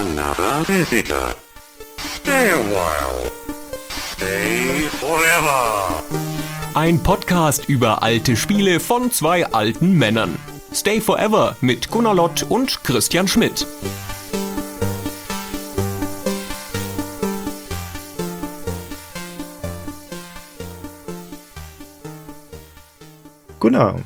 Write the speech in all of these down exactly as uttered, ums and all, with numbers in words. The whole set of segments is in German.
another visitor. Stay a while. Stay forever. Ein Podcast über alte Spiele von zwei alten Männern. Stay Forever mit Gunnar Lott und Christian Schmidt. Gunnar,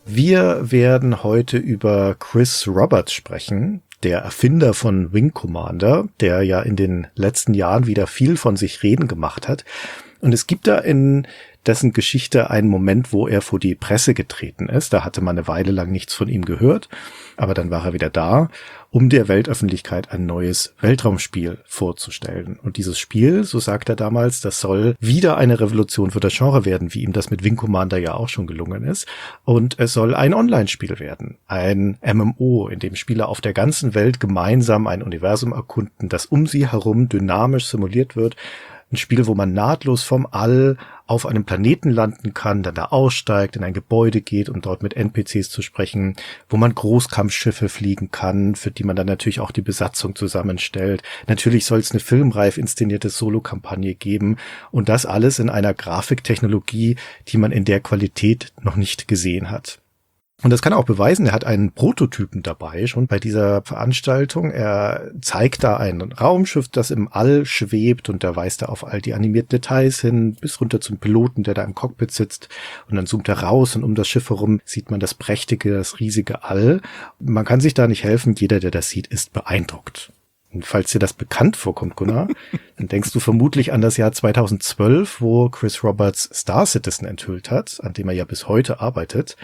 wir werden heute über Chris Roberts sprechen, der Erfinder von Wing Commander, der ja in den letzten Jahren wieder viel von sich reden gemacht hat. Und es gibt da in dessen Geschichte einen Moment, wo er vor die Presse getreten ist. Da hatte man eine Weile lang nichts von ihm gehört, aber dann war er wieder da, um der Weltöffentlichkeit ein neues Weltraumspiel vorzustellen. Und dieses Spiel, so sagt er damals, das soll wieder eine Revolution für das Genre werden, wie ihm das mit Wing Commander ja auch schon gelungen ist. Und es soll ein Online-Spiel werden, ein M M O, in dem Spieler auf der ganzen Welt gemeinsam ein Universum erkunden, das um sie herum dynamisch simuliert wird. Ein Spiel, wo man nahtlos vom All auf einem Planeten landen kann, dann da aussteigt, in ein Gebäude geht, um dort mit N P Cs zu sprechen, wo man Großkampfschiffe fliegen kann, für die man dann natürlich auch die Besatzung zusammenstellt. Natürlich soll es eine filmreif inszenierte Solo-Kampagne geben und das alles in einer Grafiktechnologie, die man in der Qualität noch nicht gesehen hat. Und das kann er auch beweisen. Er hat einen Prototypen dabei, schon bei dieser Veranstaltung. Er zeigt da ein Raumschiff, das im All schwebt und da weist er auf all die animierten Details hin, bis runter zum Piloten, der da im Cockpit sitzt. Und dann zoomt er raus und um das Schiff herum sieht man das prächtige, das riesige All. Man kann sich da nicht helfen. Jeder, der das sieht, ist beeindruckt. Und falls dir das bekannt vorkommt, Gunnar, dann denkst du vermutlich an das Jahr zweitausendzwölf, wo Chris Roberts Star Citizen enthüllt hat, an dem er ja bis heute arbeitet.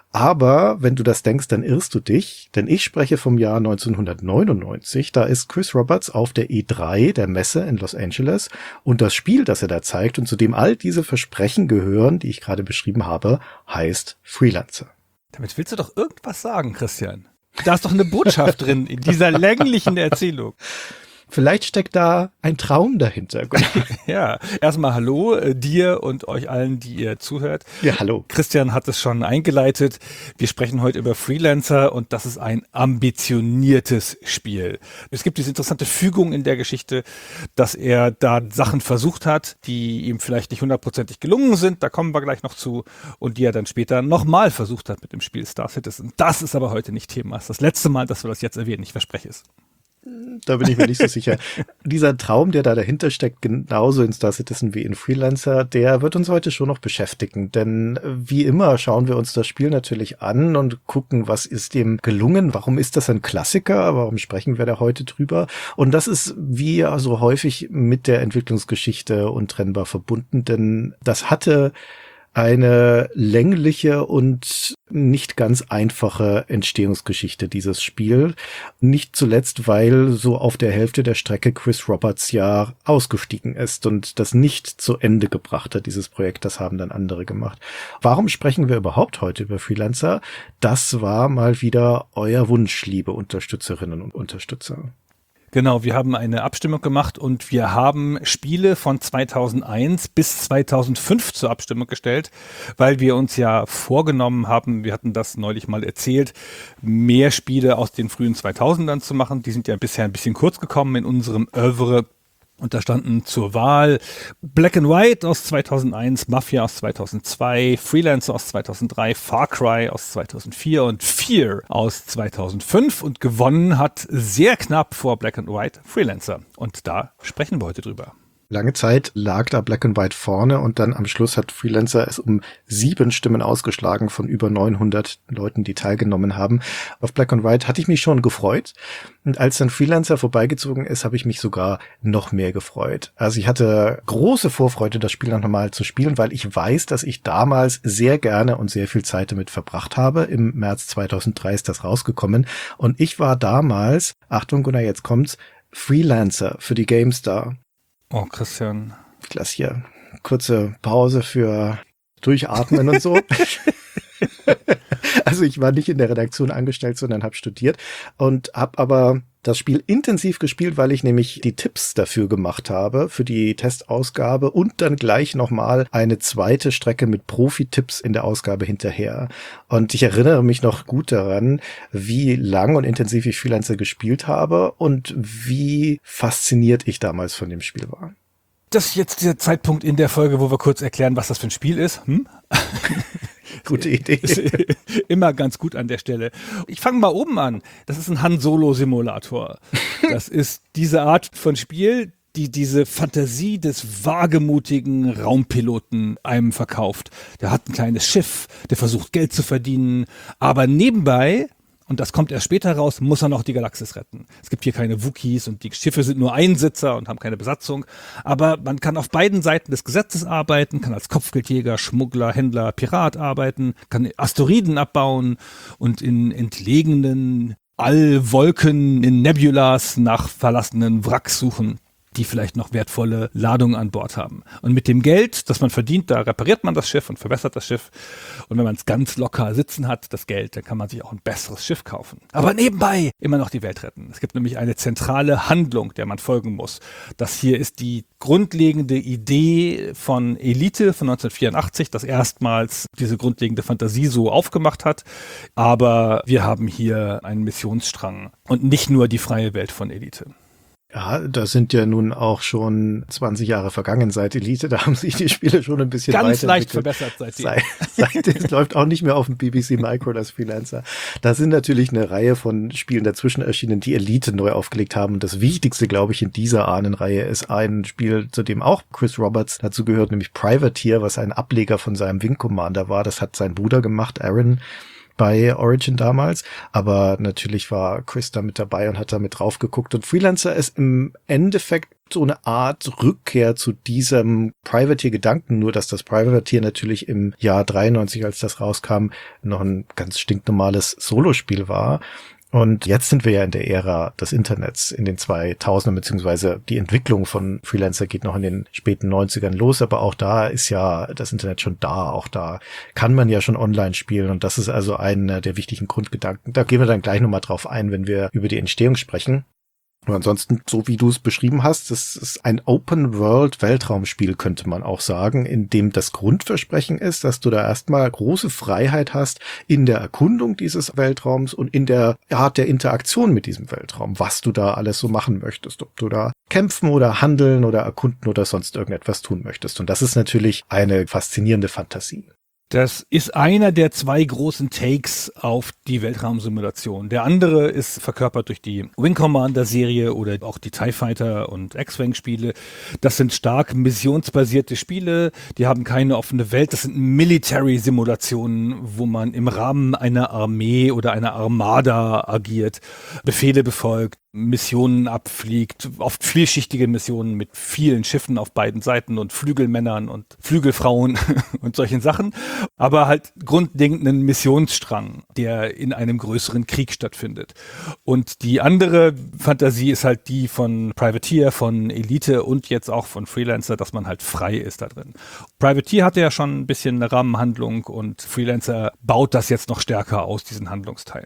Aber wenn du das denkst, dann irrst du dich, denn ich spreche vom Jahr neunzehnhundertneunundneunzig. Da ist Chris Roberts auf der E drei, der Messe in Los Angeles, und das Spiel, das er da zeigt und zu dem all diese Versprechen gehören, die ich gerade beschrieben habe, heißt Freelancer. Damit willst du doch irgendwas sagen, Christian. Da ist doch eine Botschaft drin in dieser länglichen Erzählung. Vielleicht steckt da ein Traum dahinter. Ja, erstmal hallo äh, dir und euch allen, die ihr zuhört. Ja, hallo. Christian hat es schon eingeleitet. Wir sprechen heute über Freelancer und das ist ein ambitioniertes Spiel. Es gibt diese interessante Fügung in der Geschichte, dass er da Sachen versucht hat, die ihm vielleicht nicht hundertprozentig gelungen sind. Da kommen wir gleich noch zu. Und die er dann später nochmal versucht hat mit dem Spiel Star Citizen. Das ist aber heute nicht Thema. Das ist das letzte Mal, dass wir das jetzt erwähnen. Ich verspreche es. Da bin ich mir nicht so sicher. Dieser Traum, der da dahinter steckt, genauso in Star Citizen wie in Freelancer, der wird uns heute schon noch beschäftigen. Denn wie immer schauen wir uns das Spiel natürlich an und gucken, was ist dem gelungen? Warum ist das ein Klassiker? Warum sprechen wir da heute drüber? Und das ist wie ja so häufig mit der Entwicklungsgeschichte untrennbar verbunden, denn das hatte eine längliche und nicht ganz einfache Entstehungsgeschichte, dieses Spiel. Nicht zuletzt, weil so auf der Hälfte der Strecke Chris Roberts ja ausgestiegen ist und das nicht zu Ende gebracht hat, dieses Projekt. Das haben dann andere gemacht. Warum sprechen wir überhaupt heute über Freelancer? Das war mal wieder euer Wunsch, liebe Unterstützerinnen und Unterstützer. Genau, wir haben eine Abstimmung gemacht und wir haben Spiele von zweitausendeins bis zweitausendfünf zur Abstimmung gestellt, weil wir uns ja vorgenommen haben, wir hatten das neulich mal erzählt, mehr Spiele aus den frühen zweitausendern zu machen. Die sind ja bisher ein bisschen kurz gekommen in unserem Oeuvre. Und da standen zur Wahl Black and White aus zweitausendeins, Mafia aus zweitausendzwei, Freelancer aus zweitausenddrei, Far Cry aus zweitausendvier und Fear aus zweitausendfünf. Und gewonnen hat sehr knapp vor Black and White Freelancer. Und da sprechen wir heute drüber. Lange Zeit lag da Black and White vorne und dann am Schluss hat Freelancer es um sieben Stimmen ausgeschlagen von über neunhundert Leuten, die teilgenommen haben. Auf Black and White hatte ich mich schon gefreut und als dann Freelancer vorbeigezogen ist, habe ich mich sogar noch mehr gefreut. Also ich hatte große Vorfreude, das Spiel noch einmal zu spielen, weil ich weiß, dass ich damals sehr gerne und sehr viel Zeit damit verbracht habe. Im März zweitausenddrei ist das rausgekommen und ich war damals, Achtung Gunnar, jetzt kommt's, Freelancer für die GameStar. Oh, Christian. Ich lasse hier kurze Pause für Durchatmen und so. Also ich war nicht in der Redaktion angestellt, sondern habe studiert und habe aber das Spiel intensiv gespielt, weil ich nämlich die Tipps dafür gemacht habe, für die Testausgabe und dann gleich nochmal eine zweite Strecke mit Profi-Tipps in der Ausgabe hinterher. Und ich erinnere mich noch gut daran, wie lang und intensiv ich Freelancer gespielt habe und wie fasziniert ich damals von dem Spiel war. Das ist jetzt der Zeitpunkt in der Folge, wo wir kurz erklären, was das für ein Spiel ist. Hm? Gute Idee. Immer ganz gut an der Stelle. Ich fange mal oben an. Das ist ein Han-Solo-Simulator. Das ist diese Art von Spiel, die diese Fantasie des wagemutigen Raumpiloten einem verkauft. Der hat ein kleines Schiff, der versucht Geld zu verdienen, aber nebenbei, und das kommt erst später raus, muss er noch die Galaxis retten. Es gibt hier keine Wookies und die Schiffe sind nur Einsitzer und haben keine Besatzung. Aber man kann auf beiden Seiten des Gesetzes arbeiten, kann als Kopfgeldjäger, Schmuggler, Händler, Pirat arbeiten, kann Asteroiden abbauen und in entlegenen Allwolken, in Nebulas nach verlassenen Wracks suchen, die vielleicht noch wertvolle Ladungen an Bord haben. Und mit dem Geld, das man verdient, da repariert man das Schiff und verbessert das Schiff. Und wenn man es ganz locker sitzen hat, das Geld, dann kann man sich auch ein besseres Schiff kaufen. Aber nebenbei immer noch die Welt retten. Es gibt nämlich eine zentrale Handlung, der man folgen muss. Das hier ist die grundlegende Idee von Elite von neunzehnhundertvierundachtzig, das erstmals diese grundlegende Fantasie so aufgemacht hat. Aber wir haben hier einen Missionsstrang und nicht nur die freie Welt von Elite. Ja, da sind ja nun auch schon zwanzig Jahre vergangen seit Elite, da haben sich die Spiele schon ein bisschen ganz weiterentwickelt. leicht verbessert seitdem. Seit, seit, es läuft auch nicht mehr auf dem B B C Micro, das Freelancer. Da sind natürlich eine Reihe von Spielen dazwischen erschienen, die Elite neu aufgelegt haben. Und das Wichtigste, glaube ich, in dieser Ahnenreihe ist ein Spiel, zu dem auch Chris Roberts dazu gehört, nämlich Privateer, was ein Ableger von seinem Wing Commander war. Das hat sein Bruder gemacht, Aaron, bei Origin damals, aber natürlich war Chris da mit dabei und hat da mit drauf geguckt. Und Freelancer ist im Endeffekt so eine Art Rückkehr zu diesem Privateer-Gedanken, nur dass das Privateer natürlich im Jahr dreiundneunzig, als das rauskam, noch ein ganz stinknormales Solospiel war. Und jetzt sind wir ja in der Ära des Internets in den zweitausendern, beziehungsweise die Entwicklung von Freelancer geht noch in den späten neunzigern los, aber auch da ist ja das Internet schon da, auch da kann man ja schon online spielen und das ist also einer der wichtigen Grundgedanken. Da gehen wir dann gleich nochmal drauf ein, wenn wir über die Entstehung sprechen. Und ansonsten, so wie du es beschrieben hast, das ist ein Open-World-Weltraumspiel, könnte man auch sagen, in dem das Grundversprechen ist, dass du da erstmal große Freiheit hast in der Erkundung dieses Weltraums und in der Art der Interaktion mit diesem Weltraum, was du da alles so machen möchtest, ob du da kämpfen oder handeln oder erkunden oder sonst irgendetwas tun möchtest. Und das ist natürlich eine faszinierende Fantasie. Das ist einer der zwei großen Takes auf die Weltraumsimulation. Der andere ist verkörpert durch die Wing Commander Serie oder auch die TIE Fighter und X-Wing Spiele. Das sind stark missionsbasierte Spiele, die haben keine offene Welt. Das sind Military-Simulationen, wo man im Rahmen einer Armee oder einer Armada agiert, Befehle befolgt, Missionen abfliegt, oft vielschichtige Missionen mit vielen Schiffen auf beiden Seiten und Flügelmännern und Flügelfrauen und solchen Sachen, aber halt grundlegend einen Missionsstrang, der in einem größeren Krieg stattfindet. Und die andere Fantasie ist halt die von Privateer, von Elite und jetzt auch von Freelancer, dass man halt frei ist da drin. Privateer hatte ja schon ein bisschen eine Rahmenhandlung und Freelancer baut das jetzt noch stärker aus, diesen Handlungsteil.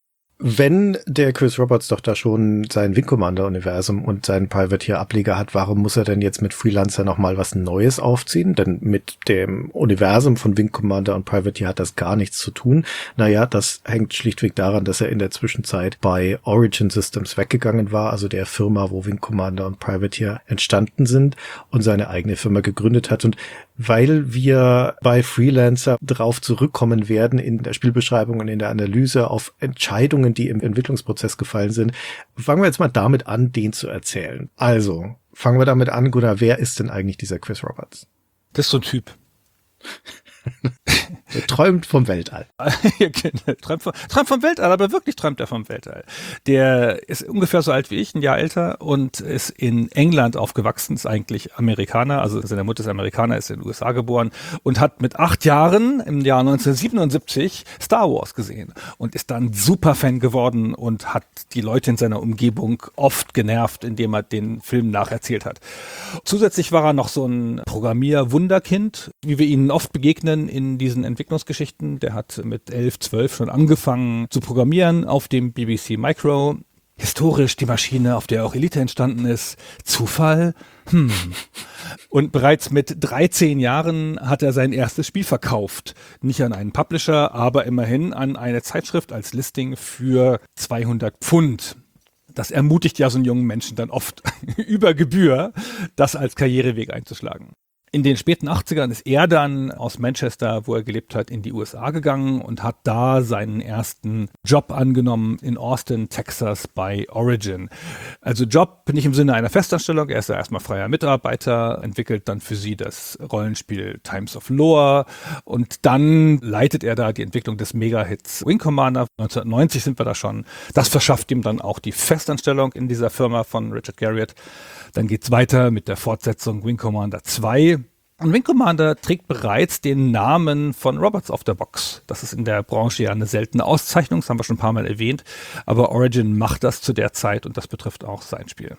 Wenn der Chris Roberts doch da schon sein Wing Commander Universum und seinen Privateer Ableger hat, warum muss er denn jetzt mit Freelancer nochmal was Neues aufziehen? Denn mit dem Universum von Wing Commander und Privateer hat das gar nichts zu tun. Naja, das hängt schlichtweg daran, dass er in der Zwischenzeit bei Origin Systems weggegangen war, also der Firma, wo Wing Commander und Privateer entstanden sind und seine eigene Firma gegründet hat. Und weil wir bei Freelancer drauf zurückkommen werden in der Spielbeschreibung und in der Analyse auf Entscheidungen, die im Entwicklungsprozess gefallen sind, fangen wir jetzt mal damit an, den zu erzählen. Also, fangen wir damit an, Gunnar, wer ist denn eigentlich dieser Chris Roberts? Das ist so ein Typ. Er träumt vom Weltall. träumt, vom, träumt vom Weltall, aber wirklich träumt er vom Weltall. Der ist ungefähr so alt wie ich, ein Jahr älter und ist in England aufgewachsen, ist eigentlich Amerikaner, also seine Mutter ist Amerikaner, ist in den U S A geboren und hat mit acht Jahren im Jahr neunzehnhundertsiebenundsiebzig Star Wars gesehen und ist dann Superfan geworden und hat die Leute in seiner Umgebung oft genervt, indem er den Film nacherzählt hat. Zusätzlich war er noch so ein Programmier-Wunderkind, wie wir ihnen oft begegnen in diesen Entwicklungsgeschichten. Der hat mit elf, zwölf schon angefangen zu programmieren auf dem B B C Micro. Historisch die Maschine, auf der auch Elite entstanden ist. Zufall? Hm. Und bereits mit dreizehn Jahren hat er sein erstes Spiel verkauft. Nicht an einen Publisher, aber immerhin an eine Zeitschrift als Listing für zweihundert Pfund. Das ermutigt ja so einen jungen Menschen dann oft über Gebühr, das als Karriereweg einzuschlagen. In den späten achtzigern ist er dann aus Manchester, wo er gelebt hat, in die U S A gegangen und hat da seinen ersten Job angenommen in Austin, Texas bei Origin. Also Job nicht im Sinne einer Festanstellung, er ist ja erstmal freier Mitarbeiter, entwickelt dann für sie das Rollenspiel Times of Lore und dann leitet er da die Entwicklung des Mega-Hits Wing Commander. neunzehnhundertneunzig sind wir da schon. Das verschafft ihm dann auch die Festanstellung in dieser Firma von Richard Garriott. Dann geht's weiter mit der Fortsetzung Wing Commander zwei. Und Wing Commander trägt bereits den Namen von Roberts auf der Box. Das ist in der Branche ja eine seltene Auszeichnung, das haben wir schon ein paar Mal erwähnt. Aber Origin macht das zu der Zeit und das betrifft auch sein Spiel.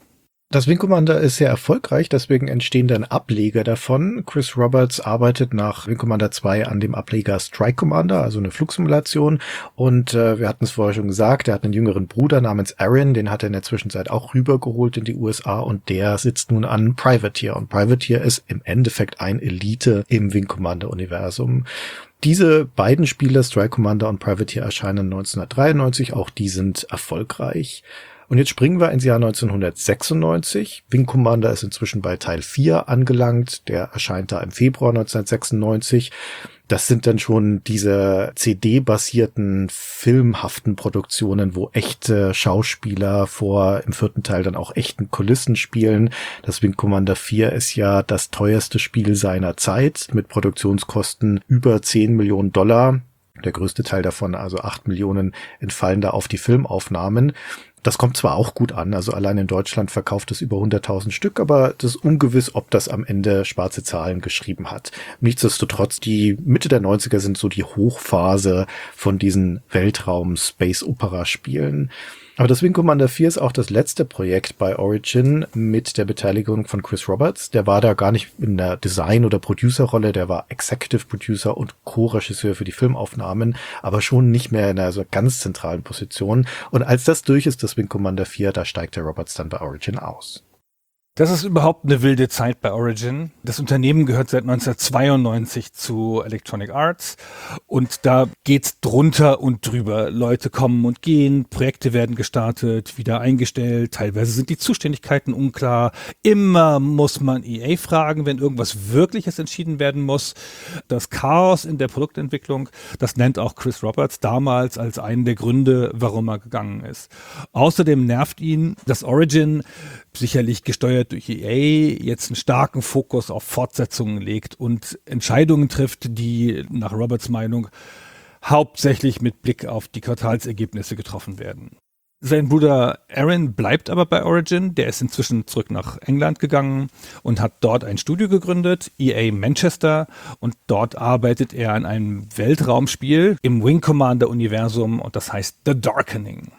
Das Wing Commander ist sehr erfolgreich, deswegen entstehen dann Ableger davon. Chris Roberts arbeitet nach Wing Commander zwei an dem Ableger Strike Commander, also eine Flugsimulation. Und äh, wir hatten es vorher schon gesagt, er hat einen jüngeren Bruder namens Aaron, den hat er in der Zwischenzeit auch rübergeholt in die U S A und der sitzt nun an Privateer. Und Privateer ist im Endeffekt ein Elite im Wing Commander Universum. Diese beiden Spiele, Strike Commander und Privateer, erscheinen neunzehnhundertdreiundneunzig, auch die sind erfolgreich. Und jetzt springen wir ins Jahr neunzehnhundertsechsundneunzig. Wing Commander ist inzwischen bei Teil vier angelangt. Der erscheint da im Februar neunzehnhundertsechsundneunzig. Das sind dann schon diese C D-basierten, filmhaften Produktionen, wo echte Schauspieler vor im vierten Teil dann auch echten Kulissen spielen. Das Wing Commander vier ist ja das teuerste Spiel seiner Zeit mit Produktionskosten über zehn Millionen Dollar. Der größte Teil davon, also acht Millionen, entfallen da auf die Filmaufnahmen. Das kommt zwar auch gut an, also allein in Deutschland verkauft es über hunderttausend Stück, aber das ist ungewiss, ob das am Ende schwarze Zahlen geschrieben hat. Nichtsdestotrotz, die Mitte der neunziger sind so die Hochphase von diesen Weltraum-Space-Opera-Spielen. Aber das Wing Commander vier ist auch das letzte Projekt bei Origin mit der Beteiligung von Chris Roberts. Der war da gar nicht in der Design- oder Producer-Rolle, der war Executive Producer und Co-Regisseur für die Filmaufnahmen, aber schon nicht mehr in einer so ganz zentralen Position. Und als das durch ist, das Wing Commander vier, da steigt der Roberts dann bei Origin aus. Das ist überhaupt eine wilde Zeit bei Origin. Das Unternehmen gehört seit neunzehnhundertzweiundneunzig zu Electronic Arts und da geht's drunter und drüber. Leute kommen und gehen, Projekte werden gestartet, wieder eingestellt, teilweise sind die Zuständigkeiten unklar. Immer muss man E A fragen, wenn irgendwas Wirkliches entschieden werden muss. Das Chaos in der Produktentwicklung, das nennt auch Chris Roberts damals als einen der Gründe, warum er gegangen ist. Außerdem nervt ihn, dass Origin sicherlich gesteuert durch E A jetzt einen starken Fokus auf Fortsetzungen legt und Entscheidungen trifft, die nach Roberts Meinung hauptsächlich mit Blick auf die Quartalsergebnisse getroffen werden. Sein Bruder Aaron bleibt aber bei Origin, der ist inzwischen zurück nach England gegangen und hat dort ein Studio gegründet, E A Manchester, und dort arbeitet er an einem Weltraumspiel im Wing Commander Universum und das heißt The Darkening.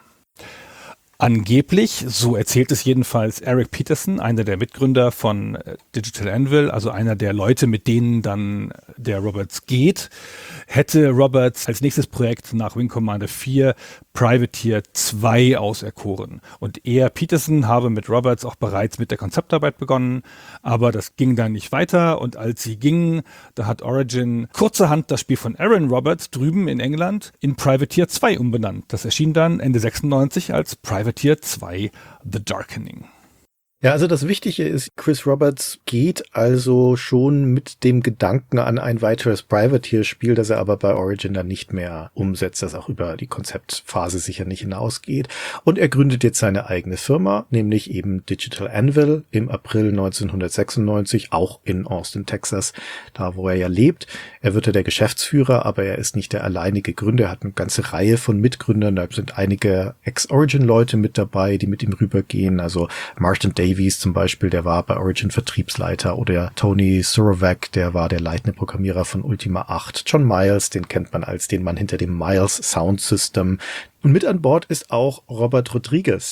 Angeblich, so erzählt es jedenfalls Eric Peterson, einer der Mitgründer von Digital Anvil, also einer der Leute, mit denen dann der Roberts geht, hätte Roberts als nächstes Projekt nach Wing Commander vier Privateer zwei auserkoren. Und er, Peterson, habe mit Roberts auch bereits mit der Konzeptarbeit begonnen, aber das ging dann nicht weiter und als sie gingen, da hat Origin kurzerhand das Spiel von Aaron Roberts drüben in England in Privateer zwei umbenannt. Das erschien dann Ende sechsundneunzig als Privateer zwei The Darkening. Ja, also das Wichtige ist, Chris Roberts geht also schon mit dem Gedanken an ein weiteres Privateer-Spiel, das er aber bei Origin dann nicht mehr umsetzt, das auch über die Konzeptphase sicher nicht hinausgeht. Und er gründet jetzt seine eigene Firma, nämlich eben Digital Anvil im April neunzehnhundertsechsundneunzig, auch in Austin, Texas, da wo er ja lebt. Er wird ja der Geschäftsführer, aber er ist nicht der alleinige Gründer. Er hat eine ganze Reihe von Mitgründern. Da sind einige Ex-Origin-Leute mit dabei, die mit ihm rübergehen. Also Martin Davies zum Beispiel, der war bei Origin Vertriebsleiter, oder Tony Surovac, der war der leitende Programmierer von Ultima acht. John Miles, den kennt man als den Mann hinter dem Miles Sound System. Und mit an Bord ist auch Robert Rodriguez.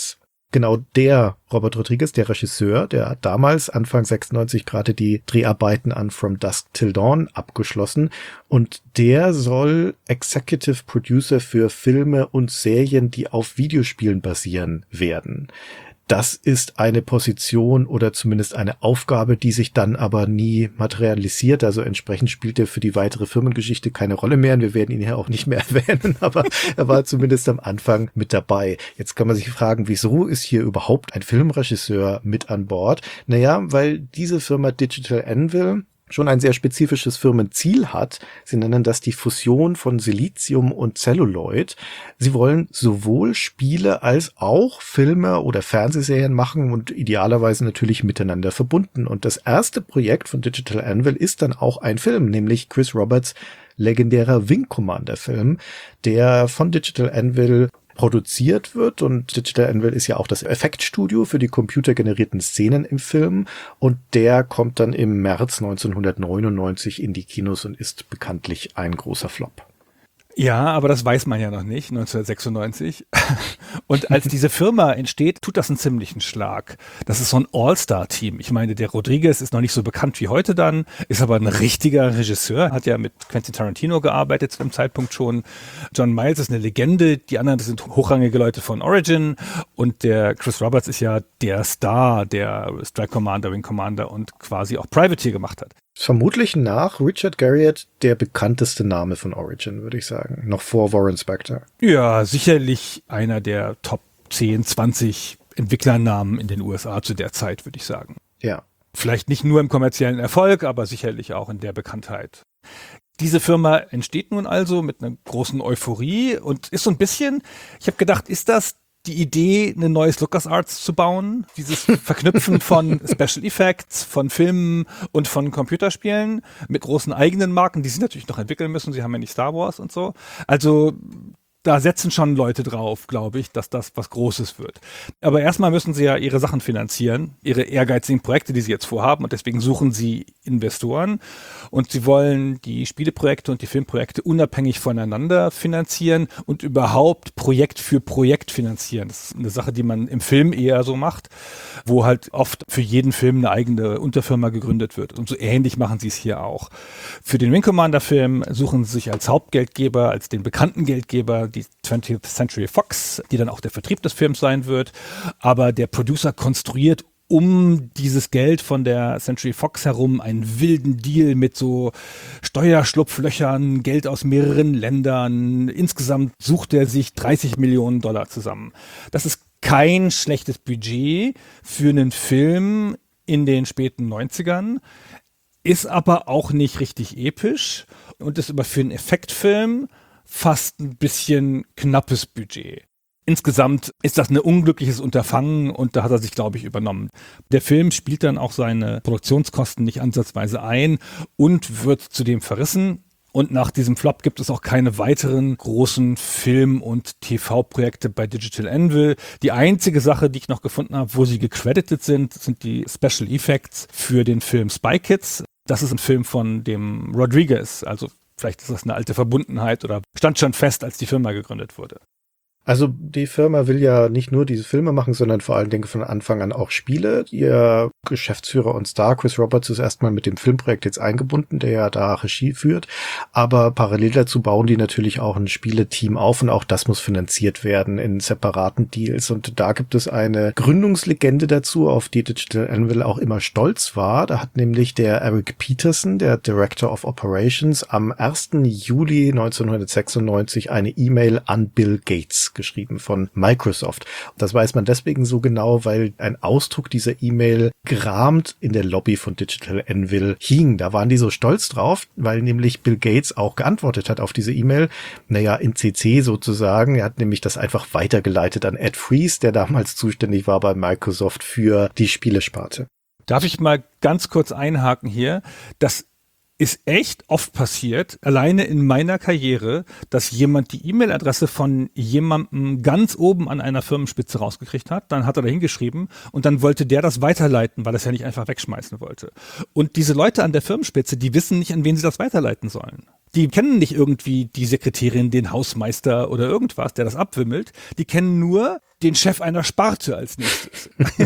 Genau der Robert Rodriguez, der Regisseur, der hat damals, Anfang sechsundneunzig, gerade die Dreharbeiten an From Dusk Till Dawn abgeschlossen. Und der soll Executive Producer für Filme und Serien, die auf Videospielen basieren, werden. Das ist eine Position oder zumindest eine Aufgabe, die sich dann aber nie materialisiert. Also entsprechend spielt er für die weitere Firmengeschichte keine Rolle mehr. Und wir werden ihn ja auch nicht mehr erwähnen, aber er war zumindest am Anfang mit dabei. Jetzt kann man sich fragen, wieso ist hier überhaupt ein Filmregisseur mit an Bord? Naja, weil diese Firma Digital Anvil schon ein sehr spezifisches Firmenziel hat. Sie nennen das die Fusion von Silizium und Celluloid. Sie wollen sowohl Spiele als auch Filme oder Fernsehserien machen und idealerweise natürlich miteinander verbunden. Und das erste Projekt von Digital Anvil ist dann auch ein Film, nämlich Chris Roberts' legendärer Wing Commander Film, der von Digital Anvil produziert wird, und Digital Anvil ist ja auch das Effektstudio für die computergenerierten Szenen im Film, und der kommt dann im März neunzehnhundertneunundneunzig in die Kinos und ist bekanntlich ein großer Flop. Ja, aber das weiß man ja noch nicht, neunzehnhundertsechsundneunzig. Und als diese Firma entsteht, tut das einen ziemlichen Schlag. Das ist so ein All-Star-Team. Ich meine, der Rodriguez ist noch nicht so bekannt wie heute dann, ist aber ein richtiger Regisseur, hat ja mit Quentin Tarantino gearbeitet zu dem Zeitpunkt schon. John Miles ist eine Legende, die anderen das sind hochrangige Leute von Origin, und der Chris Roberts ist ja der Star, der Strike Commander, Wing Commander und quasi auch Privateer gemacht hat. Vermutlich nach Richard Garriott der bekannteste Name von Origin, würde ich sagen. Noch vor Warren Spector. Ja, sicherlich einer der Top zehn, zwanzig Entwicklernamen in den U S A zu der Zeit, würde ich sagen. Ja. Vielleicht nicht nur im kommerziellen Erfolg, aber sicherlich auch in der Bekanntheit. Diese Firma entsteht nun also mit einer großen Euphorie und ist so ein bisschen, ich habe gedacht, ist das die Idee, ein neues LucasArts zu bauen, dieses Verknüpfen von Special Effects, von Filmen und von Computerspielen mit großen eigenen Marken, die sie natürlich noch entwickeln müssen. Sie haben ja nicht Star Wars und so. Also da setzen schon Leute drauf, glaube ich, dass das was Großes wird. Aber erstmal müssen sie ja ihre Sachen finanzieren, ihre ehrgeizigen Projekte, die sie jetzt vorhaben, und deswegen suchen sie Investoren, und sie wollen die Spieleprojekte und die Filmprojekte unabhängig voneinander finanzieren und überhaupt Projekt für Projekt finanzieren. Das ist eine Sache, die man im Film eher so macht, wo halt oft für jeden Film eine eigene Unterfirma gegründet wird, und so ähnlich machen sie es hier auch. Für den Wing Commander Film suchen sie sich als Hauptgeldgeber, als den bekannten Geldgeber, die twentieth Century Fox, die dann auch der Vertrieb des Films sein wird. Aber der Producer konstruiert um dieses Geld von der Century Fox herum einen wilden Deal mit so Steuerschlupflöchern, Geld aus mehreren Ländern. Insgesamt sucht er sich dreißig Millionen Dollar zusammen. Das ist kein schlechtes Budget für einen Film in den späten neunzigern, ist aber auch nicht richtig episch und ist aber für einen Effektfilm fast ein bisschen knappes Budget. Insgesamt ist das ein unglückliches Unterfangen, und da hat er sich, glaube ich, übernommen. Der Film spielt dann auch seine Produktionskosten nicht ansatzweise ein und wird zudem verrissen. Und nach diesem Flop gibt es auch keine weiteren großen Film- und T V-Projekte bei Digital Anvil. Die einzige Sache, die ich noch gefunden habe, wo sie gecredited sind, sind die Special Effects für den Film Spy Kids. Das ist ein Film von dem Rodriguez, also vielleicht ist das eine alte Verbundenheit oder stand schon fest, als die Firma gegründet wurde. Also die Firma will ja nicht nur diese Filme machen, sondern vor allen Dingen von Anfang an auch Spiele. Ihr Geschäftsführer und Star, Chris Roberts, ist erstmal mit dem Filmprojekt jetzt eingebunden, der ja da Regie führt. Aber parallel dazu bauen die natürlich auch ein Spieleteam auf, und auch das muss finanziert werden in separaten Deals. Und da gibt es eine Gründungslegende dazu, auf die Digital Anvil auch immer stolz war. Da hat nämlich der Eric Peterson, der Director of Operations, am ersten Juli neunzehnhundertsechsundneunzig eine E-Mail an Bill Gates geschrieben von Microsoft. Das weiß man deswegen so genau, weil ein Ausdruck dieser E-Mail gerahmt in der Lobby von Digital Anvil hing. Da waren die so stolz drauf, weil nämlich Bill Gates auch geantwortet hat auf diese E-Mail. Naja, in C C sozusagen. Er hat nämlich das einfach weitergeleitet an Ed Fries, der damals zuständig war bei Microsoft für die Spielesparte. Darf ich mal ganz kurz einhaken hier? Das ist echt oft passiert, alleine in meiner Karriere, dass jemand die E-Mail-Adresse von jemandem ganz oben an einer Firmenspitze rausgekriegt hat. Dann hat er da hingeschrieben und dann wollte der das weiterleiten, weil er es ja nicht einfach wegschmeißen wollte. Und diese Leute an der Firmenspitze, die wissen nicht, an wen sie das weiterleiten sollen. Die kennen nicht irgendwie die Sekretärin, den Hausmeister oder irgendwas, der das abwimmelt. Die kennen nur den Chef einer Sparte als nächstes.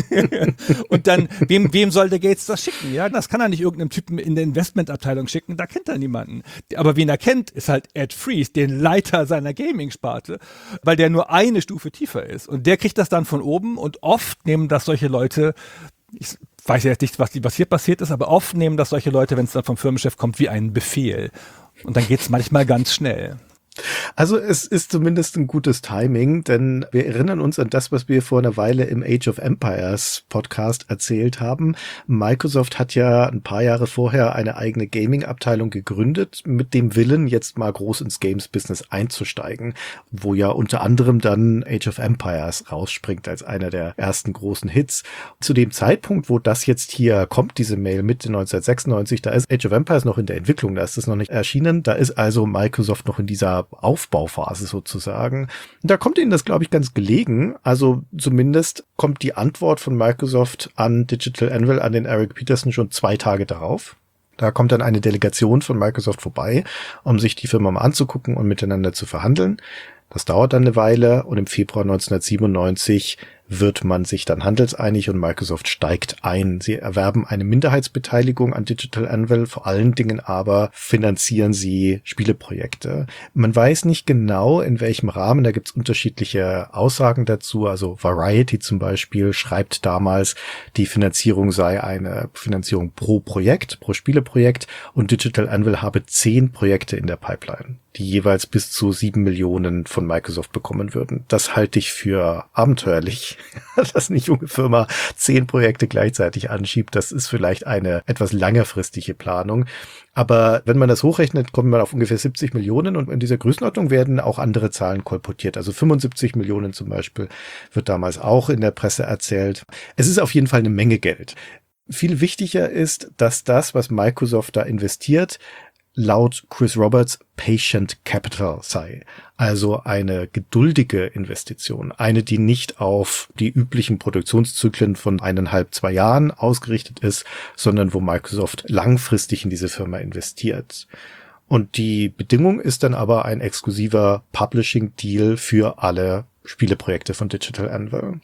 Und dann, wem, wem soll der Gates das schicken? Ja, das kann er nicht irgendeinem Typen in der Investmentabteilung schicken, da kennt er niemanden. Aber wen er kennt, ist halt Ed Fries, den Leiter seiner Gaming-Sparte, weil der nur eine Stufe tiefer ist. Und der kriegt das dann von oben und oft nehmen das solche Leute, ich weiß ja jetzt nicht, was, was hier passiert ist, aber oft nehmen das solche Leute, wenn es dann vom Firmenchef kommt, wie einen Befehl. Und dann geht's manchmal ganz schnell. Also es ist zumindest ein gutes Timing, denn wir erinnern uns an das, was wir vor einer Weile im Age of Empires Podcast erzählt haben. Microsoft hat ja ein paar Jahre vorher eine eigene Gaming-Abteilung gegründet, mit dem Willen, jetzt mal groß ins Games-Business einzusteigen, wo ja unter anderem dann Age of Empires rausspringt als einer der ersten großen Hits. Zu dem Zeitpunkt, wo das jetzt hier kommt, diese Mail Mitte neunzehnhundertsechsundneunzig, da ist Age of Empires noch in der Entwicklung, da ist es noch nicht erschienen, da ist also Microsoft noch in dieser Aufbauphase sozusagen. Da kommt ihnen das, glaube ich, ganz gelegen. Also zumindest kommt die Antwort von Microsoft an Digital Anvil, an den Eric Peterson schon zwei Tage darauf. Da kommt dann eine Delegation von Microsoft vorbei, um sich die Firma mal anzugucken und miteinander zu verhandeln. Das dauert dann eine Weile und im Februar neunzehnhundertsiebenundneunzig wird man sich dann handelseinig und Microsoft steigt ein. Sie erwerben eine Minderheitsbeteiligung an Digital Anvil, vor allen Dingen aber finanzieren sie Spieleprojekte. Man weiß nicht genau, in welchem Rahmen, da gibt es unterschiedliche Aussagen dazu. Also Variety zum Beispiel schreibt damals, die Finanzierung sei eine Finanzierung pro Projekt, pro Spieleprojekt und Digital Anvil habe zehn Projekte in der Pipeline, die jeweils bis zu sieben Millionen von Microsoft bekommen würden. Das halte ich für abenteuerlich, dass eine junge Firma zehn Projekte gleichzeitig anschiebt. Das ist vielleicht eine etwas längerfristige Planung. Aber wenn man das hochrechnet, kommt man auf ungefähr siebzig Millionen und in dieser Größenordnung werden auch andere Zahlen kolportiert. Also fünfundsiebzig Millionen zum Beispiel wird damals auch in der Presse erzählt. Es ist auf jeden Fall eine Menge Geld. Viel wichtiger ist, dass das, was Microsoft da investiert, laut Chris Roberts Patient Capital sei. Also eine geduldige Investition. Eine, die nicht auf die üblichen Produktionszyklen von eineinhalb, zwei Jahren ausgerichtet ist, sondern wo Microsoft langfristig in diese Firma investiert. Und die Bedingung ist dann aber ein exklusiver Publishing-Deal für alle Spieleprojekte von Digital Anvil.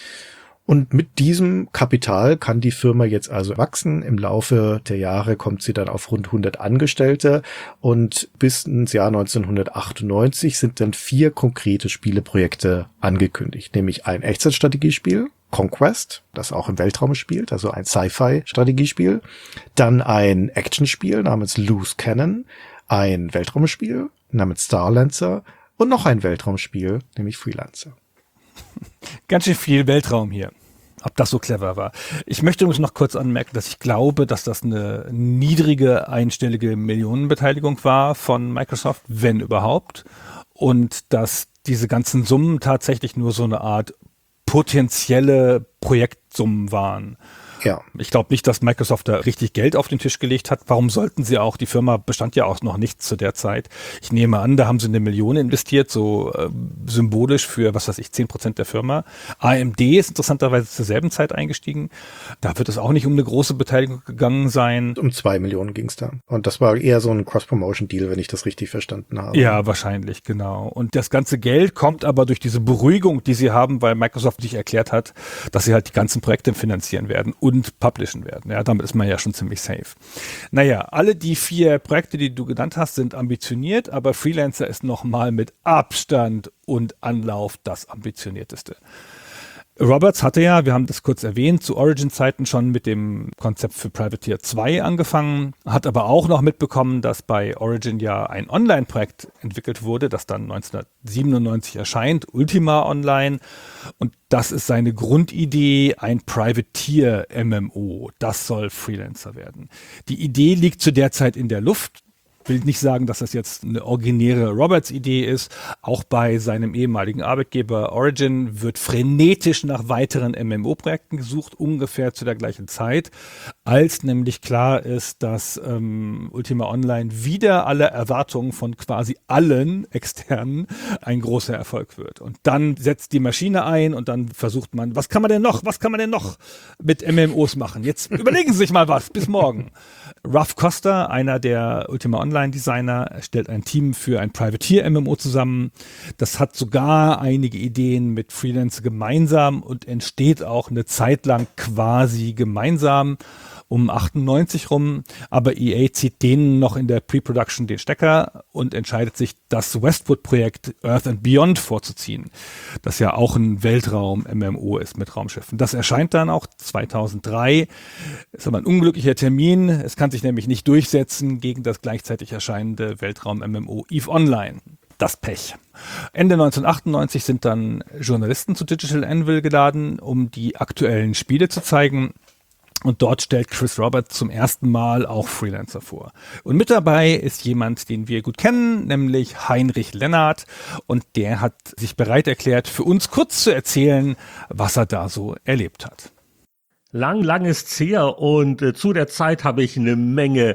Und mit diesem Kapital kann die Firma jetzt also wachsen. Im Laufe der Jahre kommt sie dann auf rund hundert Angestellte und bis ins Jahr neunzehnhundertachtundneunzig sind dann vier konkrete Spieleprojekte angekündigt, nämlich ein Echtzeitstrategiespiel, Conquest, das auch im Weltraum spielt, also ein Sci-Fi-Strategiespiel, dann ein Actionspiel namens Loose Cannon, ein Weltraumspiel namens Starlancer und noch ein Weltraumspiel, nämlich Freelancer. Ganz schön viel Weltraum hier. Ob das so clever war. Ich möchte übrigens noch kurz anmerken, dass ich glaube, dass das eine niedrige einstellige Millionenbeteiligung war von Microsoft, wenn überhaupt. Und dass diese ganzen Summen tatsächlich nur so eine Art potenzielle Projektsummen waren. Ja. Ich glaube nicht, dass Microsoft da richtig Geld auf den Tisch gelegt hat. Warum sollten sie auch? Die Firma bestand ja auch noch nicht zu der Zeit. Ich nehme an, da haben sie eine Million investiert, so äh, symbolisch für, was weiß ich, zehn Prozent der Firma. A M D ist interessanterweise zur selben Zeit eingestiegen. Da wird es auch nicht um eine große Beteiligung gegangen sein. Um zwei Millionen ging es da. Und das war eher so ein Cross-Promotion-Deal, wenn ich das richtig verstanden habe. Ja, wahrscheinlich, genau. Und das ganze Geld kommt aber durch diese Beruhigung, die sie haben, weil Microsoft sich erklärt hat, dass sie halt die ganzen Projekte finanzieren werden und publishen werden. Ja, damit ist man ja schon ziemlich safe. Naja, alle die vier Projekte, die du genannt hast, sind ambitioniert, aber Freelancer ist nochmal mit Abstand und Anlauf das ambitionierteste. Roberts hatte ja, wir haben das kurz erwähnt, zu Origin-Zeiten schon mit dem Konzept für Privateer zwei angefangen, hat aber auch noch mitbekommen, dass bei Origin ja ein Online-Projekt entwickelt wurde, das dann neunzehnhundertsiebenundneunzig erscheint, Ultima Online. Und das ist seine Grundidee, ein Privateer-M M O. Das soll Freelancer werden. Die Idee liegt zu der Zeit in der Luft. Will nicht sagen, dass das jetzt eine originäre Roberts-Idee ist. Auch bei seinem ehemaligen Arbeitgeber Origin wird frenetisch nach weiteren M M O-Projekten gesucht, ungefähr zu der gleichen Zeit, als nämlich klar ist, dass ähm, Ultima Online wider alle Erwartungen von quasi allen Externen ein großer Erfolg wird. Und dann setzt die Maschine ein und dann versucht man, was kann man denn noch, was kann man denn noch mit M M Os machen? Jetzt überlegen Sie sich mal was, bis morgen. Ralph Costa, einer der Ultima Online-Designer, stellt ein Team für ein Privateer-M M O zusammen. Das hat sogar einige Ideen mit Freelancer gemeinsam und entsteht auch eine Zeit lang quasi gemeinsam um achtundneunzig rum. Aber E A zieht denen noch in der Pre-Production den Stecker und entscheidet sich, das Westwood-Projekt Earth and Beyond vorzuziehen, das ja auch ein Weltraum-M M O ist mit Raumschiffen. Das erscheint dann auch zweitausenddrei. Ist aber ein unglücklicher Termin. Es kann sich nämlich nicht durchsetzen gegen das gleichzeitig erscheinende Weltraum-M M O EVE Online. Das Pech. Ende neunzehnhundertachtundneunzig sind dann Journalisten zu Digital Anvil geladen, um die aktuellen Spiele zu zeigen. Und dort stellt Chris Roberts zum ersten Mal auch Freelancer vor. Und mit dabei ist jemand, den wir gut kennen, nämlich Heinrich Lennart. Und der hat sich bereit erklärt, für uns kurz zu erzählen, was er da so erlebt hat. Lang, lang ist's her und äh, zu der Zeit habe ich eine Menge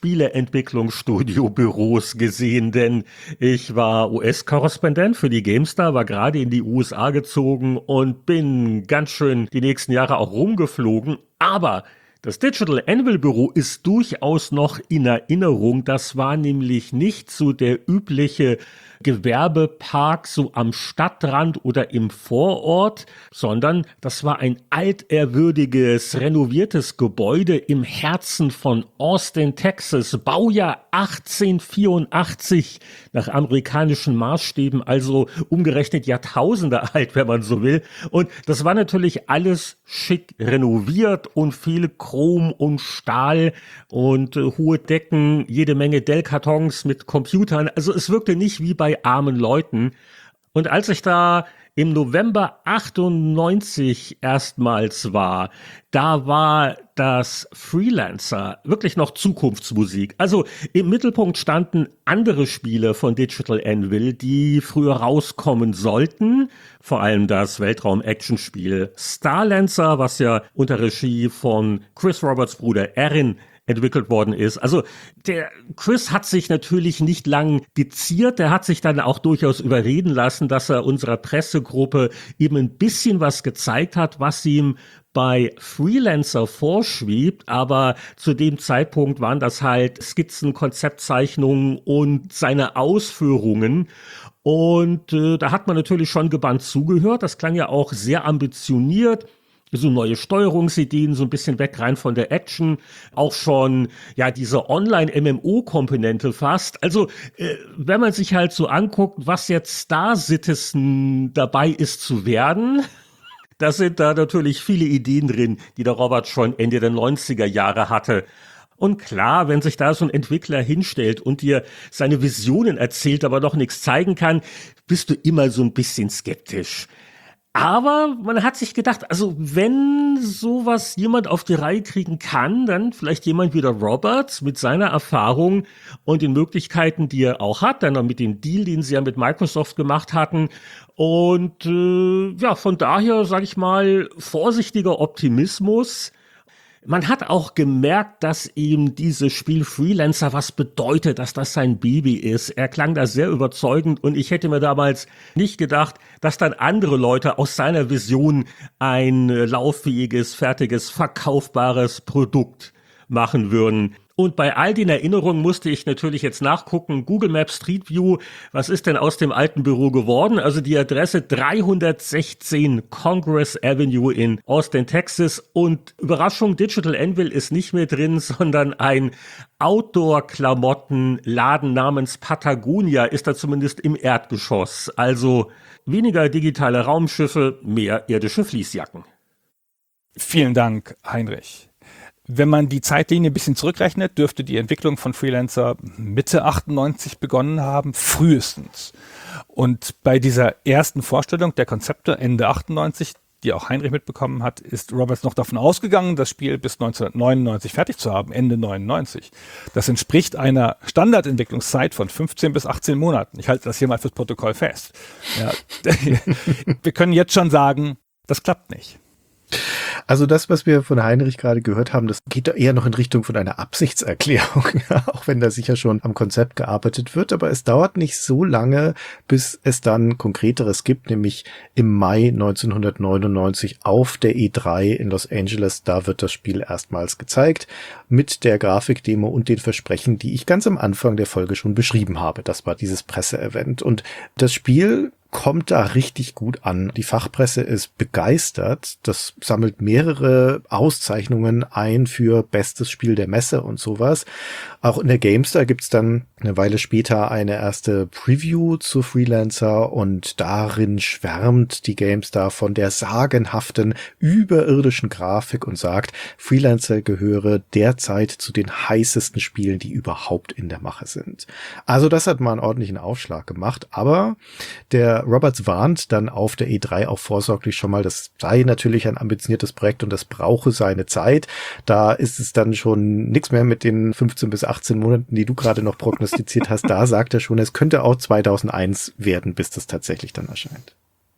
Spieleentwicklungsstudio-Büros gesehen, denn ich war U S-Korrespondent für die GameStar, war gerade in die U S A gezogen und bin ganz schön die nächsten Jahre auch rumgeflogen, aber das Digital Anvil Büro ist durchaus noch in Erinnerung. Das war nämlich nicht so der übliche Gewerbepark so am Stadtrand oder im Vorort, sondern das war ein altehrwürdiges, renoviertes Gebäude im Herzen von Austin, Texas, Baujahr achtzehnhundertvierundachtzig, nach amerikanischen Maßstäben, also umgerechnet Jahrtausende alt, wenn man so will. Und das war natürlich alles schick renoviert und viel Chrom und Stahl und äh, hohe Decken, jede Menge Dell-Kartons mit Computern. Also es wirkte nicht wie bei armen Leuten. Und als ich da im November achtundneunzig erstmals war, da war das Freelancer wirklich noch Zukunftsmusik. Also im Mittelpunkt standen andere Spiele von Digital Anvil, die früher rauskommen sollten. Vor allem das Weltraum-Action-Spiel Starlancer, was ja unter Regie von Chris Roberts Bruder Erin entwickelt worden ist. Also der Chris hat sich natürlich nicht lang geziert, der hat sich dann auch durchaus überreden lassen, dass er unserer Pressegruppe eben ein bisschen was gezeigt hat, was ihm bei Freelancer vorschwebt, aber zu dem Zeitpunkt waren das halt Skizzen, Konzeptzeichnungen und seine Ausführungen. Und äh, da hat man natürlich schon gebannt zugehört, das klang ja auch sehr ambitioniert. So neue Steuerungsideen, so ein bisschen weg rein von der Action, auch schon ja diese Online-M M O-Komponente fast. Also äh, wenn man sich halt so anguckt, was jetzt Star Citizen dabei ist zu werden, da sind da natürlich viele Ideen drin, die der Robert schon Ende der neunziger Jahre hatte. Und klar, wenn sich da so ein Entwickler hinstellt und dir seine Visionen erzählt, aber noch nichts zeigen kann, bist du immer so ein bisschen skeptisch. Aber man hat sich gedacht, also wenn sowas jemand auf die Reihe kriegen kann, dann vielleicht jemand wie der Roberts mit seiner Erfahrung und den Möglichkeiten, die er auch hat, dann noch mit dem Deal, den sie ja mit Microsoft gemacht hatten. Und äh, ja, von daher, sage ich mal, vorsichtiger Optimismus. Man hat auch gemerkt, dass ihm dieses Spiel Freelancer was bedeutet, dass das sein Baby ist. Er klang da sehr überzeugend und ich hätte mir damals nicht gedacht, dass dann andere Leute aus seiner Vision ein lauffähiges, fertiges, verkaufbares Produkt machen würden. Und bei all den Erinnerungen musste ich natürlich jetzt nachgucken, Google Maps Street View, was ist denn aus dem alten Büro geworden? Also die Adresse dreihundertsechzehn Congress Avenue in Austin, Texas. Und Überraschung, Digital Anvil ist nicht mehr drin, sondern ein Outdoor-Klamotten-Laden namens Patagonia ist da zumindest im Erdgeschoss. Also weniger digitale Raumschiffe, mehr irdische Fließjacken. Vielen Dank, Heinrich. Wenn man die Zeitlinie ein bisschen zurückrechnet, dürfte die Entwicklung von Freelancer Mitte achtundneunzig begonnen haben, frühestens. Und bei dieser ersten Vorstellung der Konzepte Ende achtundneunzig, die auch Heinrich mitbekommen hat, ist Roberts noch davon ausgegangen, das Spiel bis neunzehnhundertneunundneunzig fertig zu haben, Ende neunundneunzig. Das entspricht einer Standardentwicklungszeit von fünfzehn bis achtzehn Monaten. Ich halte das hier mal fürs Protokoll fest. Ja. Wir können jetzt schon sagen, das klappt nicht. Also das, was wir von Heinrich gerade gehört haben, das geht da eher noch in Richtung von einer Absichtserklärung, auch wenn da sicher schon am Konzept gearbeitet wird. Aber es dauert nicht so lange, bis es dann Konkreteres gibt, nämlich im Mai neunzehnhundertneunundneunzig auf der E drei in Los Angeles. Da wird das Spiel erstmals gezeigt mit der Grafikdemo und den Versprechen, die ich ganz am Anfang der Folge schon beschrieben habe. Das war dieses Presseevent. Und das Spiel kommt da richtig gut an. Die Fachpresse ist begeistert. Das sammelt mehrere Auszeichnungen ein für bestes Spiel der Messe und sowas. Auch in der GameStar gibt's dann eine Weile später eine erste Preview zu Freelancer und darin schwärmt die GameStar von der sagenhaften, überirdischen Grafik und sagt, Freelancer gehöre derzeit zu den heißesten Spielen, die überhaupt in der Mache sind. Also das hat mal einen ordentlichen Aufschlag gemacht, aber der Roberts warnt dann auf der E drei auch vorsorglich schon mal, das sei natürlich ein ambitioniertes Projekt und das brauche seine Zeit. Da ist es dann schon nichts mehr mit den fünfzehn bis achtzehn Monaten, die du gerade noch prognostiziert hast. Da sagt er schon, es könnte auch zweitausendeins werden, bis das tatsächlich dann erscheint.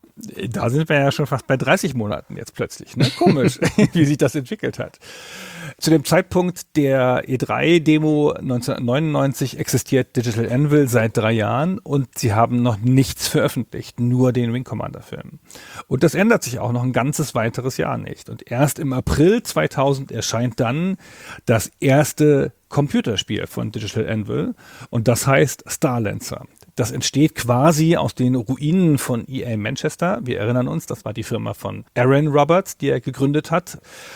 Da sind wir ja schon fast bei dreißig Monaten jetzt plötzlich. Ne? Komisch, wie sich das entwickelt hat. Zu dem Zeitpunkt der E drei Demo neunzehnhundertneunundneunzig existiert Digital Anvil seit drei Jahren und sie haben noch nichts veröffentlicht, nur den Wing Commander Film. Und das ändert sich auch noch ein ganzes weiteres Jahr nicht. Und erst im April zweitausend erscheint dann das erste Computerspiel von Digital Anvil und das heißt Starlancer. Das entsteht quasi aus den Ruinen von E A Manchester. Wir erinnern uns, das war die Firma von Aaron Roberts, die er gegründet hat,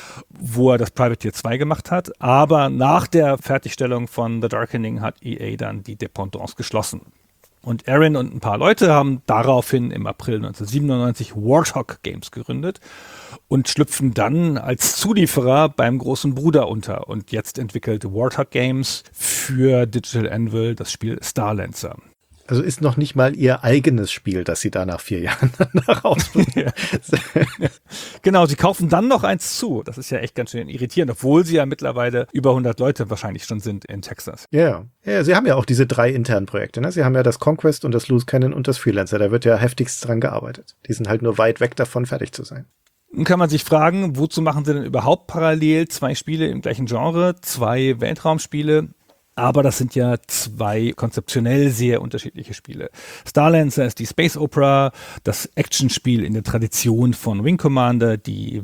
wo er das Privateer zwei gemacht hat. Aber nach der Fertigstellung von The Darkening hat E A dann die Dependance geschlossen. Und Aaron und ein paar Leute haben daraufhin im April neunzehnhundertsiebenundneunzig Warthog Games gegründet und schlüpfen dann als Zulieferer beim großen Bruder unter. Und jetzt entwickelt Warthog Games für Digital Anvil das Spiel Starlancer. Also ist noch nicht mal ihr eigenes Spiel, das sie da nach vier Jahren rausbringen. Genau, sie kaufen dann noch eins zu. Das ist ja echt ganz schön irritierend, obwohl sie ja mittlerweile über hundert Leute wahrscheinlich schon sind in Texas. Ja, ja, sie haben ja auch diese drei internen Projekte. Ne? Sie haben ja das Conquest und das Loose Cannon und das Freelancer. Da wird ja heftigst dran gearbeitet. Die sind halt nur weit weg davon, fertig zu sein. Nun kann man sich fragen, wozu machen sie denn überhaupt parallel zwei Spiele im gleichen Genre, zwei Weltraumspiele? Aber das sind ja zwei konzeptionell sehr unterschiedliche Spiele. Starlancer ist die Space Opera, das Actionspiel in der Tradition von Wing Commander, die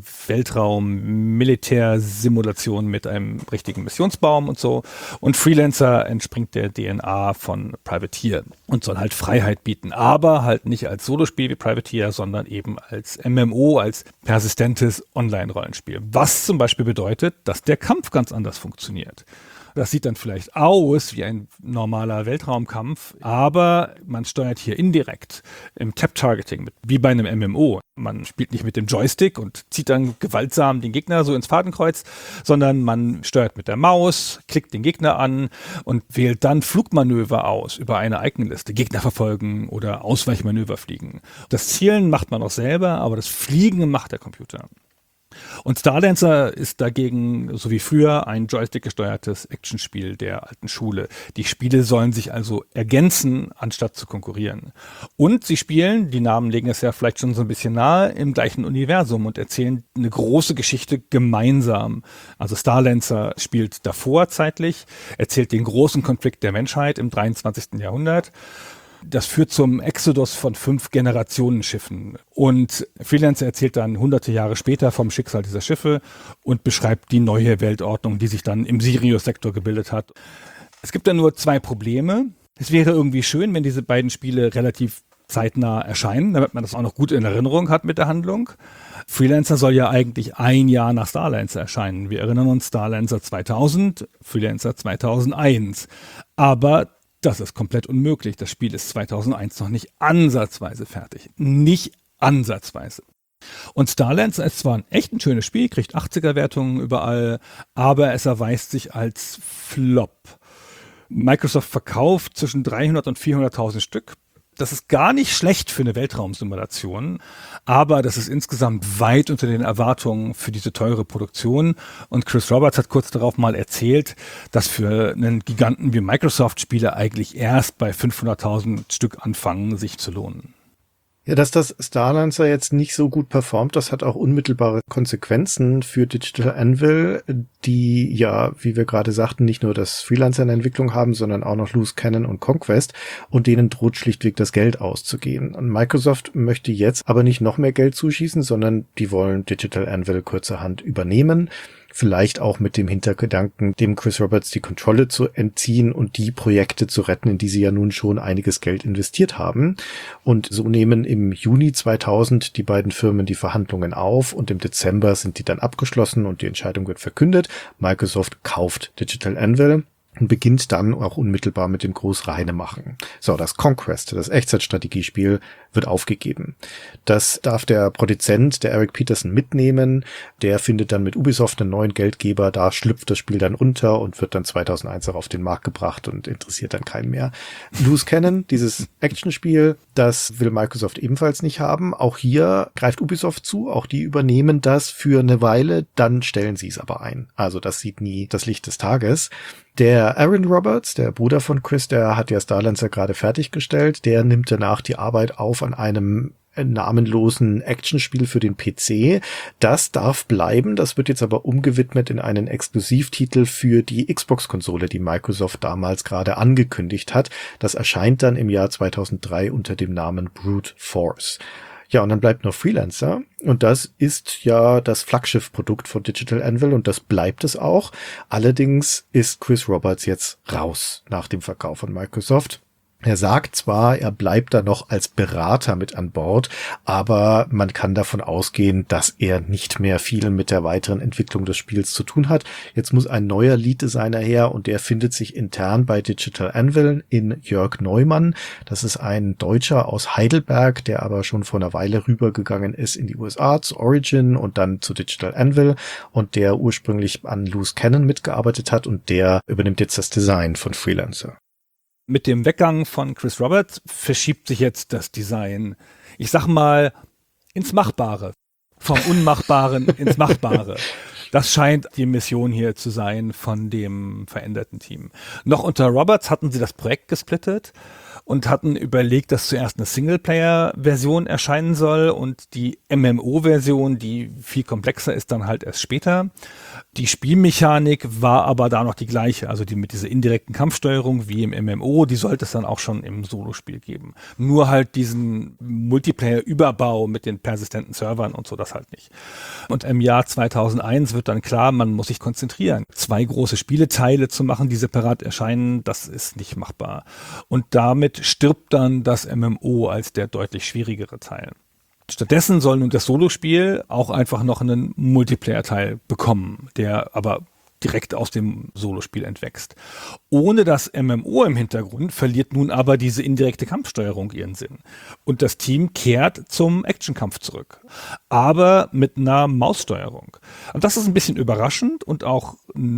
Weltraum-Militärsimulation mit einem richtigen Missionsbaum und so. Und Freelancer entspringt der D N A von Privateer und soll halt Freiheit bieten. Aber halt nicht als Solospiel wie Privateer, sondern eben als M M O, als persistentes Online-Rollenspiel. Was zum Beispiel bedeutet, dass der Kampf ganz anders funktioniert. Das sieht dann vielleicht aus wie ein normaler Weltraumkampf, aber man steuert hier indirekt im Tap-Targeting, wie bei einem M M O. Man spielt nicht mit dem Joystick und zieht dann gewaltsam den Gegner so ins Fadenkreuz, sondern man steuert mit der Maus, klickt den Gegner an und wählt dann Flugmanöver aus über eine Icon-Liste. Gegner verfolgen oder Ausweichmanöver fliegen. Das Zielen macht man auch selber, aber das Fliegen macht der Computer. Und Starlancer ist dagegen, so wie früher, ein Joystick-gesteuertes Actionspiel der alten Schule. Die Spiele sollen sich also ergänzen, anstatt zu konkurrieren. Und sie spielen, die Namen legen es ja vielleicht schon so ein bisschen nahe, im gleichen Universum und erzählen eine große Geschichte gemeinsam. Also Starlancer spielt davor zeitlich, erzählt den großen Konflikt der Menschheit im dreiundzwanzigsten Jahrhundert. Das führt zum Exodus von fünf Generationenschiffen. Und Freelancer erzählt dann hunderte Jahre später vom Schicksal dieser Schiffe und beschreibt die neue Weltordnung, die sich dann im Sirius-Sektor gebildet hat. Es gibt dann nur zwei Probleme. Es wäre irgendwie schön, wenn diese beiden Spiele relativ zeitnah erscheinen, damit man das auch noch gut in Erinnerung hat mit der Handlung. Freelancer soll ja eigentlich ein Jahr nach Starlancer erscheinen. Wir erinnern uns, Starlancer zweitausend, Freelancer zweitausendeins. Aber das ist komplett unmöglich. Das Spiel ist zweitausendeins noch nicht ansatzweise fertig. Nicht ansatzweise. Und Starlancer ist zwar ein echt ein schönes Spiel, kriegt achtziger-Wertungen überall, aber es erweist sich als Flop. Microsoft verkauft zwischen dreihundert und vierhunderttausend Stück. Das ist gar nicht schlecht für eine Weltraumsimulation, aber das ist insgesamt weit unter den Erwartungen für diese teure Produktion. Und Chris Roberts hat kurz darauf mal erzählt, dass für einen Giganten wie Microsoft Spiele eigentlich erst bei fünfhunderttausend Stück anfangen, sich zu lohnen. Ja, dass das Starlancer jetzt nicht so gut performt, das hat auch unmittelbare Konsequenzen für Digital Anvil, die ja, wie wir gerade sagten, nicht nur das Freelancer in der Entwicklung haben, sondern auch noch Loose Cannon und Conquest, und denen droht schlichtweg das Geld auszugehen. Und Microsoft möchte jetzt aber nicht noch mehr Geld zuschießen, sondern die wollen Digital Anvil kurzerhand übernehmen. Vielleicht auch mit dem Hintergedanken, dem Chris Roberts die Kontrolle zu entziehen und die Projekte zu retten, in die sie ja nun schon einiges Geld investiert haben. Und so nehmen im Juni zweitausend die beiden Firmen die Verhandlungen auf und im Dezember sind die dann abgeschlossen und die Entscheidung wird verkündet. Microsoft kauft Digital Anvil und beginnt dann auch unmittelbar mit dem Großreinemachen. So, das Conquest, das Echtzeitstrategiespiel, wird aufgegeben. Das darf der Produzent, der Eric Peterson, mitnehmen. Der findet dann mit Ubisoft einen neuen Geldgeber. Da schlüpft das Spiel dann unter und wird dann zweitausendeins auch auf den Markt gebracht und interessiert dann keinen mehr. Loose Cannon, dieses Actionspiel, das will Microsoft ebenfalls nicht haben. Auch hier greift Ubisoft zu. Auch die übernehmen das für eine Weile. Dann stellen sie es aber ein. Also das sieht nie das Licht des Tages. Der Aaron Roberts, der Bruder von Chris, der hat ja Starlancer gerade fertiggestellt. Der nimmt danach die Arbeit auf an einem namenlosen Actionspiel für den P C. Das darf bleiben, das wird jetzt aber umgewidmet in einen Exklusivtitel für die Xbox-Konsole, die Microsoft damals gerade angekündigt hat. Das erscheint dann im Jahr zweitausenddrei unter dem Namen Brute Force. Ja, und dann bleibt noch Freelancer und das ist ja das Flaggschiff-Produkt von Digital Anvil und das bleibt es auch. Allerdings ist Chris Roberts jetzt raus nach dem Verkauf von Microsoft. Er sagt zwar, er bleibt da noch als Berater mit an Bord, aber man kann davon ausgehen, dass er nicht mehr viel mit der weiteren Entwicklung des Spiels zu tun hat. Jetzt muss ein neuer Lead-Designer her und der findet sich intern bei Digital Anvil in Jörg Neumann. Das ist ein Deutscher aus Heidelberg, der aber schon vor einer Weile rübergegangen ist in die U S A zu Origin und dann zu Digital Anvil und der ursprünglich an Loose Cannon mitgearbeitet hat und der übernimmt jetzt das Design von Freelancer. Mit dem Weggang von Chris Roberts verschiebt sich jetzt das Design, ich sag mal, ins Machbare. Vom Unmachbaren ins Machbare. Das scheint die Mission hier zu sein von dem veränderten Team. Noch unter Roberts hatten sie das Projekt gesplittet und hatten überlegt, dass zuerst eine Singleplayer-Version erscheinen soll und die M M O-Version, die viel komplexer ist, dann halt erst später. Die Spielmechanik war aber da noch die gleiche, also die mit dieser indirekten Kampfsteuerung wie im M M O, die sollte es dann auch schon im Solospiel geben. Nur halt diesen Multiplayer-Überbau mit den persistenten Servern und so, das halt nicht. Und im Jahr zweitausendeins wird dann klar, man muss sich konzentrieren. Zwei große Spieleteile zu machen, die separat erscheinen, das ist nicht machbar. Und damit stirbt dann das M M O als der deutlich schwierigere Teil. Stattdessen soll nun das Solospiel auch einfach noch einen Multiplayer-Teil bekommen, der aber direkt aus dem Solospiel entwächst. Ohne das M M O im Hintergrund verliert nun aber diese indirekte Kampfsteuerung ihren Sinn. Und das Team kehrt zum Actionkampf zurück. Aber mit einer Maussteuerung. Und das ist ein bisschen überraschend und auch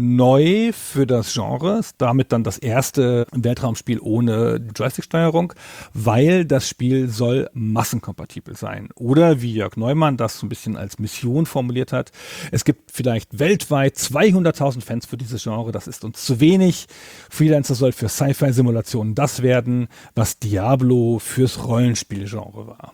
neu für das Genre. Damit dann das erste Weltraumspiel ohne Joystick-Steuerung, weil das Spiel soll massenkompatibel sein. Oder wie Jörg Neumann das so ein bisschen als Mission formuliert hat, es gibt vielleicht weltweit zweihunderttausend Fans für dieses Genre, das ist uns zu wenig. Freelancer soll für Sci-Fi-Simulationen das werden, was Diablo fürs Rollenspielgenre war.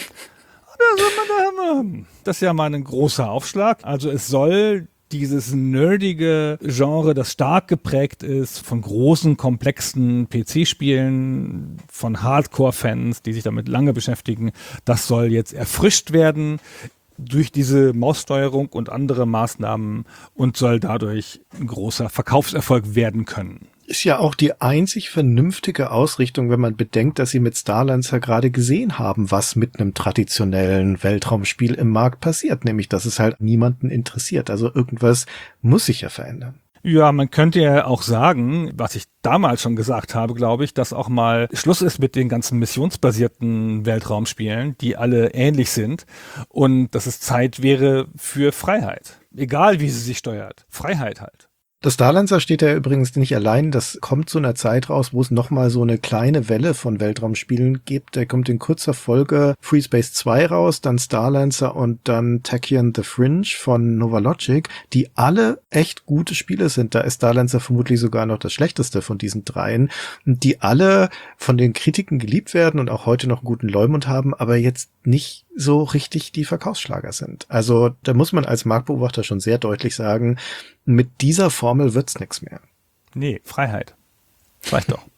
Das ist ja mal ein großer Aufschlag. Also es soll dieses nerdige Genre, das stark geprägt ist von großen, komplexen P C-Spielen, von Hardcore-Fans, die sich damit lange beschäftigen, das soll jetzt erfrischt werden durch diese Maussteuerung und andere Maßnahmen und soll dadurch ein großer Verkaufserfolg werden können. Ist ja auch die einzig vernünftige Ausrichtung, wenn man bedenkt, dass sie mit Starlancer gerade gesehen haben, was mit einem traditionellen Weltraumspiel im Markt passiert, nämlich dass es halt niemanden interessiert. Also irgendwas muss sich ja verändern. Ja, man könnte ja auch sagen, was ich damals schon gesagt habe, glaube ich, dass auch mal Schluss ist mit den ganzen missionsbasierten Weltraumspielen, die alle ähnlich sind und dass es Zeit wäre für Freiheit. Egal, wie sie sich steuert. Freiheit halt. Das Starlancer steht ja übrigens nicht allein. Das kommt zu einer Zeit raus, wo es nochmal so eine kleine Welle von Weltraumspielen gibt. Der kommt in kurzer Folge Free Space zwei raus, dann Starlancer und dann Tachyon the Fringe von Novalogic, die alle echt gute Spiele sind. Da ist Starlancer vermutlich sogar noch das schlechteste von diesen dreien. Die alle von den Kritiken geliebt werden und auch heute noch einen guten Leumund haben, aber jetzt nicht so richtig die Verkaufsschlager sind. Also da muss man als Marktbeobachter schon sehr deutlich sagen, mit dieser Formel wird's nix mehr. Nee, Freiheit. Das reicht doch.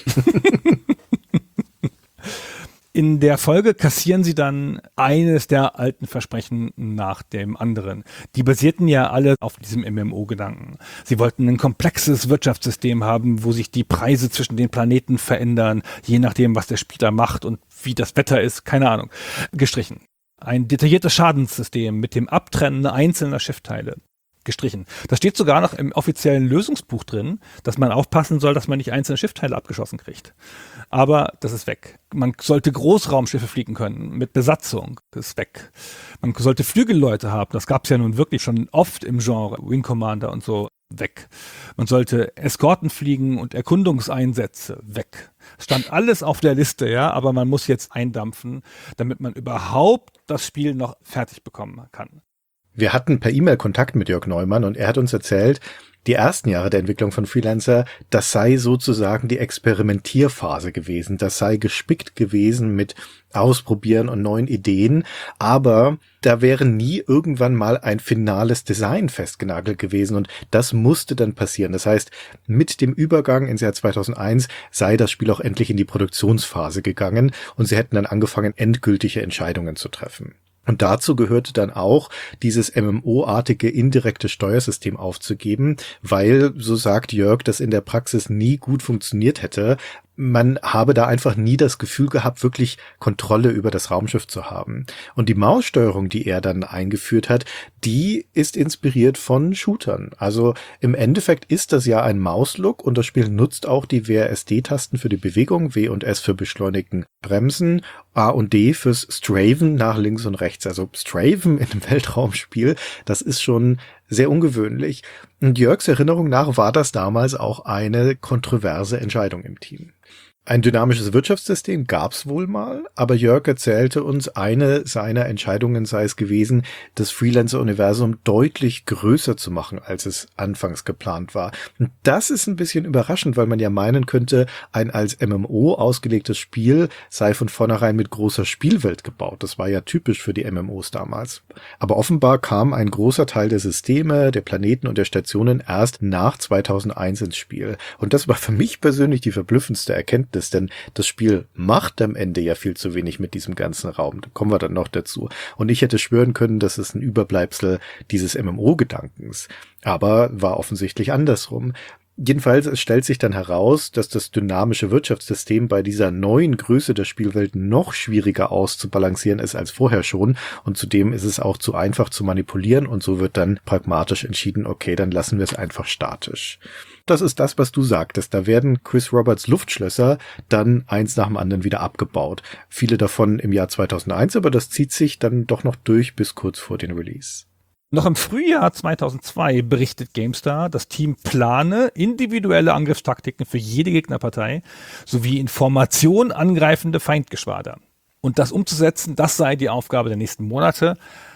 In der Folge kassieren sie dann eines der alten Versprechen nach dem anderen. Die basierten ja alle auf diesem M M O-Gedanken. Sie wollten ein komplexes Wirtschaftssystem haben, wo sich die Preise zwischen den Planeten verändern, je nachdem, was der Spieler macht und wie das Wetter ist, keine Ahnung. Gestrichen. Ein detailliertes Schadenssystem mit dem Abtrennen einzelner Schiffteile. Gestrichen. Das steht sogar noch im offiziellen Lösungsbuch drin, dass man aufpassen soll, dass man nicht einzelne Schiffteile abgeschossen kriegt. Aber das ist weg. Man sollte Großraumschiffe fliegen können mit Besatzung. Das ist weg. Man sollte Flügelleute haben. Das gab es ja nun wirklich schon oft im Genre. Wing Commander und so. Weg. Man sollte Eskorten fliegen und Erkundungseinsätze. Weg. Stand alles auf der Liste, ja, aber man muss jetzt eindampfen, damit man überhaupt das Spiel noch fertig bekommen kann. Wir hatten per E-Mail Kontakt mit Jörg Neumann und er hat uns erzählt, die ersten Jahre der Entwicklung von Freelancer, das sei sozusagen die Experimentierphase gewesen. Das sei gespickt gewesen mit Ausprobieren und neuen Ideen, aber da wäre nie irgendwann mal ein finales Design festgenagelt gewesen und das musste dann passieren. Das heißt, mit dem Übergang ins Jahr zweitausendeins sei das Spiel auch endlich in die Produktionsphase gegangen und sie hätten dann angefangen, endgültige Entscheidungen zu treffen. Und dazu gehörte dann auch, dieses M M O-artige indirekte Steuersystem aufzugeben, weil, so sagt Jörg, das in der Praxis nie gut funktioniert hätte. Man habe da einfach nie das Gefühl gehabt, wirklich Kontrolle über das Raumschiff zu haben. Und die Maussteuerung, die er dann eingeführt hat, die ist inspiriert von Shootern. Also im Endeffekt ist das ja ein Mauslook und das Spiel nutzt auch die W A S D-Tasten für die Bewegung, W und S für beschleunigten Bremsen, A und D fürs Straven nach links und rechts. Also Straven in einem Weltraumspiel, das ist schon sehr ungewöhnlich. Und Jörgs Erinnerung nach war das damals auch eine kontroverse Entscheidung im Team. Ein dynamisches Wirtschaftssystem gab's wohl mal, aber Jörg erzählte uns, eine seiner Entscheidungen sei es gewesen, das Freelancer-Universum deutlich größer zu machen, als es anfangs geplant war. Und das ist ein bisschen überraschend, weil man ja meinen könnte, ein als M M O ausgelegtes Spiel sei von vornherein mit großer Spielwelt gebaut. Das war ja typisch für die M M Os damals. Aber offenbar kam ein großer Teil der Systeme, der Planeten und der Stationen erst nach zweitausendeins ins Spiel. Und das war für mich persönlich die verblüffendste Erkenntnis, denn das Spiel macht am Ende ja viel zu wenig mit diesem ganzen Raum. Da kommen wir dann noch dazu. Und ich hätte schwören können, das ist ein Überbleibsel dieses M M O-Gedankens. Aber war offensichtlich andersrum. Jedenfalls, es stellt sich dann heraus, dass das dynamische Wirtschaftssystem bei dieser neuen Größe der Spielwelt noch schwieriger auszubalancieren ist als vorher schon. Und zudem ist es auch zu einfach zu manipulieren und so wird dann pragmatisch entschieden, okay, dann lassen wir es einfach statisch. Das ist das, was du sagtest. Da werden Chris Roberts Luftschlösser dann eins nach dem anderen wieder abgebaut. Viele davon im Jahr zweitausendeins, aber das zieht sich dann doch noch durch bis kurz vor den Release. Noch im Frühjahr zweitausendzwei berichtet GameStar, das Team plane individuelle Angriffstaktiken für jede Gegnerpartei sowie in Formation angreifende Feindgeschwader. Und das umzusetzen, das sei die Aufgabe der nächsten Monate.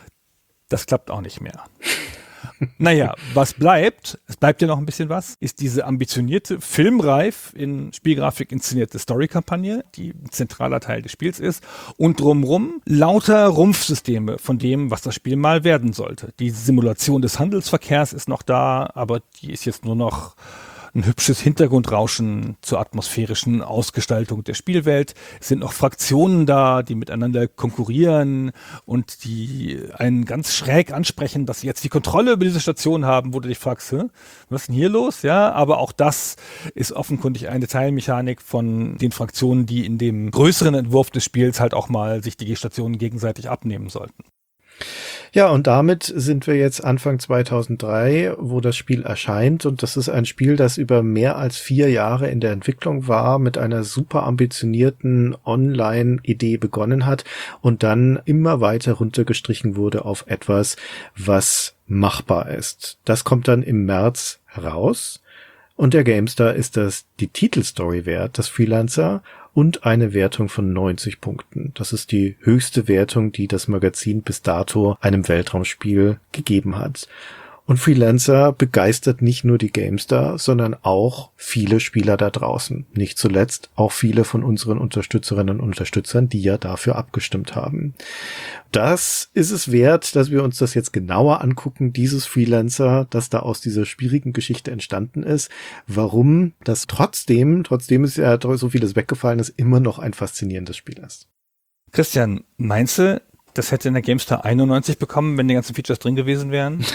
Das klappt auch nicht mehr. Naja, was bleibt, es bleibt ja noch ein bisschen was, ist diese ambitionierte, filmreif in Spielgrafik inszenierte Story-Kampagne, die ein zentraler Teil des Spiels ist, und drumrum lauter Rumpfsysteme von dem, was das Spiel mal werden sollte. Die Simulation des Handelsverkehrs ist noch da, aber die ist jetzt nur noch ein hübsches Hintergrundrauschen zur atmosphärischen Ausgestaltung der Spielwelt. Es sind noch Fraktionen da, die miteinander konkurrieren und die einen ganz schräg ansprechen, dass sie jetzt die Kontrolle über diese Station haben, wo du dich fragst, Hä, was ist denn hier los? Ja, aber auch das ist offenkundig eine Teilmechanik von den Fraktionen, die in dem größeren Entwurf des Spiels halt auch mal sich die Stationen gegenseitig abnehmen sollten. Ja, und damit sind wir jetzt Anfang zweitausenddrei, wo das Spiel erscheint. Und das ist ein Spiel, das über mehr als vier Jahre in der Entwicklung war, mit einer super ambitionierten Online-Idee begonnen hat und dann immer weiter runtergestrichen wurde auf etwas, was machbar ist. Das kommt dann im März raus. Und der GameStar ist das die Titelstory wert, das Freelancer, und eine Wertung von neunzig Punkten. Das ist die höchste Wertung, die das Magazin bis dato einem Weltraumspiel gegeben hat. Und Freelancer begeistert nicht nur die GameStar, sondern auch viele Spieler da draußen. Nicht zuletzt auch viele von unseren Unterstützerinnen und Unterstützern, die ja dafür abgestimmt haben. Das ist es wert, dass wir uns das jetzt genauer angucken, dieses Freelancer, das da aus dieser schwierigen Geschichte entstanden ist. Warum das trotzdem, trotzdem ist ja so vieles weggefallen ist, immer noch ein faszinierendes Spiel ist. Christian, meinst du, das hätte in der GameStar einundneunzig bekommen, wenn die ganzen Features drin gewesen wären?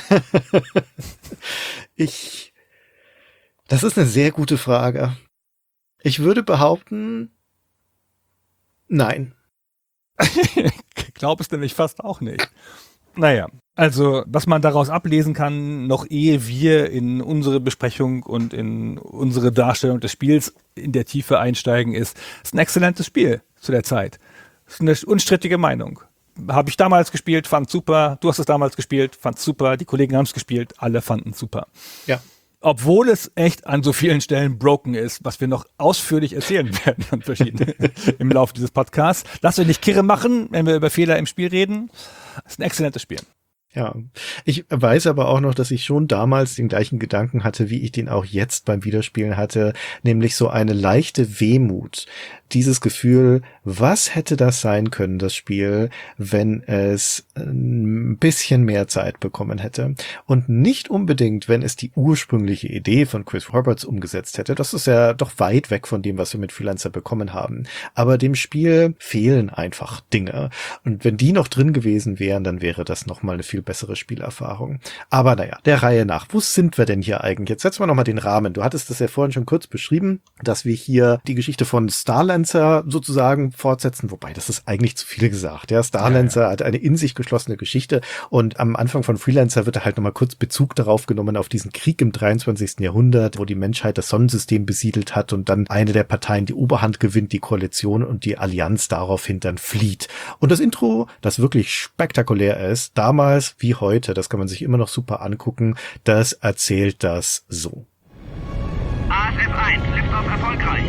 ich, das ist eine sehr gute Frage. Ich würde behaupten, nein. Ich glaube es nämlich fast auch nicht. Naja, also was man daraus ablesen kann, noch ehe wir in unsere Besprechung und in unsere Darstellung des Spiels in der Tiefe einsteigen, ist, es ist ein exzellentes Spiel zu der Zeit. Das ist eine unstrittige Meinung. Habe ich damals gespielt, fand super. Du hast es damals gespielt, fand super. Die Kollegen haben es gespielt, alle fanden super. Ja. Obwohl es echt an so vielen Stellen broken ist, was wir noch ausführlich erzählen werden an verschiedenen im Laufe dieses Podcasts. Lasst euch nicht kirre machen, wenn wir über Fehler im Spiel reden. Es ist ein exzellentes Spiel. Ja, ich weiß aber auch noch, dass ich schon damals den gleichen Gedanken hatte, wie ich den auch jetzt beim Wiederspielen hatte, nämlich so eine leichte Wehmut. Dieses Gefühl, was hätte das sein können, das Spiel, wenn es ein bisschen mehr Zeit bekommen hätte. Und nicht unbedingt, wenn es die ursprüngliche Idee von Chris Roberts umgesetzt hätte. Das ist ja doch weit weg von dem, was wir mit Freelancer bekommen haben. Aber dem Spiel fehlen einfach Dinge. Und wenn die noch drin gewesen wären, dann wäre das nochmal eine viel bessere Spielerfahrung. Aber naja, der Reihe nach. Wo sind wir denn hier eigentlich? Jetzt setzen wir nochmal den Rahmen. Du hattest das ja vorhin schon kurz beschrieben, dass wir hier die Geschichte von Starlancer sozusagen fortsetzen, wobei das ist eigentlich zu viel gesagt. Ja, Starlancer ja, ja. hat eine in sich geschlossene Geschichte und am Anfang von Freelancer wird halt nochmal kurz Bezug darauf genommen, auf diesen Krieg im dreiundzwanzigsten Jahrhundert, wo die Menschheit das Sonnensystem besiedelt hat und dann eine der Parteien die Oberhand gewinnt, die Koalition, und die Allianz daraufhin dann flieht. Und das Intro, das wirklich spektakulär ist, damals wie heute, das kann man sich immer noch super angucken, das erzählt das so. A S F eins, Liftoff erfolgreich.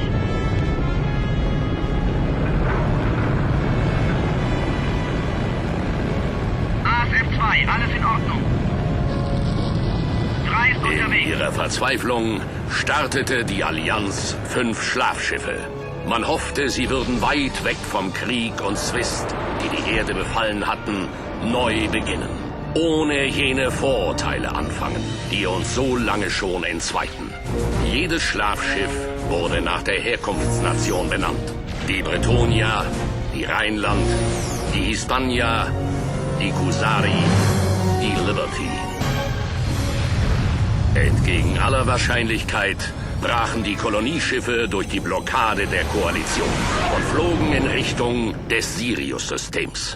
A S F zwei, alles in Ordnung. drei ist unterwegs. In ihrer Verzweiflung startete die Allianz fünf Schlafschiffe. Man hoffte, sie würden weit weg vom Krieg und Zwist, die die Erde befallen hatten, neu beginnen. Ohne jene Vorurteile anfangen, die uns so lange schon entzweiten. Jedes Schlafschiff wurde nach der Herkunftsnation benannt. Die Bretonia, die Rheinland, die Hispania, die Kusari, die Liberty. Entgegen aller Wahrscheinlichkeit brachen die Kolonieschiffe durch die Blockade der Koalition und flogen in Richtung des Sirius-Systems.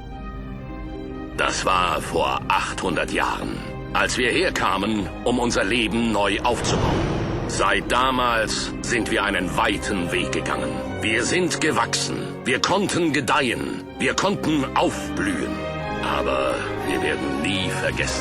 Das war vor achthundert Jahren, als wir herkamen, um unser Leben neu aufzubauen. Seit damals sind wir einen weiten Weg gegangen. Wir sind gewachsen, wir konnten gedeihen, wir konnten aufblühen. Aber wir werden nie vergessen.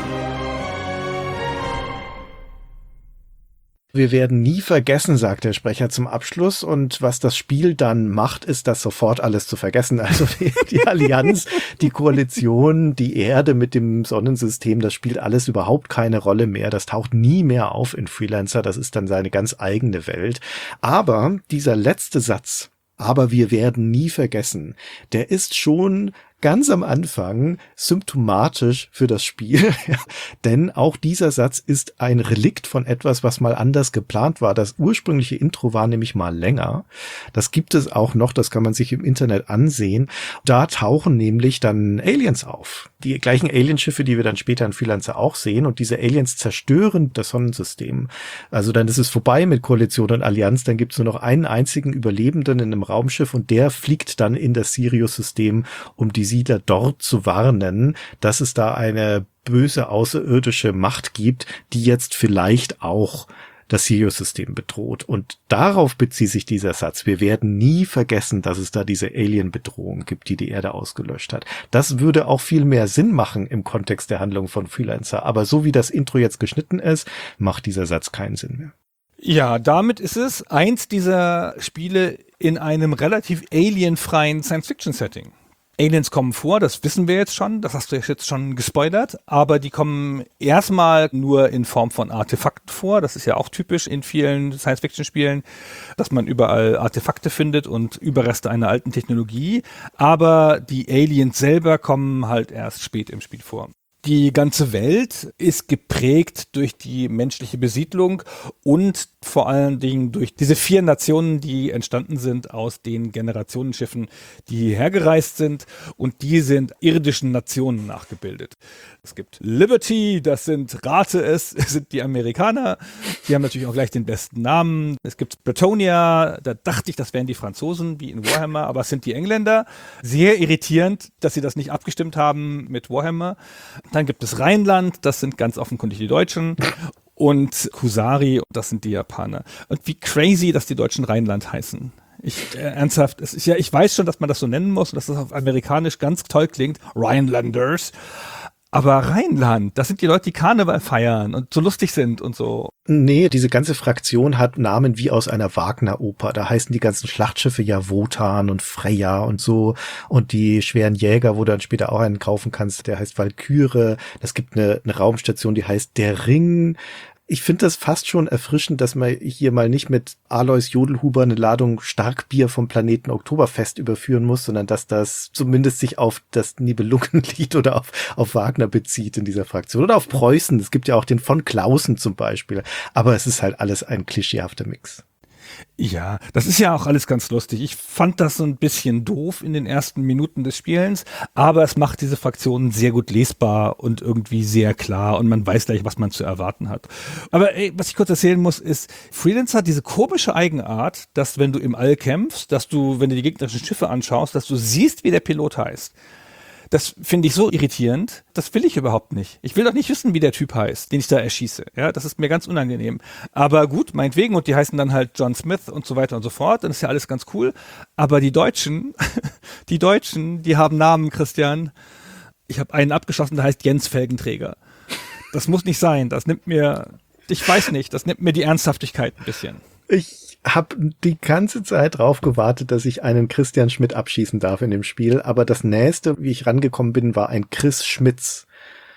Wir werden nie vergessen, sagt der Sprecher zum Abschluss. Und was das Spiel dann macht, ist, das sofort alles zu vergessen. Also die, die Allianz, die Koalition, die Erde mit dem Sonnensystem, das spielt alles überhaupt keine Rolle mehr. Das taucht nie mehr auf in Freelancer. Das ist dann seine ganz eigene Welt. Aber dieser letzte Satz, aber wir werden nie vergessen, der ist schon ganz am Anfang symptomatisch für das Spiel, denn auch dieser Satz ist ein Relikt von etwas, was mal anders geplant war. Das ursprüngliche Intro war nämlich mal länger. Das gibt es auch noch, das kann man sich im Internet ansehen. Da tauchen nämlich dann Aliens auf. Die gleichen Alienschiffe, die wir dann später in Freelancer auch sehen, und diese Aliens zerstören das Sonnensystem. Also dann ist es vorbei mit Koalition und Allianz, dann gibt es nur noch einen einzigen Überlebenden in einem Raumschiff und der fliegt dann in das Sirius-System, um die Siedler dort zu warnen, dass es da eine böse außerirdische Macht gibt, die jetzt vielleicht auch das Sirius-System bedroht. Und darauf bezieht sich dieser Satz. Wir werden nie vergessen, dass es da diese Alien-Bedrohung gibt, die die Erde ausgelöscht hat. Das würde auch viel mehr Sinn machen im Kontext der Handlung von Freelancer. Aber so wie das Intro jetzt geschnitten ist, macht dieser Satz keinen Sinn mehr. Ja, damit ist es eins dieser Spiele in einem relativ alienfreien Science-Fiction-Setting. Aliens kommen vor, das wissen wir jetzt schon, das hast du jetzt schon gespoilert, aber die kommen erstmal nur in Form von Artefakten vor. Das ist ja auch typisch in vielen Science-Fiction-Spielen, dass man überall Artefakte findet und Überreste einer alten Technologie, aber die Aliens selber kommen halt erst spät im Spiel vor. Die ganze Welt ist geprägt durch die menschliche Besiedlung und vor allen Dingen durch diese vier Nationen, die entstanden sind aus den Generationenschiffen, die hergereist sind, und die sind irdischen Nationen nachgebildet. Es gibt Liberty, das sind, rate es, sind die Amerikaner. Die haben natürlich auch gleich den besten Namen. Es gibt Bretonia, da dachte ich, das wären die Franzosen, wie in Warhammer, aber es sind die Engländer. Sehr irritierend, dass sie das nicht abgestimmt haben mit Warhammer. Dann gibt es Rheinland, das sind ganz offenkundig die Deutschen. Und Kusari, das sind die Japaner. Und wie crazy, dass die Deutschen Rheinland heißen. Ich, äh, ernsthaft, es ist ja, ich weiß schon, dass man das so nennen muss und dass das auf amerikanisch ganz toll klingt. Rhinelanders. Aber Rheinland, das sind die Leute, die Karneval feiern und so lustig sind und so. Nee, diese ganze Fraktion hat Namen wie aus einer Wagner-Oper. Da heißen die ganzen Schlachtschiffe ja Wotan und Freya und so. Und die schweren Jäger, wo du dann später auch einen kaufen kannst, der heißt Walküre. Es gibt eine, eine Raumstation, die heißt Der Ring. Ich finde das fast schon erfrischend, dass man hier mal nicht mit Alois Jodelhuber eine Ladung Starkbier vom Planeten Oktoberfest überführen muss, sondern dass das zumindest sich auf das Nibelungenlied oder auf, auf Wagner bezieht in dieser Fraktion. Oder auf Preußen. Es gibt ja auch den von Clausen zum Beispiel. Aber es ist halt alles ein klischeehafter Mix. Ja, das ist ja auch alles ganz lustig. Ich fand das so ein bisschen doof in den ersten Minuten des Spielens, aber es macht diese Fraktionen sehr gut lesbar und irgendwie sehr klar und man weiß gleich, was man zu erwarten hat. Aber ey, was ich kurz erzählen muss, ist, Freelancer hat diese komische Eigenart, dass wenn du im All kämpfst, dass du, wenn du die gegnerischen Schiffe anschaust, dass du siehst, wie der Pilot heißt. Das finde ich so irritierend. Das will ich überhaupt nicht. Ich will doch nicht wissen, wie der Typ heißt, den ich da erschieße. Ja, das ist mir ganz unangenehm. Aber gut, meinetwegen. Und die heißen dann halt John Smith und so weiter und so fort. Dann ist ja alles ganz cool. Aber die Deutschen, die Deutschen, die haben Namen, Christian. Ich habe einen abgeschossen, der heißt Jens Felgenträger. Das muss nicht sein. Das nimmt mir, ich weiß nicht, das nimmt mir die Ernsthaftigkeit ein bisschen. Ich habe die ganze Zeit drauf gewartet, dass ich einen Christian Schmidt abschießen darf in dem Spiel, aber das nächste, wie ich rangekommen bin, war ein Chris Schmitz.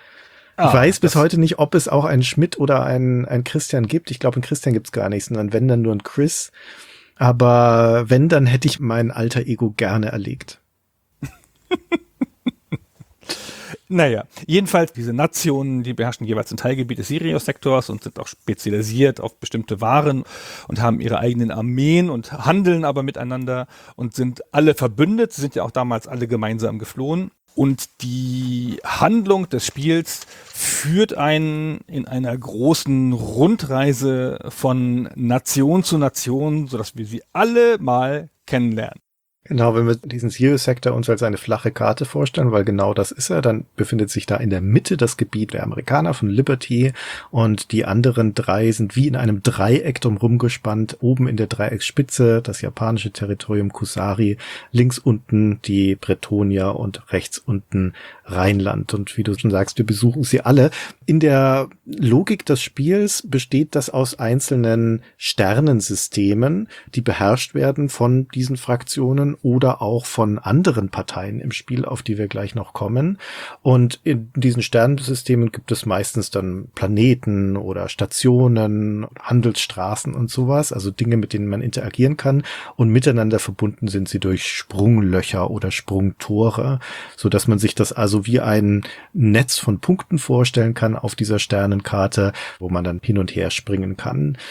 Ah, ich weiß bis heute nicht, ob es auch einen Schmidt oder einen, einen Christian gibt. Ich glaube, einen Christian gibt's gar nicht, sondern wenn, dann nur einen Chris. Aber wenn, dann hätte ich mein alter Ego gerne erlegt. Naja, jedenfalls diese Nationen, die beherrschen jeweils ein Teilgebiet des Sirius-Sektors und sind auch spezialisiert auf bestimmte Waren und haben ihre eigenen Armeen und handeln aber miteinander und sind alle verbündet, sind ja auch damals alle gemeinsam geflohen. Und die Handlung des Spiels führt einen in einer großen Rundreise von Nation zu Nation, sodass wir sie alle mal kennenlernen. Genau, wenn wir diesen Sirius-Sektor uns als eine flache Karte vorstellen, weil genau das ist er, dann befindet sich da in der Mitte das Gebiet der Amerikaner von Liberty und die anderen drei sind wie in einem Dreieck drumherum gespannt. Oben in der Dreiecksspitze das japanische Territorium Kusari, links unten die Bretonia und rechts unten Rheinland. Und wie du schon sagst, wir besuchen sie alle. In der Logik des Spiels besteht das aus einzelnen Sternensystemen, die beherrscht werden von diesen Fraktionen oder auch von anderen Parteien im Spiel, auf die wir gleich noch kommen. Und in diesen Sternensystemen gibt es meistens dann Planeten oder Stationen, Handelsstraßen und sowas, also Dinge, mit denen man interagieren kann. Und miteinander verbunden sind sie durch Sprunglöcher oder Sprungtore, so dass man sich das also wie ein Netz von Punkten vorstellen kann auf dieser Sternenkarte, wo man dann hin und her springen kann.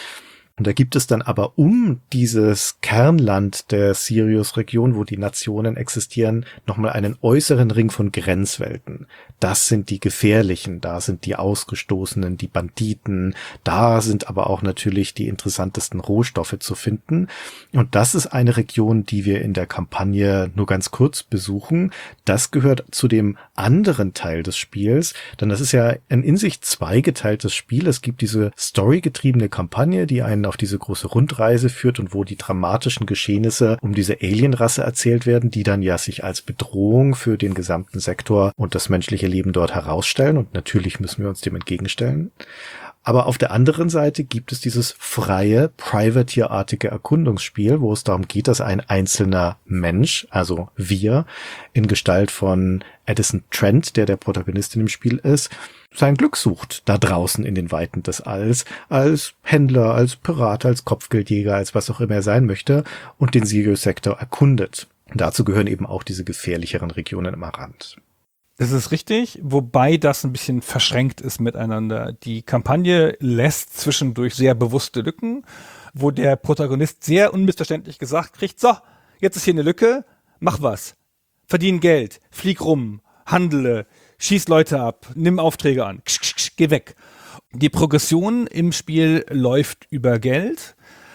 Und da gibt es dann aber um dieses Kernland der Sirius-Region, wo die Nationen existieren, nochmal einen äußeren Ring von Grenzwelten. Das sind die Gefährlichen, da sind die Ausgestoßenen, die Banditen, da sind aber auch natürlich die interessantesten Rohstoffe zu finden. Und das ist eine Region, die wir in der Kampagne nur ganz kurz besuchen. Das gehört zu dem anderen Teil des Spiels, denn das ist ja ein in sich zweigeteiltes Spiel. Es gibt diese storygetriebene Kampagne, die einen auf diese große Rundreise führt und wo die dramatischen Geschehnisse um diese Alienrasse erzählt werden, die dann ja sich als Bedrohung für den gesamten Sektor und das menschliche Leben dort herausstellen. Und natürlich müssen wir uns dem entgegenstellen. Aber auf der anderen Seite gibt es dieses freie, Privateer-artige Erkundungsspiel, wo es darum geht, dass ein einzelner Mensch, also wir, in Gestalt von Addison Trent, der der Protagonist in dem Spiel ist, sein Glück sucht, da draußen in den Weiten des Alls, als Händler, als Pirat, als Kopfgeldjäger, als was auch immer er sein möchte, und den Sirius-Sektor erkundet. Und dazu gehören eben auch diese gefährlicheren Regionen am Rand. Das ist richtig, wobei das ein bisschen verschränkt ist miteinander. Die Kampagne lässt zwischendurch sehr bewusste Lücken, wo der Protagonist sehr unmissverständlich gesagt kriegt, so, jetzt ist hier eine Lücke, mach was. Verdien Geld, flieg rum, handle, schieß Leute ab, nimm Aufträge an, ksch, ksch, ksch, geh weg. Die Progression im Spiel läuft über Geld.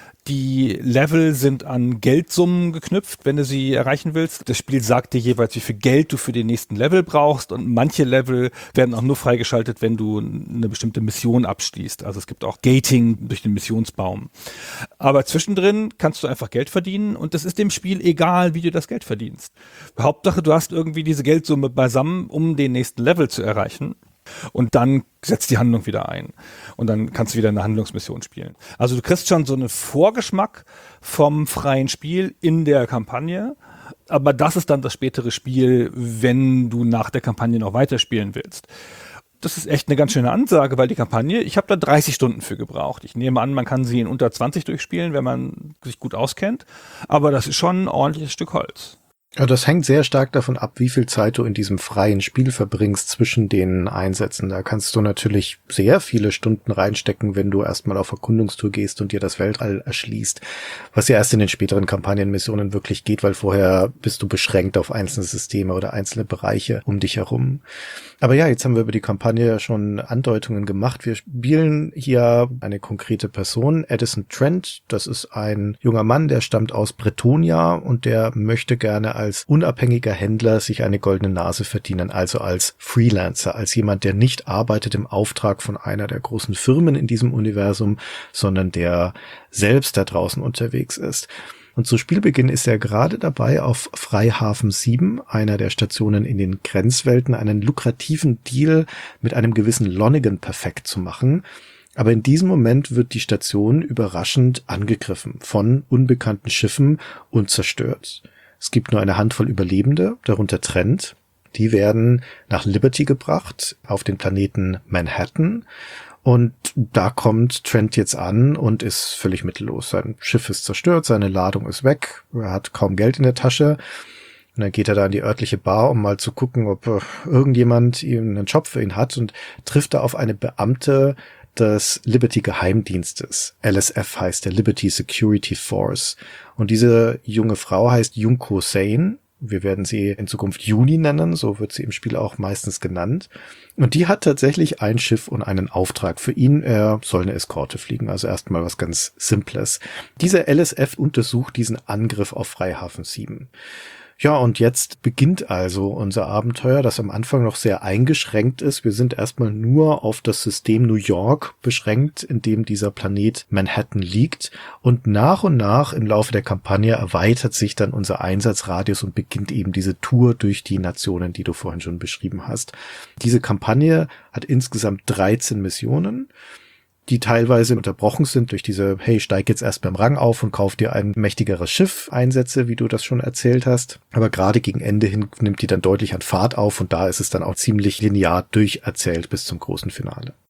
Die Level sind an Geldsummen geknüpft, wenn du sie erreichen willst. Das Spiel sagt dir jeweils, wie viel Geld du für den nächsten Level brauchst, und manche Level werden auch nur freigeschaltet, wenn du eine bestimmte Mission abschließt. Also es gibt auch Gating durch den Missionsbaum. Aber zwischendrin kannst du einfach Geld verdienen, und es ist dem Spiel egal, wie du das Geld verdienst. Hauptsache, du hast irgendwie diese Geldsumme beisammen, um den nächsten Level zu erreichen. Und dann setzt die Handlung wieder ein. Und dann kannst du wieder eine Handlungsmission spielen. Also du kriegst schon so einen Vorgeschmack vom freien Spiel in der Kampagne. Aber das ist dann das spätere Spiel, wenn du nach der Kampagne noch weiterspielen willst. Das ist echt eine ganz schöne Ansage, weil die Kampagne, ich habe da dreißig Stunden für gebraucht. Ich nehme an, man kann sie in unter zwanzig durchspielen, wenn man sich gut auskennt. Aber das ist schon ein ordentliches Stück Holz. Ja, das hängt sehr stark davon ab, wie viel Zeit du in diesem freien Spiel verbringst zwischen den Einsätzen. Da kannst du natürlich sehr viele Stunden reinstecken, wenn du erstmal auf Erkundungstour gehst und dir das Weltall erschließt. Was ja erst in den späteren Kampagnenmissionen wirklich geht, weil vorher bist du beschränkt auf einzelne Systeme oder einzelne Bereiche um dich herum. Aber ja, jetzt haben wir über die Kampagne schon Andeutungen gemacht. Wir spielen hier eine konkrete Person, Addison Trent. Das ist ein junger Mann, der stammt aus Bretonia und der möchte gerne als als unabhängiger Händler sich eine goldene Nase verdienen, also als Freelancer, als jemand, der nicht arbeitet im Auftrag von einer der großen Firmen in diesem Universum, sondern der selbst da draußen unterwegs ist. Und zu Spielbeginn ist er gerade dabei, auf Freihafen sieben, einer der Stationen in den Grenzwelten, einen lukrativen Deal mit einem gewissen Lonigan perfekt zu machen. Aber in diesem Moment wird die Station überraschend angegriffen von unbekannten Schiffen und zerstört. Es gibt nur eine Handvoll Überlebende, darunter Trent. Die werden nach Liberty gebracht, auf den Planeten Manhattan. Und da kommt Trent jetzt an und ist völlig mittellos. Sein Schiff ist zerstört, seine Ladung ist weg, er hat kaum Geld in der Tasche. Und dann geht er da in die örtliche Bar, um mal zu gucken, ob irgendjemand ihm einen Job für ihn hat, und trifft da auf eine Beamte des Liberty-Geheimdienstes. L S F heißt der Liberty Security Force. Und diese junge Frau heißt Junko Sane. Wir werden sie in Zukunft Juni nennen, so wird sie im Spiel auch meistens genannt. Und die hat tatsächlich ein Schiff und einen Auftrag für ihn. Er soll eine Eskorte fliegen, also erstmal was ganz Simples. Diese L S F untersucht diesen Angriff auf Freihafen sieben. Ja, und jetzt beginnt also unser Abenteuer, das am Anfang noch sehr eingeschränkt ist. Wir sind erstmal nur auf das System New York beschränkt, in dem dieser Planet Manhattan liegt. Und nach und nach im Laufe der Kampagne erweitert sich dann unser Einsatzradius und beginnt eben diese Tour durch die Nationen, die du vorhin schon beschrieben hast. Diese Kampagne hat insgesamt dreizehn Missionen, die teilweise unterbrochen sind durch diese, hey, steig jetzt erst beim Rang auf und kauf dir ein mächtigeres Schiff Einsätze, wie du das schon erzählt hast. Aber gerade gegen Ende hin nimmt die dann deutlich an Fahrt auf, und da ist es dann auch ziemlich linear durcherzählt bis zum großen Finale.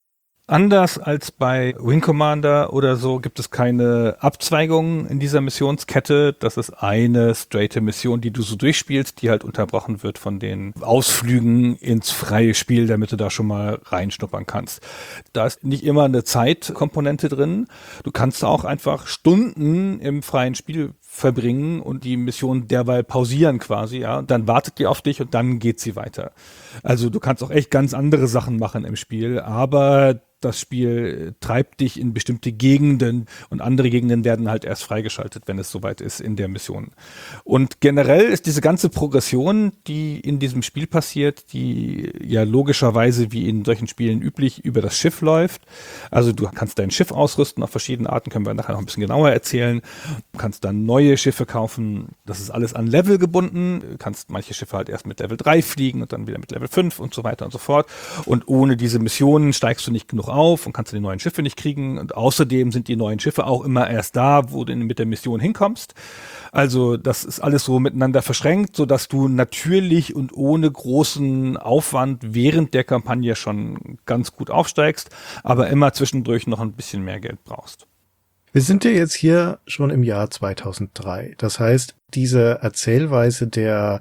Anders als bei Wing Commander oder so gibt es keine Abzweigungen in dieser Missionskette. Das ist eine straighte Mission, die du so durchspielst, die halt unterbrochen wird von den Ausflügen ins freie Spiel, damit du da schon mal reinschnuppern kannst. Da ist nicht immer eine Zeitkomponente drin. Du kannst auch einfach Stunden im freien Spiel verbringen und die Mission derweil pausieren quasi, ja. Und dann wartet die auf dich und dann geht sie weiter. Also du kannst auch echt ganz andere Sachen machen im Spiel, aber das Spiel treibt dich in bestimmte Gegenden und andere Gegenden werden halt erst freigeschaltet, wenn es soweit ist in der Mission. Und generell ist diese ganze Progression, die in diesem Spiel passiert, die ja logischerweise wie in solchen Spielen üblich über das Schiff läuft. Also du kannst dein Schiff ausrüsten auf verschiedene Arten, können wir nachher noch ein bisschen genauer erzählen. Du kannst dann neue Schiffe kaufen. Das ist alles an Level gebunden. Du kannst manche Schiffe halt erst mit Level drei fliegen und dann wieder mit Level fünf und so weiter und so fort. Und ohne diese Missionen steigst du nicht genug auf und kannst du die neuen Schiffe nicht kriegen. Und außerdem sind die neuen Schiffe auch immer erst da, wo du mit der Mission hinkommst. Also das ist alles so miteinander verschränkt, sodass du natürlich und ohne großen Aufwand während der Kampagne schon ganz gut aufsteigst, aber immer zwischendurch noch ein bisschen mehr Geld brauchst. Wir sind ja jetzt hier schon im Jahr zweitausenddrei. Das heißt, diese Erzählweise der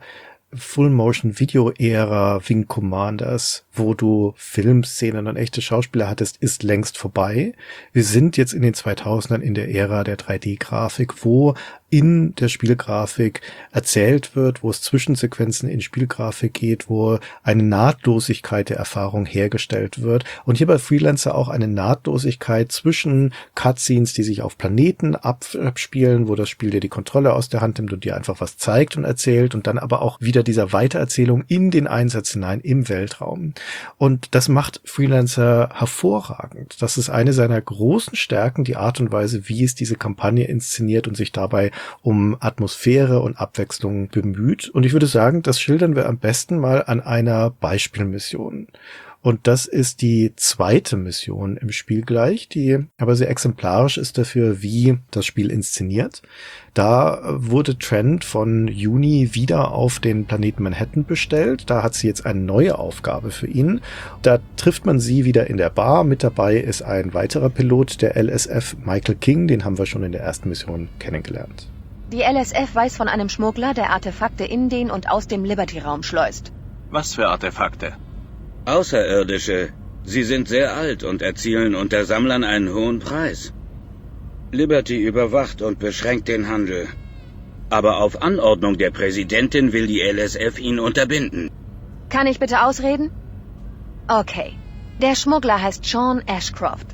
Full-Motion-Video-Ära Wing Commanders, wo du Filmszenen und echte Schauspieler hattest, ist längst vorbei. Wir sind jetzt in den zweitausendern in der Ära der drei D-Grafik, wo in der Spielgrafik erzählt wird, wo es Zwischensequenzen in Spielgrafik geht, wo eine Nahtlosigkeit der Erfahrung hergestellt wird und hier bei Freelancer auch eine Nahtlosigkeit zwischen Cutscenes, die sich auf Planeten abspielen, wo das Spiel dir die Kontrolle aus der Hand nimmt und dir einfach was zeigt und erzählt und dann aber auch wieder dieser Weitererzählung in den Einsatz hinein im Weltraum. Und das macht Freelancer hervorragend. Das ist eine seiner großen Stärken, die Art und Weise, wie es diese Kampagne inszeniert und sich dabei um Atmosphäre und Abwechslung bemüht. Und ich würde sagen, das schildern wir am besten mal an einer Beispielmission. Und das ist die zweite Mission im Spiel gleich, die aber sehr exemplarisch ist dafür, wie das Spiel inszeniert. Da wurde Trent von Juni wieder auf den Planeten Manhattan bestellt. Da hat sie jetzt eine neue Aufgabe für ihn. Da trifft man sie wieder in der Bar. Mit dabei ist ein weiterer Pilot der L S F, Michael King. Den haben wir schon in der ersten Mission kennengelernt. Die L S F weiß von einem Schmuggler, der Artefakte in den und aus dem Liberty-Raum schleust. Was für Artefakte? Außerirdische. Sie sind sehr alt und erzielen unter Sammlern einen hohen Preis. Liberty überwacht und beschränkt den Handel. Aber auf Anordnung der Präsidentin will die L S F ihn unterbinden. Kann ich bitte ausreden? Okay. Der Schmuggler heißt Sean Ashcroft.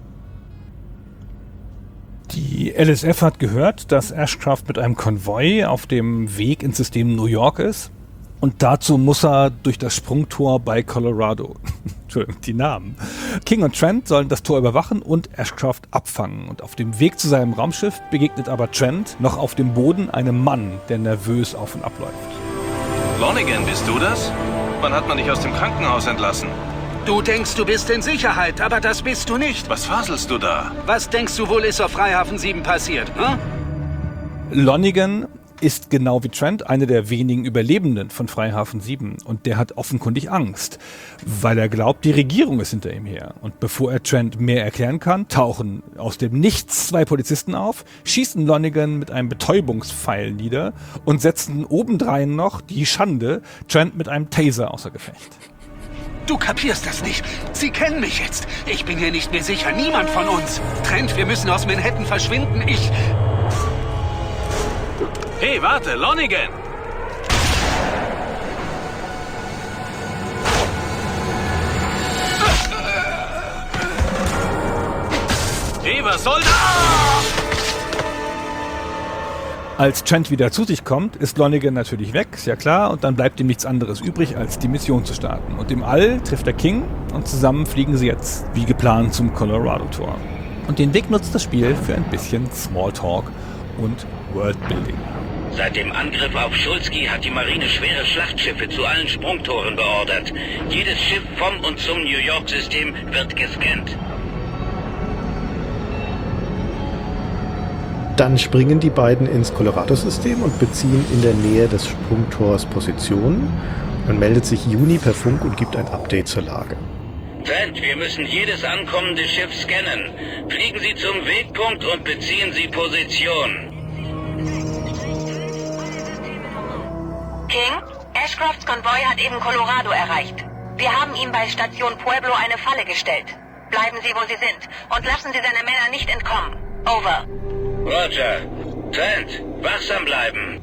Die L S F hat gehört, dass Ashcroft mit einem Konvoi auf dem Weg ins System New York ist. Und dazu muss er durch das Sprungtor bei Colorado. Entschuldigung, die Namen. King und Trent sollen das Tor überwachen und Ashcroft abfangen. Und auf dem Weg zu seinem Raumschiff begegnet aber Trent noch auf dem Boden einem Mann, der nervös auf und ab läuft. Lonigan, bist du das? Wann hat man dich aus dem Krankenhaus entlassen? Du denkst, du bist in Sicherheit, aber das bist du nicht. Was faselst du da? Was denkst du wohl ist auf Freihafen sieben passiert, hm? Lonigan ist genau wie Trent einer der wenigen Überlebenden von Freihafen sieben und der hat offenkundig Angst, weil er glaubt, die Regierung ist hinter ihm her. Und bevor er Trent mehr erklären kann, tauchen aus dem Nichts zwei Polizisten auf, schießen Lonigan mit einem Betäubungspfeil nieder und setzen obendrein noch die Schande, Trent mit einem Taser außer Gefecht. Du kapierst das nicht. Sie kennen mich jetzt. Ich bin hier nicht mehr sicher. Niemand von uns. Trent, wir müssen aus Manhattan verschwinden. Ich... Hey, warte, Lonigan! Hey, was soll das? Als Trent wieder zu sich kommt, ist Lonigan natürlich weg, ist ja klar, und dann bleibt ihm nichts anderes übrig, als die Mission zu starten. Und im All trifft er King und zusammen fliegen sie jetzt, wie geplant, zum Colorado-Tor. Und den Weg nutzt das Spiel für ein bisschen Smalltalk und Worldbuilding. Seit dem Angriff auf Schulski hat die Marine schwere Schlachtschiffe zu allen Sprungtoren beordert. Jedes Schiff vom und zum New York-System wird gescannt. Dann springen die beiden ins Colorado-System und beziehen in der Nähe des Sprungtors Position. Dann meldet sich Juni per Funk und gibt ein Update zur Lage. Trent, wir müssen jedes ankommende Schiff scannen. Fliegen Sie zum Wegpunkt und beziehen Sie Position. King, Ashcrofts Konvoi hat eben Colorado erreicht. Wir haben ihm bei Station Pueblo eine Falle gestellt. Bleiben Sie, wo Sie sind, und lassen Sie seine Männer nicht entkommen. Over. Roger. Trent, wachsam bleiben.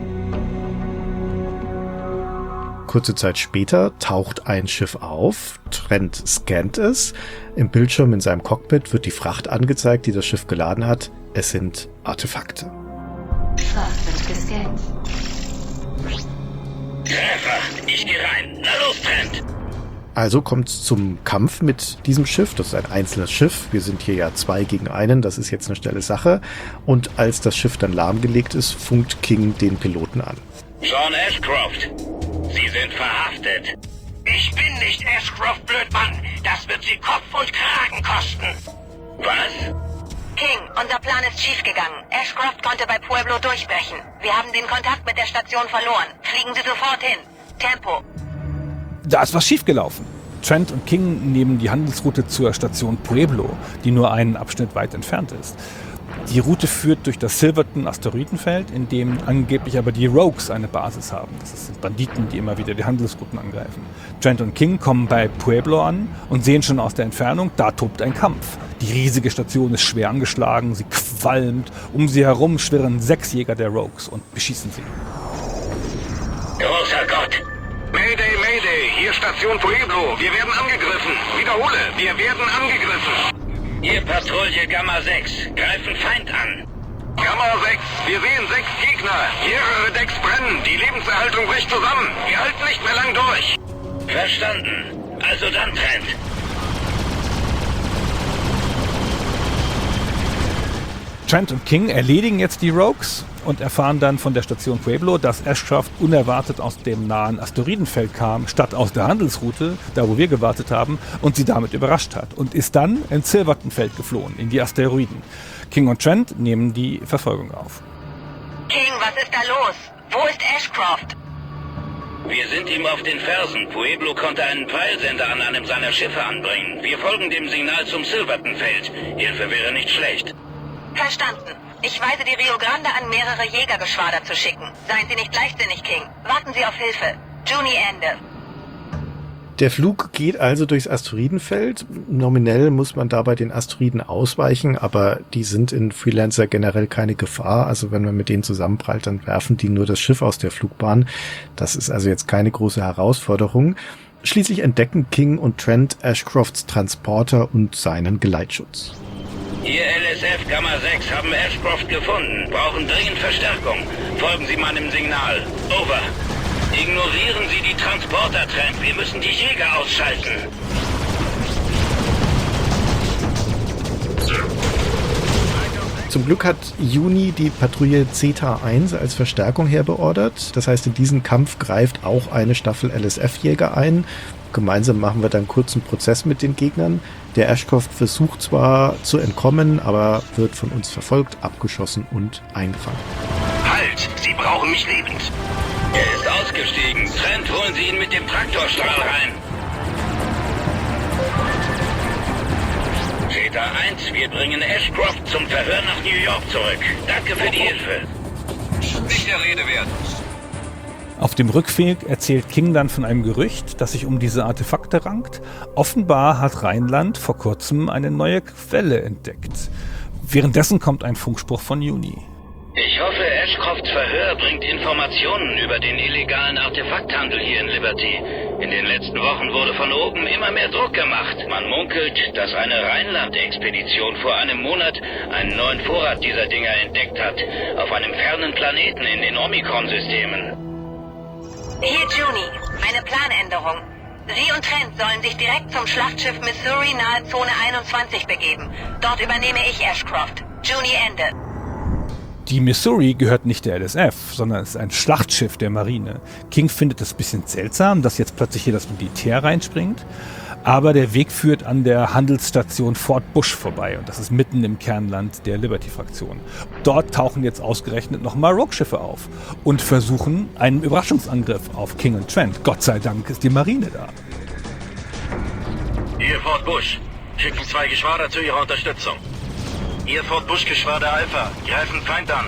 Kurze Zeit später taucht ein Schiff auf. Trent scannt es. Im Bildschirm in seinem Cockpit wird die Fracht angezeigt, die das Schiff geladen hat. Es sind Artefakte. Fracht wird gescannt. Treffer, ich gehe rein. Na los, Trent. Also kommt es zum Kampf mit diesem Schiff. Das ist ein einzelnes Schiff. Wir sind hier ja zwei gegen einen. Das ist jetzt eine schnelle Sache. Und als das Schiff dann lahmgelegt ist, funkt King den Piloten an. John Ashcroft, Sie sind verhaftet. Ich bin nicht Ashcroft, Blödmann. Das wird Sie Kopf und Kragen kosten. Was? King, unser Plan ist schiefgegangen. Ashcroft konnte bei Pueblo durchbrechen. Wir haben den Kontakt mit der Station verloren. Fliegen Sie sofort hin. Tempo. Da ist was schiefgelaufen. Trent und King nehmen die Handelsroute zur Station Pueblo, die nur einen Abschnitt weit entfernt ist. Die Route führt durch das Silverton-Asteroidenfeld, in dem angeblich aber die Rogues eine Basis haben. Das sind Banditen, die immer wieder die Handelsrouten angreifen. Trent und King kommen bei Pueblo an und sehen schon aus der Entfernung, da tobt ein Kampf. Die riesige Station ist schwer angeschlagen, sie qualmt. Um sie herum schwirren sechs Jäger der Rogues und beschießen sie. Großer Gott! Mayday, Mayday, hier Station Pueblo. Wir werden angegriffen. Wiederhole, wir werden angegriffen. Hier Patrouille Gamma sechs. Greifen Feind an. Gamma sechs, wir sehen sechs Gegner. Mehrere Decks brennen. Die Lebenserhaltung bricht zusammen. Wir halten nicht mehr lang durch. Verstanden. Also dann, Trent. Trent und King erledigen jetzt die Rogues und erfahren dann von der Station Pueblo, dass Ashcroft unerwartet aus dem nahen Asteroidenfeld kam, statt aus der Handelsroute, da wo wir gewartet haben, und sie damit überrascht hat und ist dann ins Silverton-Feld geflohen, in die Asteroiden. King und Trent nehmen die Verfolgung auf. King, was ist da los? Wo ist Ashcroft? Wir sind ihm auf den Fersen. Pueblo konnte einen Peilsender an einem seiner Schiffe anbringen. Wir folgen dem Signal zum Silverton-Feld. Hilfe wäre nicht schlecht. Verstanden. Ich weise die Rio Grande an, mehrere Jägergeschwader zu schicken. Seien Sie nicht leichtsinnig, King. Warten Sie auf Hilfe. Juni Ende. Der Flug geht also durchs Asteroidenfeld. Nominell muss man dabei den Asteroiden ausweichen, aber die sind in Freelancer generell keine Gefahr. Also wenn man mit denen zusammenprallt, dann werfen die nur das Schiff aus der Flugbahn. Das ist also jetzt keine große Herausforderung. Schließlich entdecken King und Trent Ashcrofts Transporter und seinen Geleitschutz. Hier L S F Gamma sechs haben Ashcroft gefunden. Brauchen dringend Verstärkung. Folgen Sie meinem Signal. Over. Ignorieren Sie die Transporter, Trent. Wir müssen die Jäger ausschalten. Zum Glück hat Juni die Patrouille Zeta eins als Verstärkung herbeordert. Das heißt, in diesen Kampf greift auch eine Staffel L S F-Jäger ein. Gemeinsam machen wir dann kurz einen Prozess mit den Gegnern. Der Ashcroft versucht zwar zu entkommen, aber wird von uns verfolgt, abgeschossen und eingefangen. Halt! Sie brauchen mich lebend. Er ist ausgestiegen. Trent, holen Sie ihn mit dem Traktorstrahl rein. Zeta eins, wir bringen Ashcroft zum Verhör nach New York zurück. Danke für die Hilfe. Nicht der Rede wert. Auf dem Rückweg erzählt King dann von einem Gerücht, das sich um diese Artefakte rankt. Offenbar hat Rheinland vor kurzem eine neue Quelle entdeckt. Währenddessen kommt ein Funkspruch von Juni. Ich hoffe, Ashcrofts Verhör bringt Informationen über den illegalen Artefakthandel hier in Liberty. In den letzten Wochen wurde von oben immer mehr Druck gemacht. Man munkelt, dass eine Rheinland-Expedition vor einem Monat einen neuen Vorrat dieser Dinger entdeckt hat. Auf einem fernen Planeten in den Omikron-Systemen. Hier Juni, eine Planänderung. Sie und Trent sollen sich direkt zum Schlachtschiff Missouri nahe Zone einundzwanzig begeben. Dort übernehme ich Ashcroft. Juni Ende. Die Missouri gehört nicht der L S F, sondern ist ein Schlachtschiff der Marine. King findet es ein bisschen seltsam, dass jetzt plötzlich hier das Militär reinspringt. Aber der Weg führt an der Handelsstation Fort Bush vorbei und das ist mitten im Kernland der Liberty-Fraktion. Dort tauchen jetzt ausgerechnet nochmal Rogue-Schiffe auf und versuchen einen Überraschungsangriff auf King und Trent. Gott sei Dank ist die Marine da. Hier Hier Fort Bush. Schicken zwei Geschwader zu Ihrer Unterstützung. Ihr Fort Bush Geschwader Alpha. Greifen Feind an.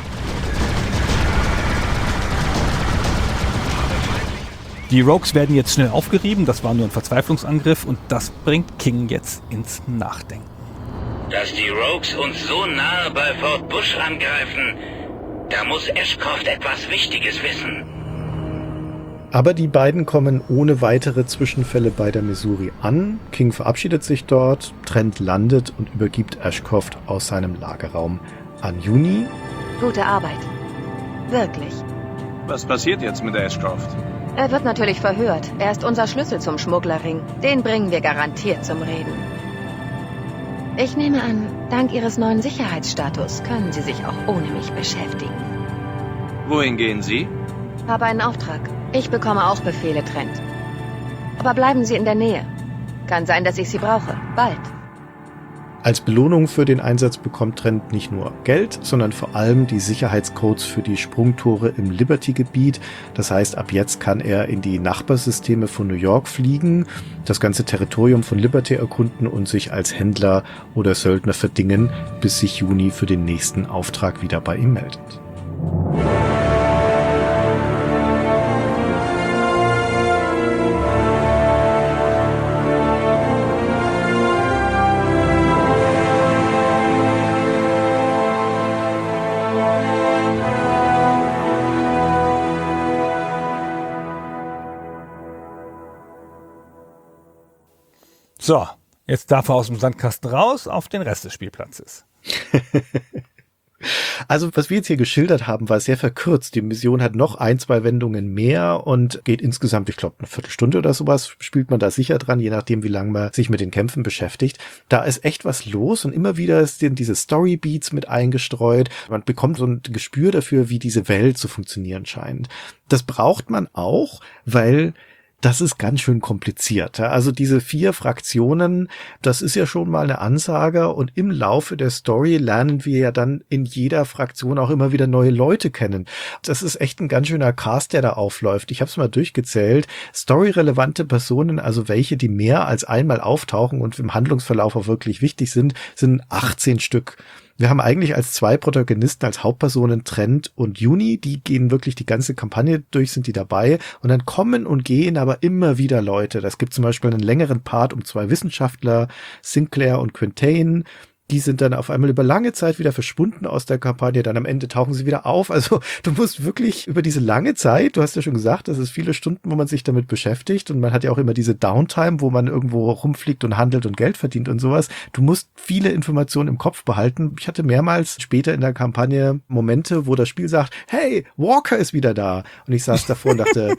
Die Rogues werden jetzt schnell aufgerieben, das war nur ein Verzweiflungsangriff und das bringt King jetzt ins Nachdenken. Dass die Rogues uns so nahe bei Fort Bush angreifen, da muss Ashcroft etwas Wichtiges wissen. Aber die beiden kommen ohne weitere Zwischenfälle bei der Missouri an. King verabschiedet sich dort, Trent landet und übergibt Ashcroft aus seinem Lagerraum an Juni. Gute Arbeit. Wirklich. Was passiert jetzt mit Ashcroft? Er wird natürlich verhört. Er ist unser Schlüssel zum Schmugglerring. Den bringen wir garantiert zum Reden. Ich nehme an, dank Ihres neuen Sicherheitsstatus können Sie sich auch ohne mich beschäftigen. Wohin gehen Sie? Habe einen Auftrag. Ich bekomme auch Befehle, Trent. Aber bleiben Sie in der Nähe. Kann sein, dass ich Sie brauche. Bald. Als Belohnung für den Einsatz bekommt Trent nicht nur Geld, sondern vor allem die Sicherheitscodes für die Sprungtore im Liberty-Gebiet. Das heißt, ab jetzt kann er in die Nachbarsysteme von New York fliegen, das ganze Territorium von Liberty erkunden und sich als Händler oder Söldner verdingen, bis sich Juni für den nächsten Auftrag wieder bei ihm meldet. So, jetzt darf er aus dem Sandkasten raus auf den Rest des Spielplatzes. Also, was wir jetzt hier geschildert haben, war sehr verkürzt. Die Mission hat noch ein, zwei Wendungen mehr und geht insgesamt, ich glaube, eine Viertelstunde oder sowas spielt man da sicher dran, je nachdem, wie lange man sich mit den Kämpfen beschäftigt. Da ist echt was los und immer wieder sind diese Storybeats mit eingestreut. Man bekommt so ein Gespür dafür, wie diese Welt zu funktionieren scheint. Das braucht man auch, weil das ist ganz schön kompliziert. Also diese vier Fraktionen, das ist ja schon mal eine Ansage und im Laufe der Story lernen wir ja dann in jeder Fraktion auch immer wieder neue Leute kennen. Das ist echt ein ganz schöner Cast, der da aufläuft. Ich habe es mal durchgezählt. Storyrelevante Personen, also welche, die mehr als einmal auftauchen und im Handlungsverlauf auch wirklich wichtig sind, sind achtzehn Stück. Wir haben eigentlich als zwei Protagonisten, als Hauptpersonen Trent und Juni, die gehen wirklich die ganze Kampagne durch, sind die dabei und dann kommen und gehen aber immer wieder Leute. Das gibt zum Beispiel einen längeren Part um zwei Wissenschaftler, Sinclair und Quintain. Die sind dann auf einmal über lange Zeit wieder verschwunden aus der Kampagne, dann am Ende tauchen sie wieder auf. Also du musst wirklich über diese lange Zeit, du hast ja schon gesagt, das ist viele Stunden, wo man sich damit beschäftigt und man hat ja auch immer diese Downtime, wo man irgendwo rumfliegt und handelt und Geld verdient und sowas. Du musst viele Informationen im Kopf behalten. Ich hatte mehrmals später in der Kampagne Momente, wo das Spiel sagt, hey, Walker ist wieder da. Und ich saß davor und dachte,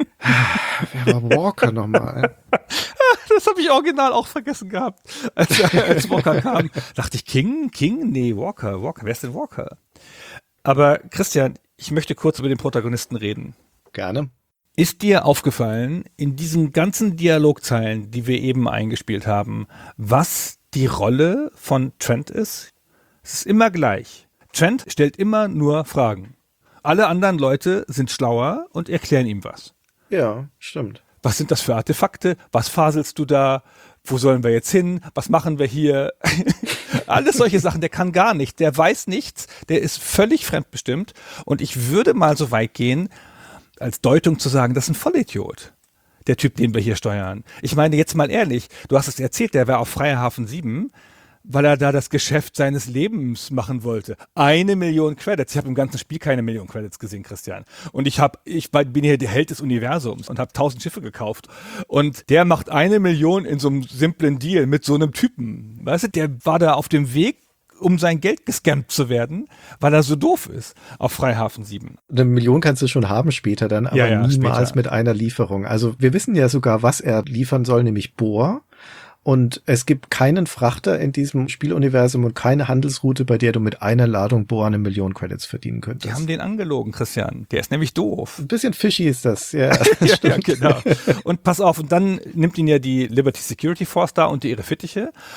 wer war Walker nochmal? Das habe ich original auch vergessen gehabt, als, als Walker kam. Dachte ich, King? King? Nee, Walker. Walker. Wer ist denn Walker? Aber Christian, ich möchte kurz über den Protagonisten reden. Gerne. Ist dir aufgefallen, in diesen ganzen Dialogzeilen, die wir eben eingespielt haben, was die Rolle von Trent ist? Es ist immer gleich. Trent stellt immer nur Fragen. Alle anderen Leute sind schlauer und erklären ihm was. Ja, stimmt. Was sind das für Artefakte? Was faselst du da? Wo sollen wir jetzt hin? Was machen wir hier? Alles solche Sachen. Der kann gar nicht. Der weiß nichts. Der ist völlig fremdbestimmt. Und ich würde mal so weit gehen, als Deutung zu sagen, das ist ein Vollidiot. Der Typ, den wir hier steuern. Ich meine, jetzt mal ehrlich, du hast es erzählt, der war auf Freier Hafen sieben, weil er da das Geschäft seines Lebens machen wollte. Eine Million Credits. Ich habe im ganzen Spiel keine Million Credits gesehen, Christian. Und ich habe, ich bin hier der Held des Universums und habe tausend Schiffe gekauft. Und der macht eine Million in so einem simplen Deal mit so einem Typen. Weißt du, der war da auf dem Weg, um sein Geld gescampt zu werden, weil er so doof ist auf Freihafen sieben. Eine Million kannst du schon haben später dann, aber ja, ja, niemals später. Mit einer Lieferung. Also wir wissen ja sogar, was er liefern soll, nämlich Bohr. Und es gibt keinen Frachter in diesem Spieluniversum und keine Handelsroute, bei der du mit einer Ladung Bohr eine Million Credits verdienen könntest. Die haben den angelogen, Christian. Der ist nämlich doof. Ein bisschen fishy ist das, ja. Das ja, ja, genau. Und pass auf, und dann nimmt ihn ja die Liberty Security Force da unter ihre Fittiche.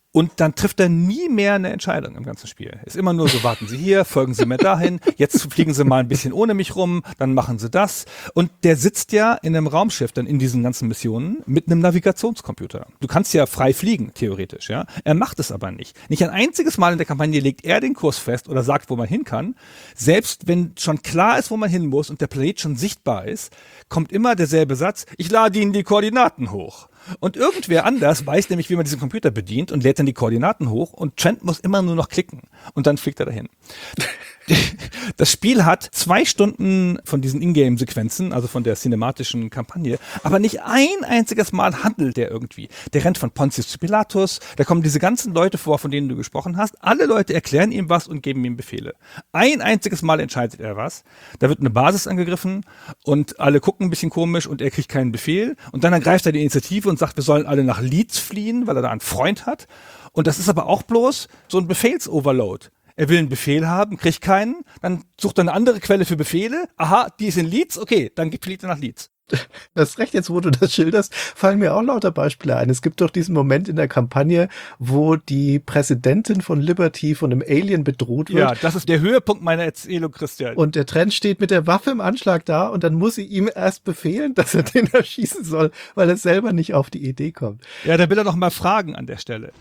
Und dann trifft er nie mehr eine Entscheidung im ganzen Spiel. Ist immer nur so, warten Sie hier, folgen Sie mir dahin, jetzt fliegen Sie mal ein bisschen ohne mich rum, dann machen Sie das. Und der sitzt ja in einem Raumschiff dann in diesen ganzen Missionen mit einem Navigationscomputer. Du kannst ja frei fliegen, theoretisch, ja. Er macht es aber nicht. Nicht ein einziges Mal in der Kampagne legt er den Kurs fest oder sagt, wo man hin kann. Selbst wenn schon klar ist, wo man hin muss und der Planet schon sichtbar ist, kommt immer derselbe Satz, ich lade Ihnen die Koordinaten hoch. Und irgendwer anders weiß nämlich, wie man diesen Computer bedient und lädt dann die Koordinaten hoch und Trent muss immer nur noch klicken und dann fliegt er dahin. Das Spiel hat zwei Stunden von diesen Ingame-Sequenzen, also von der cinematischen Kampagne, aber nicht ein einziges Mal handelt der irgendwie. Der rennt von Pontius zu Pilatus, da kommen diese ganzen Leute vor, von denen du gesprochen hast. Alle Leute erklären ihm was und geben ihm Befehle. Ein einziges Mal entscheidet er was. Da wird eine Basis angegriffen und alle gucken ein bisschen komisch und er kriegt keinen Befehl. Und dann ergreift er die Initiative und sagt, wir sollen alle nach Leeds fliehen, weil er da einen Freund hat. Und das ist aber auch bloß so ein Befehlsoverload. Er will einen Befehl haben, kriegt keinen, dann sucht er eine andere Quelle für Befehle. Aha, die ist in Leeds, okay, dann fliegt er nach Leeds. Das recht, jetzt wo du das schilderst, fallen mir auch lauter Beispiele ein. Es gibt doch diesen Moment in der Kampagne, wo die Präsidentin von Liberty von einem Alien bedroht wird. Ja, das ist der Höhepunkt meiner Erzählung, Christian. Und der Trent steht mit der Waffe im Anschlag da und dann muss sie ihm erst befehlen, dass er den erschießen soll, weil er selber nicht auf die Idee kommt. Ja, da will er doch mal fragen an der Stelle.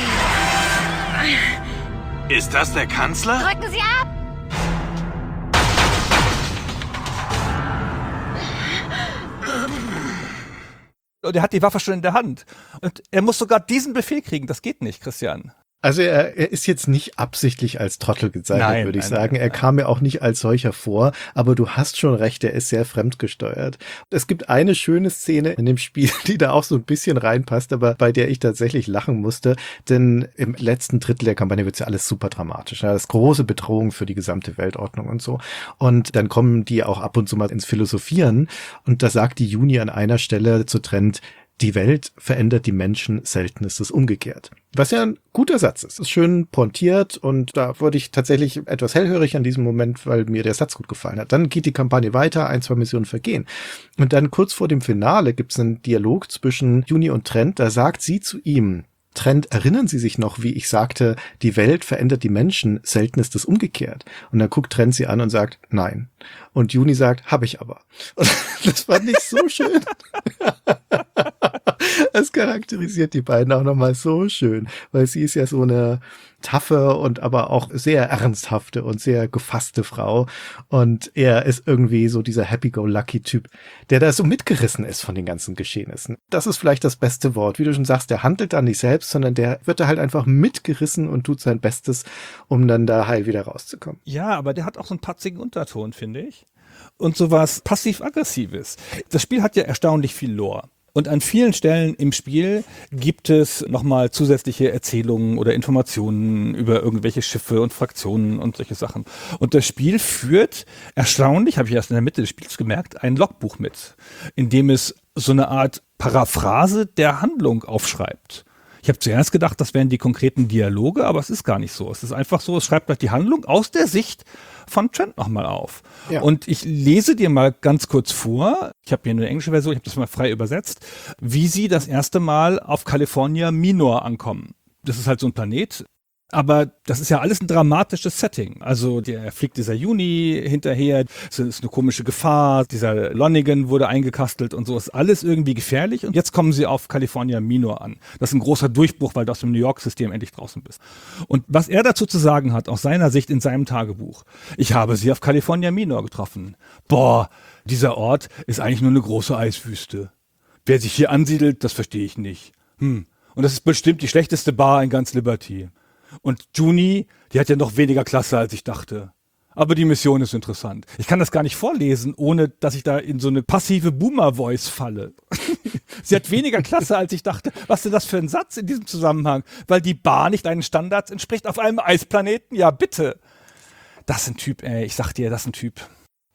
Ist das der Kanzler? Drücken Sie ab! Und er hat die Waffe schon in der Hand. Und er muss sogar diesen Befehl kriegen. Das geht nicht, Christian. Also er, er ist jetzt nicht absichtlich als Trottel gezeichnet, nein, würde ich nein, sagen. Nein, er nein. kam mir auch nicht als solcher vor, aber du hast schon recht, er ist sehr fremdgesteuert. Es gibt eine schöne Szene in dem Spiel, die da auch so ein bisschen reinpasst, aber bei der ich tatsächlich lachen musste, denn im letzten Drittel der Kampagne wird ja alles super dramatisch. Das ist große Bedrohung für die gesamte Weltordnung und so. Und dann kommen die auch ab und zu mal ins Philosophieren und da sagt die Juni an einer Stelle zu Trent, die Welt verändert die Menschen, selten ist es umgekehrt. Was ja ein guter Satz ist. Ist schön pointiert und da wurde ich tatsächlich etwas hellhörig an diesem Moment, weil mir der Satz gut gefallen hat. Dann geht die Kampagne weiter, ein, zwei Missionen vergehen. Und dann kurz vor dem Finale gibt es einen Dialog zwischen Juni und Trent. Da sagt sie zu ihm, Trent, erinnern Sie sich noch, wie ich sagte, die Welt verändert die Menschen, selten ist es umgekehrt. Und dann guckt Trent sie an und sagt, nein. Und Juni sagt, hab ich aber. Und das fand ich so schön. Es charakterisiert die beiden auch nochmal so schön, weil sie ist ja so eine taffe und aber auch sehr ernsthafte und sehr gefasste Frau und er ist irgendwie so dieser Happy-Go-Lucky-Typ, der da so mitgerissen ist von den ganzen Geschehnissen. Das ist vielleicht das beste Wort. Wie du schon sagst, der handelt da nicht selbst, sondern der wird da halt einfach mitgerissen und tut sein Bestes, um dann da heil wieder rauszukommen. Ja, aber der hat auch so einen patzigen Unterton, finde ich. Und sowas passiv-aggressives. Das Spiel hat ja erstaunlich viel Lore. Und an vielen Stellen im Spiel gibt es nochmal zusätzliche Erzählungen oder Informationen über irgendwelche Schiffe und Fraktionen und solche Sachen. Und das Spiel führt, erstaunlich, habe ich erst in der Mitte des Spiels gemerkt, ein Logbuch mit, in dem es so eine Art Paraphrase der Handlung aufschreibt. Ich habe zuerst gedacht, das wären die konkreten Dialoge, aber es ist gar nicht so. Es ist einfach so, es schreibt halt die Handlung aus der Sicht von Trent nochmal auf. Ja. Und ich lese dir mal ganz kurz vor, ich habe hier eine englische Version, ich habe das mal frei übersetzt, wie sie das erste Mal auf California Minor ankommen. Das ist halt so ein Planet. Aber das ist ja alles ein dramatisches Setting. Also der fliegt dieser Juni hinterher, es ist eine komische Gefahr, dieser Lonigan wurde eingekastelt und so, ist alles irgendwie gefährlich. Und jetzt kommen sie auf California Minor an. Das ist ein großer Durchbruch, weil du aus dem New York-System endlich draußen bist. Und was er dazu zu sagen hat, aus seiner Sicht in seinem Tagebuch, ich habe sie auf California Minor getroffen. Boah, dieser Ort ist eigentlich nur eine große Eiswüste. Wer sich hier ansiedelt, das verstehe ich nicht. Hm. Und das ist bestimmt die schlechteste Bar in ganz Liberty. Und Juni, die hat ja noch weniger Klasse, als ich dachte. Aber die Mission ist interessant. Ich kann das gar nicht vorlesen, ohne dass ich da in so eine passive Boomer-Voice falle. Sie hat weniger Klasse, als ich dachte. Was ist denn das für ein Satz in diesem Zusammenhang? Weil die Bar nicht deinen Standards entspricht auf einem Eisplaneten? Ja, bitte. Das ist ein Typ, ey. Ich sag dir, das ist ein Typ.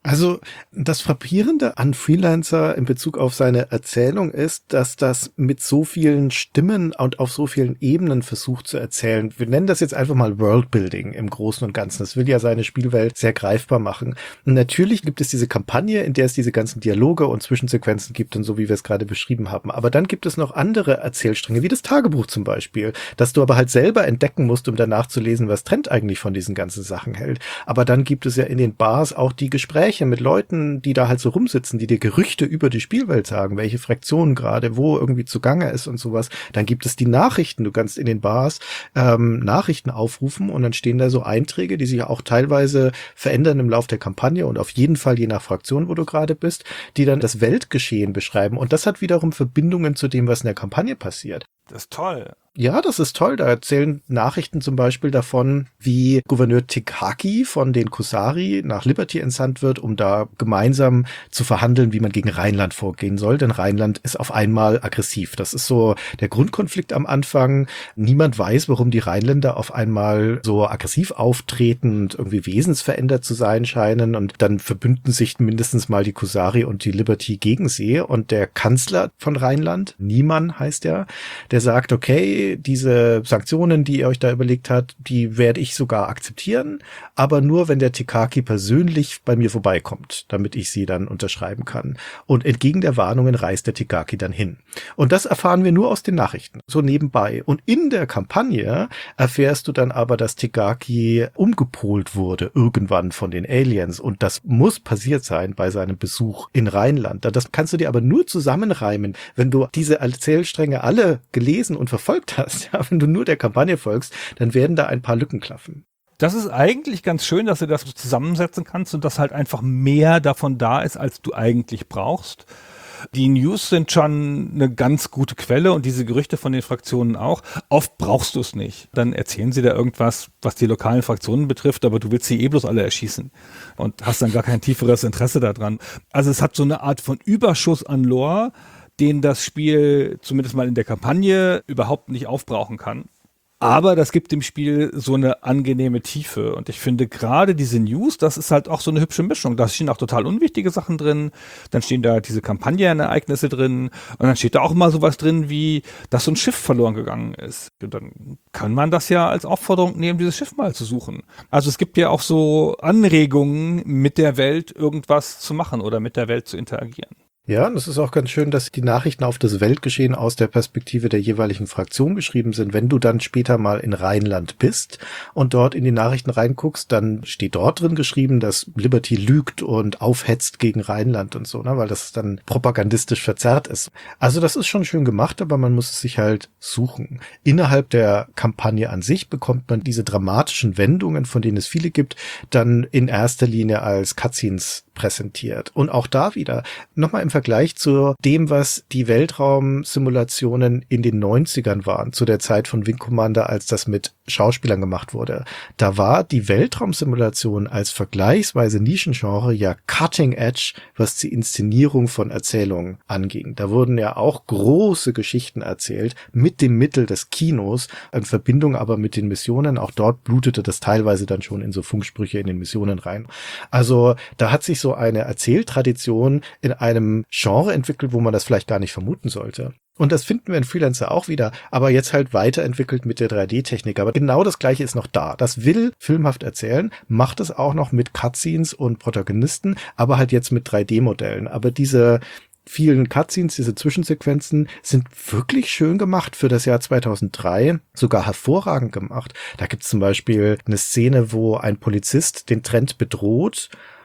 Also das Frappierende an Freelancer in Bezug auf seine Erzählung ist, dass das mit so vielen Stimmen und auf so vielen Ebenen versucht zu erzählen. Wir nennen das jetzt einfach mal Worldbuilding im Großen und Ganzen. Das will ja seine Spielwelt sehr greifbar machen. Und natürlich gibt es diese Kampagne, in der es diese ganzen Dialoge und Zwischensequenzen gibt und so, wie wir es gerade beschrieben haben. Aber dann gibt es noch andere Erzählstränge, wie das Tagebuch zum Beispiel, dass du aber halt selber entdecken musst, um danach zu lesen, was Trent eigentlich von diesen ganzen Sachen hält. Aber dann gibt es ja in den Bars auch die Gespräche mit Leuten, die da halt so rumsitzen, die dir Gerüchte über die Spielwelt sagen, welche Fraktion gerade wo irgendwie zugange ist und sowas. Dann gibt es die Nachrichten. Du kannst in den Bars ähm, Nachrichten aufrufen und dann stehen da so Einträge, die sich auch teilweise verändern im Lauf der Kampagne und auf jeden Fall je nach Fraktion, wo du gerade bist, die dann das Weltgeschehen beschreiben. Und das hat wiederum Verbindungen zu dem, was in der Kampagne passiert. Das ist toll. Ja, das ist toll. Da erzählen Nachrichten zum Beispiel davon, wie Gouverneur Tikaki von den Kusari nach Liberty entsandt wird, um da gemeinsam zu verhandeln, wie man gegen Rheinland vorgehen soll. Denn Rheinland ist auf einmal aggressiv. Das ist so der Grundkonflikt am Anfang. Niemand weiß, warum die Rheinländer auf einmal so aggressiv auftreten und irgendwie wesensverändert zu sein scheinen. Und dann verbünden sich mindestens mal die Kusari und die Liberty gegen sie. Und der Kanzler von Rheinland, Niemann heißt er, der sagt, okay, diese Sanktionen, die ihr euch da überlegt habt, die werde ich sogar akzeptieren, aber nur, wenn der Tikaki persönlich bei mir vorbeikommt, damit ich sie dann unterschreiben kann. Und entgegen der Warnungen reist der Tikaki dann hin. Und das erfahren wir nur aus den Nachrichten, so nebenbei. Und in der Kampagne erfährst du dann aber, dass Tikaki umgepolt wurde irgendwann von den Aliens. Und das muss passiert sein bei seinem Besuch in Rheinland. Das kannst du dir aber nur zusammenreimen, wenn du diese Erzählstränge alle gelesen und verfolgt hast. Ja, wenn du nur der Kampagne folgst, dann werden da ein paar Lücken klaffen. Das ist eigentlich ganz schön, dass du das zusammensetzen kannst und dass halt einfach mehr davon da ist, als du eigentlich brauchst. Die News sind schon eine ganz gute Quelle und diese Gerüchte von den Fraktionen auch. Oft brauchst du es nicht. Dann erzählen sie da irgendwas, was die lokalen Fraktionen betrifft, aber du willst sie eh bloß alle erschießen und hast dann gar kein tieferes Interesse daran. Also es hat so eine Art von Überschuss an Lore, den das Spiel zumindest mal in der Kampagne überhaupt nicht aufbrauchen kann. Aber das gibt dem Spiel so eine angenehme Tiefe. Und ich finde gerade diese News, das ist halt auch so eine hübsche Mischung. Da stehen auch total unwichtige Sachen drin. Dann stehen da diese Kampagnenereignisse drin. Und dann steht da auch mal sowas drin wie, dass so ein Schiff verloren gegangen ist. Und dann kann man das ja als Aufforderung nehmen, dieses Schiff mal zu suchen. Also es gibt ja auch so Anregungen, mit der Welt irgendwas zu machen oder mit der Welt zu interagieren. Ja, und es ist auch ganz schön, dass die Nachrichten auf das Weltgeschehen aus der Perspektive der jeweiligen Fraktion geschrieben sind. Wenn du dann später mal in Rheinland bist und dort in die Nachrichten reinguckst, dann steht dort drin geschrieben, dass Liberty lügt und aufhetzt gegen Rheinland und so, ne, weil das dann propagandistisch verzerrt ist. Also das ist schon schön gemacht, aber man muss es sich halt suchen. Innerhalb der Kampagne an sich bekommt man diese dramatischen Wendungen, von denen es viele gibt, dann in erster Linie als Cutscenes präsentiert. Und auch da wieder, nochmal im Vergleich zu dem, was die Weltraumsimulationen in den neunzigern waren, zu der Zeit von Wing Commander, als das mit Schauspielern gemacht wurde. Da war die Weltraumsimulation als vergleichsweise Nischengenre ja cutting edge, was die Inszenierung von Erzählungen anging. Da wurden ja auch große Geschichten erzählt, mit dem Mittel des Kinos, in Verbindung aber mit den Missionen. Auch dort blutete das teilweise dann schon in so Funksprüche in den Missionen rein. Also da hat sich so eine Erzähltradition in einem Genre entwickelt, wo man das vielleicht gar nicht vermuten sollte. Und das finden wir in Freelancer auch wieder, aber jetzt halt weiterentwickelt mit der drei D-Technik. Aber genau das Gleiche ist noch da. Das will filmhaft erzählen, macht es auch noch mit Cutscenes und Protagonisten, aber halt jetzt mit drei D-Modellen. Aber diese vielen Cutscenes, diese Zwischensequenzen sind wirklich schön gemacht für das Jahr zweitausenddrei, sogar hervorragend gemacht. Da gibt es zum Beispiel eine Szene, wo ein Polizist den Trent bedroht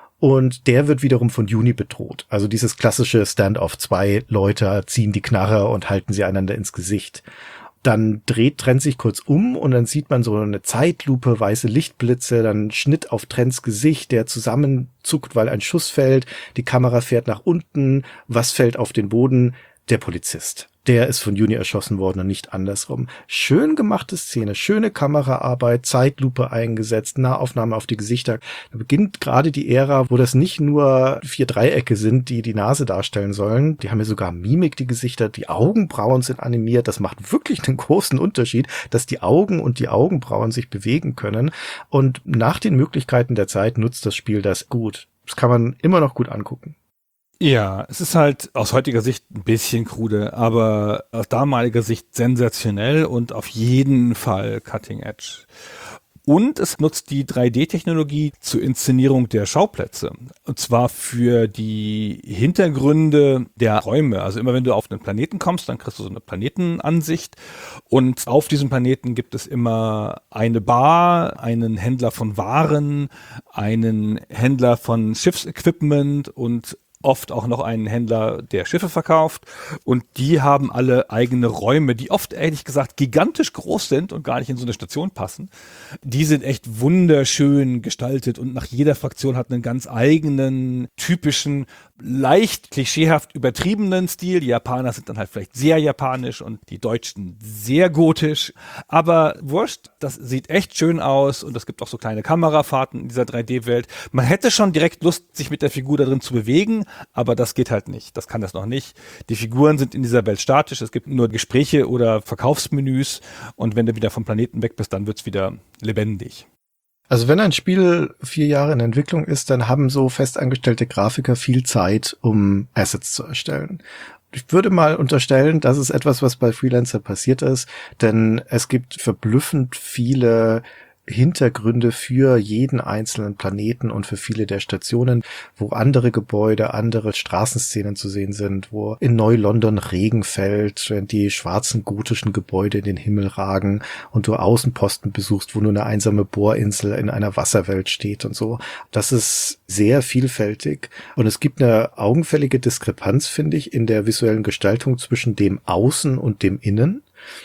und der wird wiederum von Juni bedroht. Also dieses klassische Standoff. Zwei Leute ziehen die Knarre und halten sie einander ins Gesicht. Dann dreht Trent sich kurz um und dann sieht man so eine Zeitlupe, weiße Lichtblitze, dann Schnitt auf Trents Gesicht, der zusammenzuckt, weil ein Schuss fällt. Die Kamera fährt nach unten. Was fällt auf den Boden? Der Polizist. Der ist von Juni erschossen worden und nicht andersrum. Schön gemachte Szene, schöne Kameraarbeit, Zeitlupe eingesetzt, Nahaufnahme auf die Gesichter. Da beginnt gerade die Ära, wo das nicht nur vier Dreiecke sind, die die Nase darstellen sollen. Die haben ja sogar Mimik, die Gesichter, die Augenbrauen sind animiert. Das macht wirklich einen großen Unterschied, dass die Augen und die Augenbrauen sich bewegen können. Und nach den Möglichkeiten der Zeit nutzt das Spiel das gut. Das kann man immer noch gut angucken. Ja, es ist halt aus heutiger Sicht ein bisschen krude, aber aus damaliger Sicht sensationell und auf jeden Fall cutting edge. Und es nutzt die drei D-Technologie zur Inszenierung der Schauplätze. Und zwar für die Hintergründe der Räume. Also immer wenn du auf einen Planeten kommst, dann kriegst du so eine Planetenansicht. Und auf diesem Planeten gibt es immer eine Bar, einen Händler von Waren, einen Händler von Schiffsequipment und oft auch noch einen Händler, der Schiffe verkauft, und die haben alle eigene Räume, die oft ehrlich gesagt gigantisch groß sind und gar nicht in so eine Station passen. Die sind echt wunderschön gestaltet und nach jeder Fraktion hat einen ganz eigenen, typischen, leicht klischeehaft übertriebenen Stil. Die Japaner sind dann halt vielleicht sehr japanisch und die Deutschen sehr gotisch, aber wurscht, das sieht echt schön aus und es gibt auch so kleine Kamerafahrten in dieser drei D-Welt. Man hätte schon direkt Lust, sich mit der Figur da drin zu bewegen, aber das geht halt nicht. Das kann das noch nicht. Die Figuren sind in dieser Welt statisch. Es gibt nur Gespräche oder Verkaufsmenüs. Und wenn du wieder vom Planeten weg bist, dann wird's wieder lebendig. Also wenn ein Spiel vier Jahre in Entwicklung ist, dann haben so festangestellte Grafiker viel Zeit, um Assets zu erstellen. Ich würde mal unterstellen, das ist etwas, was bei Freelancer passiert ist, denn es gibt verblüffend viele Hintergründe für jeden einzelnen Planeten und für viele der Stationen, wo andere Gebäude, andere Straßenszenen zu sehen sind, wo in Neu-London Regen fällt, wenn die schwarzen gotischen Gebäude in den Himmel ragen und du Außenposten besuchst, wo nur eine einsame Bohrinsel in einer Wasserwelt steht und so. Das ist sehr vielfältig und es gibt eine augenfällige Diskrepanz, finde ich, in der visuellen Gestaltung zwischen dem Außen und dem Innen.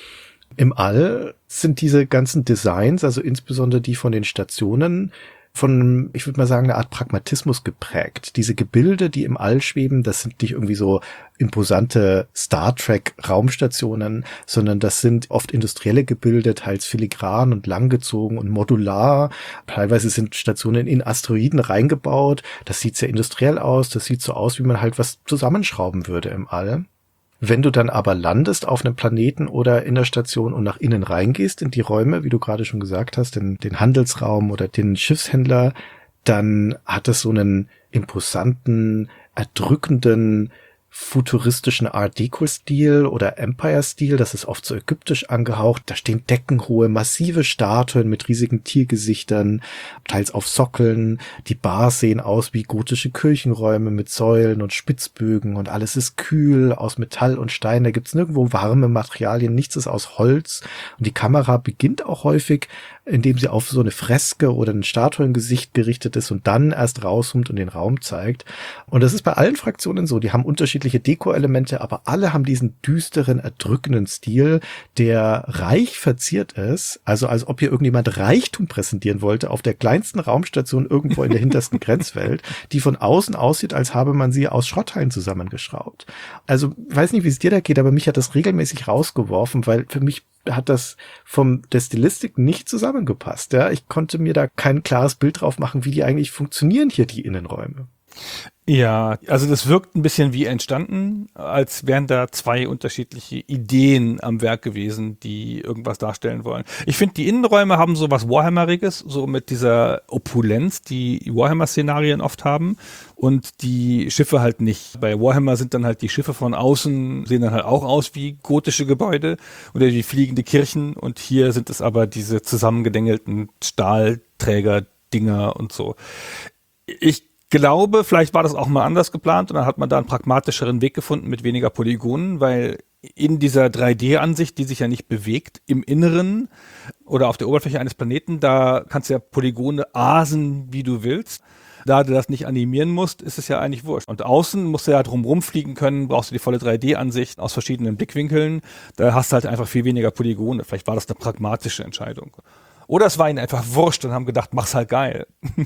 Im All sind diese ganzen Designs, also insbesondere die von den Stationen, von, ich würde mal sagen, eine Art Pragmatismus geprägt. Diese Gebilde, die im All schweben, das sind nicht irgendwie so imposante Star Trek Raumstationen, sondern das sind oft industrielle Gebilde, teils filigran und langgezogen und modular. Teilweise sind Stationen in Asteroiden reingebaut. Das sieht sehr industriell aus. Das sieht so aus, wie man halt was zusammenschrauben würde im All. Wenn du dann aber landest auf einem Planeten oder in der Station und nach innen reingehst in die Räume, wie du gerade schon gesagt hast, in den Handelsraum oder den Schiffshändler, dann hat es so einen imposanten, erdrückenden, futuristischen Art-Deco-Stil oder Empire-Stil. Das ist oft so ägyptisch angehaucht. Da stehen deckenhohe, massive Statuen mit riesigen Tiergesichtern, teils auf Sockeln. Die Bars sehen aus wie gotische Kirchenräume mit Säulen und Spitzbögen und alles ist kühl, aus Metall und Stein. Da gibt's nirgendwo warme Materialien, nichts ist aus Holz. Und die Kamera beginnt auch häufig, indem sie auf so eine Freske oder ein Statuengesicht gerichtet ist und dann erst rauszoomt und den Raum zeigt. Und das ist bei allen Fraktionen so. Die haben unterschiedliche Deko-Elemente, aber alle haben diesen düsteren, erdrückenden Stil, der reich verziert ist. Also als ob hier irgendjemand Reichtum präsentieren wollte auf der kleinsten Raumstation irgendwo in der hintersten Grenzwelt, die von außen aussieht, als habe man sie aus Schrottteilen zusammengeschraubt. Also weiß nicht, wie es dir da geht, aber mich hat das regelmäßig rausgeworfen, weil für mich hat das vom der Stilistik nicht zusammengepasst. Ja, ich konnte mir da kein klares Bild drauf machen, wie die eigentlich funktionieren hier, die Innenräume. Ja, also das wirkt ein bisschen wie entstanden, als wären da zwei unterschiedliche Ideen am Werk gewesen, die irgendwas darstellen wollen. Ich finde, die Innenräume haben so was Warhammeriges, so mit dieser Opulenz, die Warhammer-Szenarien oft haben, und die Schiffe halt nicht. Bei Warhammer sind dann halt die Schiffe von außen, sehen dann halt auch aus wie gotische Gebäude oder wie fliegende Kirchen, und hier sind es aber diese zusammengedängelten Stahlträger-Dinger und so. Ich glaube, vielleicht war das auch mal anders geplant und dann hat man da einen pragmatischeren Weg gefunden mit weniger Polygonen, weil in dieser drei D-Ansicht, die sich ja nicht bewegt, im Inneren oder auf der Oberfläche eines Planeten, da kannst du ja Polygone asen, wie du willst. Da du das nicht animieren musst, ist es ja eigentlich wurscht. Und außen musst du ja drumrum fliegen können, brauchst du die volle drei D-Ansicht aus verschiedenen Blickwinkeln. Da hast du halt einfach viel weniger Polygone. Vielleicht war das eine pragmatische Entscheidung. Oder es war ihnen einfach wurscht und haben gedacht, mach's halt geil.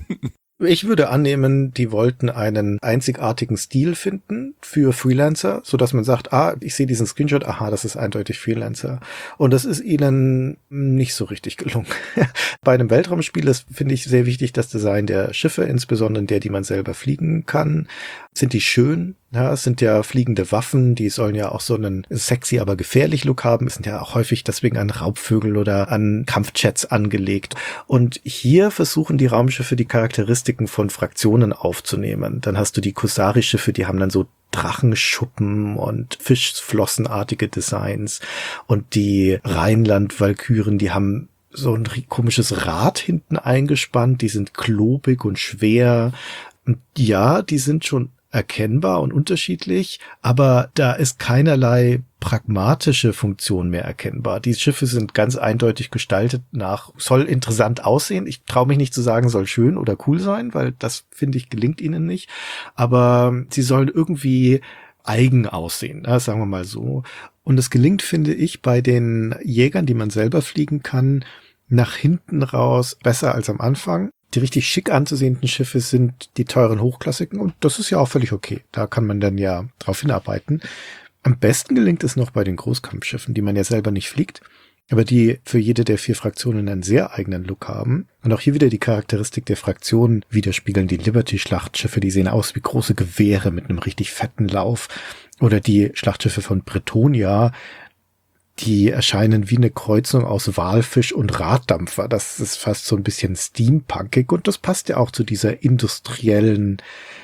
Ich würde annehmen, die wollten einen einzigartigen Stil finden für Freelancer, so dass man sagt, ah, ich sehe diesen Screenshot, aha, das ist eindeutig Freelancer. Und das ist ihnen nicht so richtig gelungen. Bei einem Weltraumspiel ist, finde ich, sehr wichtig das Design der Schiffe, insbesondere der, die man selber fliegen kann. Sind die schön? Ja, es sind ja fliegende Waffen, die sollen ja auch so einen sexy, aber gefährlich Look haben. Es sind ja auch häufig deswegen an Raubvögel oder an Kampfjets angelegt. Und hier versuchen die Raumschiffe die Charakteristiken von Fraktionen aufzunehmen. Dann hast du die Kusari-Schiffe, die haben dann so Drachenschuppen und Fischflossenartige Designs. Und die Rheinland-Walküren, die haben so ein komisches Rad hinten eingespannt. Die sind klobig und schwer. Und ja, die sind schon erkennbar und unterschiedlich, aber da ist keinerlei pragmatische Funktion mehr erkennbar. Die Schiffe sind ganz eindeutig gestaltet nach, soll interessant aussehen. Ich traue mich nicht zu sagen, soll schön oder cool sein, weil das, finde ich, gelingt ihnen nicht. Aber sie sollen irgendwie eigen aussehen, ja, sagen wir mal so. Und es gelingt, finde ich, bei den Jägern, die man selber fliegen kann, nach hinten raus besser als am Anfang. Die richtig schick anzusehenden Schiffe sind die teuren Hochklassigen und das ist ja auch völlig okay. Da kann man dann ja drauf hinarbeiten. Am besten gelingt es noch bei den Großkampfschiffen, die man ja selber nicht fliegt, aber die für jede der vier Fraktionen einen sehr eigenen Look haben. Und auch hier wieder die Charakteristik der Fraktionen widerspiegeln. Die Liberty-Schlachtschiffe, die sehen aus wie große Gewehre mit einem richtig fetten Lauf. Oder die Schlachtschiffe von Bretonia, die erscheinen wie eine Kreuzung aus Walfisch und Raddampfer. Das ist fast so ein bisschen steampunkig und das passt ja auch zu dieser industriellen,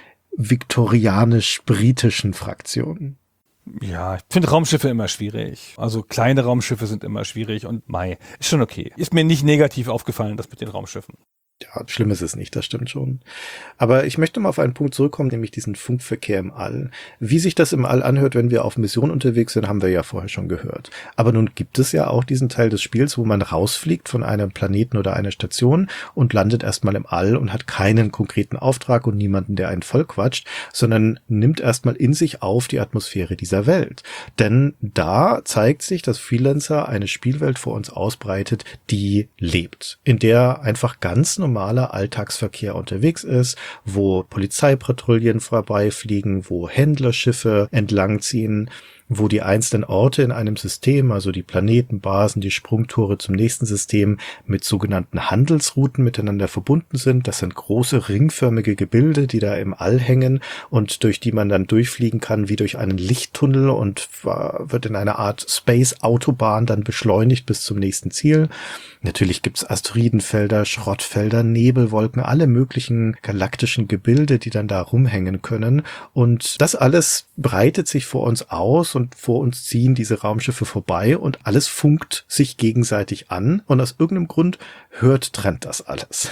viktorianisch-britischen Fraktion. Ja, ich finde Raumschiffe immer schwierig. Also kleine Raumschiffe sind immer schwierig und mei, ist schon okay. Ist mir nicht negativ aufgefallen, das mit den Raumschiffen. Ja, schlimm ist es nicht, das stimmt schon. Aber ich möchte mal auf einen Punkt zurückkommen, nämlich diesen Funkverkehr im All. Wie sich das im All anhört, wenn wir auf Mission unterwegs sind, haben wir ja vorher schon gehört. Aber nun gibt es ja auch diesen Teil des Spiels, wo man rausfliegt von einem Planeten oder einer Station und landet erstmal im All und hat keinen konkreten Auftrag und niemanden, der einen vollquatscht, sondern nimmt erstmal in sich auf die Atmosphäre dieser Welt. Denn da zeigt sich, dass Freelancer eine Spielwelt vor uns ausbreitet, die lebt, in der einfach ganz normal normaler Alltagsverkehr unterwegs ist, wo Polizeipatrouillen vorbeifliegen, wo Händlerschiffe entlangziehen, wo die einzelnen Orte in einem System, also die Planeten, Basen, die Sprungtore zum nächsten System mit sogenannten Handelsrouten miteinander verbunden sind. Das sind große ringförmige Gebilde, die da im All hängen und durch die man dann durchfliegen kann wie durch einen Lichttunnel und wird in einer Art Space-Autobahn dann beschleunigt bis zum nächsten Ziel. Natürlich gibt's Asteroidenfelder, Schrottfelder, Nebelwolken, alle möglichen galaktischen Gebilde, die dann da rumhängen können. Und das alles breitet sich vor uns aus und vor uns ziehen diese Raumschiffe vorbei und alles funkt sich gegenseitig an. Und aus irgendeinem Grund hört Trent das alles.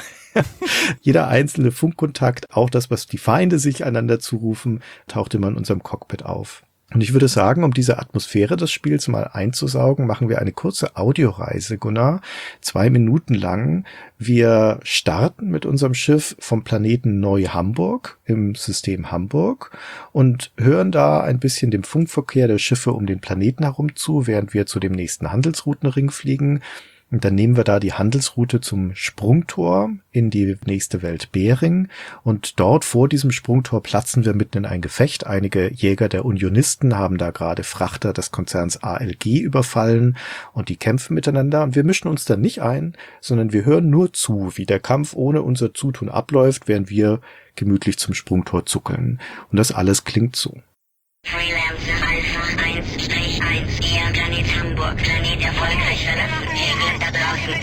Jeder einzelne Funkkontakt, auch das, was die Feinde sich einander zurufen, taucht immer in unserem Cockpit auf. Und ich würde sagen, um diese Atmosphäre des Spiels mal einzusaugen, machen wir eine kurze Audioreise, Gunnar, zwei Minuten lang. Wir starten mit unserem Schiff vom Planeten Neu-Hamburg im System Hamburg und hören da ein bisschen dem Funkverkehr der Schiffe um den Planeten herum zu, während wir zu dem nächsten Handelsroutenring fliegen. Und dann nehmen wir da die Handelsroute zum Sprungtor in die nächste Welt Bering. Und dort vor diesem Sprungtor platzen wir mitten in ein Gefecht. Einige Jäger der Unionisten haben da gerade Frachter des Konzerns A L G überfallen und die kämpfen miteinander. Und wir mischen uns da nicht ein, sondern wir hören nur zu, wie der Kampf ohne unser Zutun abläuft, während wir gemütlich zum Sprungtor zuckeln. Und das alles klingt so. Freelancer Alpha eins eins, Ihr Planet Hamburg, Planet erfolgreich verlassen. England da draußen.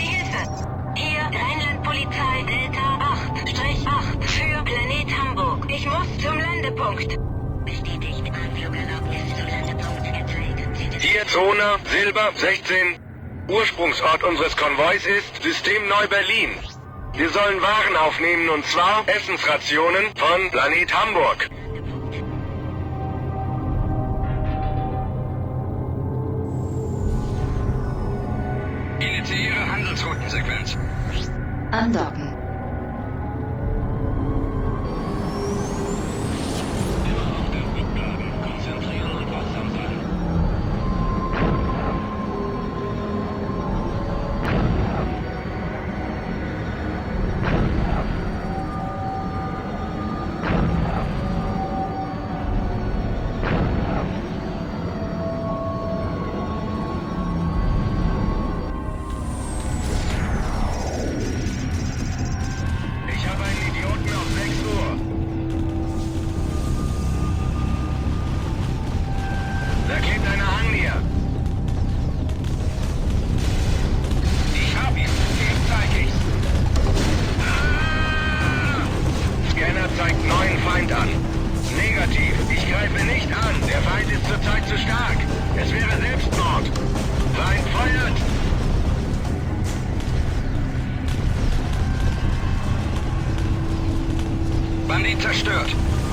Hier Rheinland-Polizei Delta acht acht für Planet Hamburg. Ich muss zum Landepunkt. Bestätigt, Anflugerlaubnis zum Landepunkt erteilt. Hier Zone Silber sechzehn. Ursprungsort unseres Konvois ist System Neu-Berlin. Wir sollen Waren aufnehmen und zwar Essensrationen von Planet Hamburg. Initiiere Handelsroutensequenz. Andocken. Konzentrieren und wachsam sein. Greife nicht an. Der Feind ist zurzeit zu stark. Es wäre Selbstmord. Feind feuert. Bandit zerstört.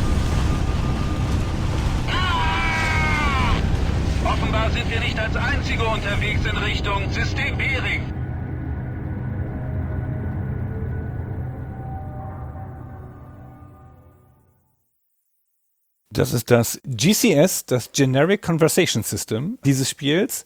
Offenbar sind wir nicht als Einzige unterwegs in Richtung System Bering. Das ist das G C S, das Generic Conversation System dieses Spiels.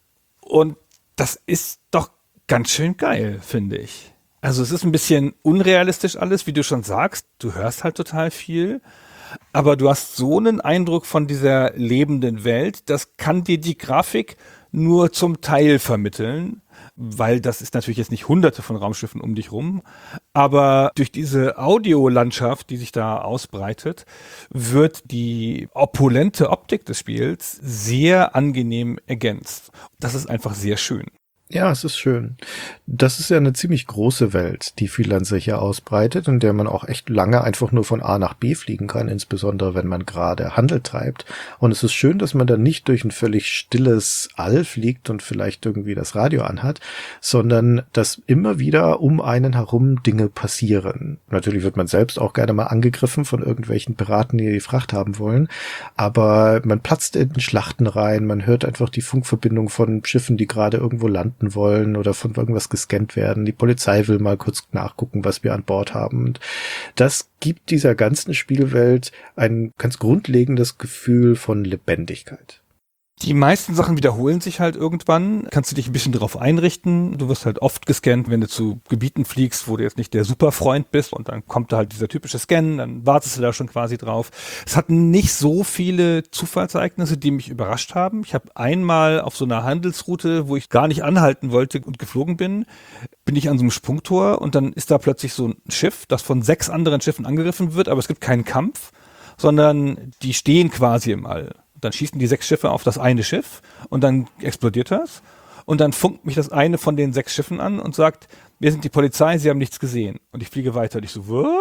Und das ist doch ganz schön geil, finde ich. Also es ist ein bisschen unrealistisch alles, wie du schon sagst. Du hörst halt total viel. Aber du hast so einen Eindruck von dieser lebenden Welt, das kann dir die Grafik nur zum Teil vermitteln, weil das ist natürlich jetzt nicht hunderte von Raumschiffen um dich rum, aber durch diese Audiolandschaft, die sich da ausbreitet, wird die opulente Optik des Spiels sehr angenehm ergänzt. Das ist einfach sehr schön. Ja, es ist schön. Das ist ja eine ziemlich große Welt, die Freelancer hier ausbreitet, in der man auch echt lange einfach nur von A nach B fliegen kann, insbesondere wenn man gerade Handel treibt. Und es ist schön, dass man dann nicht durch ein völlig stilles All fliegt und vielleicht irgendwie das Radio anhat, sondern dass immer wieder um einen herum Dinge passieren. Natürlich wird man selbst auch gerne mal angegriffen von irgendwelchen Piraten, die die Fracht haben wollen, aber man platzt in Schlachten rein, man hört einfach die Funkverbindung von Schiffen, die gerade irgendwo landen wollen oder von irgendwas gescannt werden. Die Polizei will mal kurz nachgucken, was wir an Bord haben. Und das gibt dieser ganzen Spielwelt ein ganz grundlegendes Gefühl von Lebendigkeit. Die meisten Sachen wiederholen sich halt irgendwann. Kannst du dich ein bisschen darauf einrichten. Du wirst halt oft gescannt, wenn du zu Gebieten fliegst, wo du jetzt nicht der Superfreund bist und dann kommt da halt dieser typische Scan, dann wartest du da schon quasi drauf. Es hatten nicht so viele Zufallsereignisse, die mich überrascht haben. Ich habe einmal auf so einer Handelsroute, wo ich gar nicht anhalten wollte und geflogen bin, bin ich an so einem Sprungtor und dann ist da plötzlich so ein Schiff, das von sechs anderen Schiffen angegriffen wird, aber es gibt keinen Kampf, sondern die stehen quasi im All. Dann schießen die sechs Schiffe auf das eine Schiff und dann explodiert das. Und dann funkt mich das eine von den sechs Schiffen an und sagt, wir sind die Polizei, sie haben nichts gesehen. Und ich fliege weiter und ich so, was?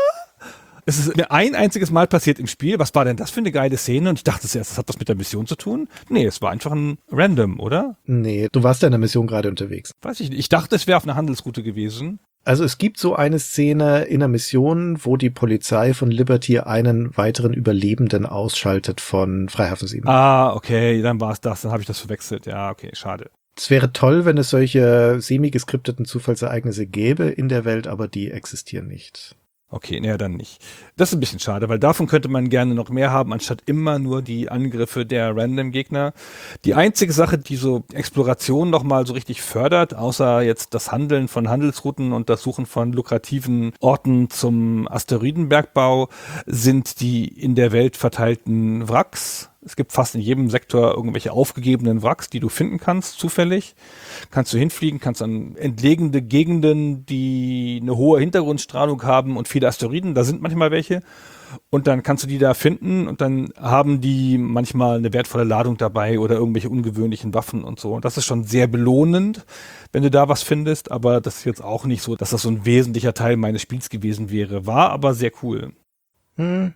Es ist mir ein einziges Mal passiert im Spiel. Was war denn das für eine geile Szene? Und ich dachte zuerst, das hat was mit der Mission zu tun. Nee, es war einfach ein Random, oder? Nee, du warst ja in der Mission gerade unterwegs. Weiß ich nicht. Ich dachte, es wäre auf einer Handelsroute gewesen. Also es gibt so eine Szene in der Mission, wo die Polizei von Liberty einen weiteren Überlebenden ausschaltet von Freihafen sieben. Ah, okay, dann war es das. Dann habe ich das verwechselt. Ja, okay, schade. Es wäre toll, wenn es solche semi-geskripteten Zufallsereignisse gäbe in der Welt, aber die existieren nicht. Okay, naja, dann nicht. Das ist ein bisschen schade, weil davon könnte man gerne noch mehr haben, anstatt immer nur die Angriffe der Random-Gegner. Die einzige Sache, die so Exploration noch mal so richtig fördert, außer jetzt das Handeln von Handelsrouten und das Suchen von lukrativen Orten zum Asteroidenbergbau, sind die in der Welt verteilten Wracks. Es gibt fast in jedem Sektor irgendwelche aufgegebenen Wracks, die du finden kannst, zufällig. Kannst du hinfliegen, kannst an entlegene Gegenden, die eine hohe Hintergrundstrahlung haben und viele Asteroiden, da sind manchmal welche. Und dann kannst du die da finden und dann haben die manchmal eine wertvolle Ladung dabei oder irgendwelche ungewöhnlichen Waffen und so. Und das ist schon sehr belohnend, wenn du da was findest. Aber das ist jetzt auch nicht so, dass das so ein wesentlicher Teil meines Spiels gewesen wäre. War aber sehr cool. Hm.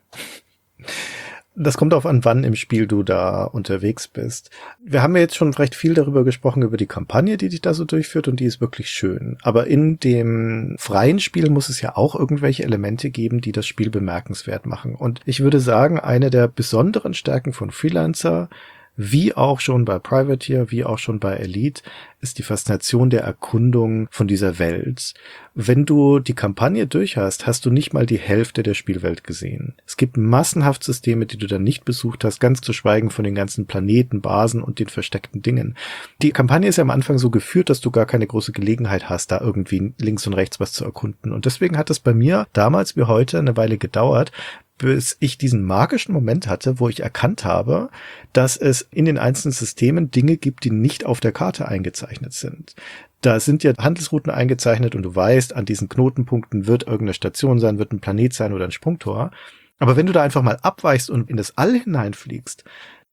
Das kommt auf an, wann im Spiel du da unterwegs bist. Wir haben ja jetzt schon recht viel darüber gesprochen, über die Kampagne, die dich da so durchführt, und die ist wirklich schön. Aber in dem freien Spiel muss es ja auch irgendwelche Elemente geben, die das Spiel bemerkenswert machen. Und ich würde sagen, eine der besonderen Stärken von Freelancer, wie auch schon bei Privateer, wie auch schon bei Elite, ist die Faszination der Erkundung von dieser Welt. Wenn du die Kampagne durch hast, hast du nicht mal die Hälfte der Spielwelt gesehen. Es gibt massenhaft Systeme, die du dann nicht besucht hast, ganz zu schweigen von den ganzen Planeten, Basen und den versteckten Dingen. Die Kampagne ist ja am Anfang so geführt, dass du gar keine große Gelegenheit hast, da irgendwie links und rechts was zu erkunden. Und deswegen hat es bei mir damals wie heute eine Weile gedauert, bis ich diesen magischen Moment hatte, wo ich erkannt habe, dass es in den einzelnen Systemen Dinge gibt, die nicht auf der Karte eingezeichnet sind. Da sind ja Handelsrouten eingezeichnet und du weißt, an diesen Knotenpunkten wird irgendeine Station sein, wird ein Planet sein oder ein Sprungtor. Aber wenn du da einfach mal abweichst und in das All hineinfliegst,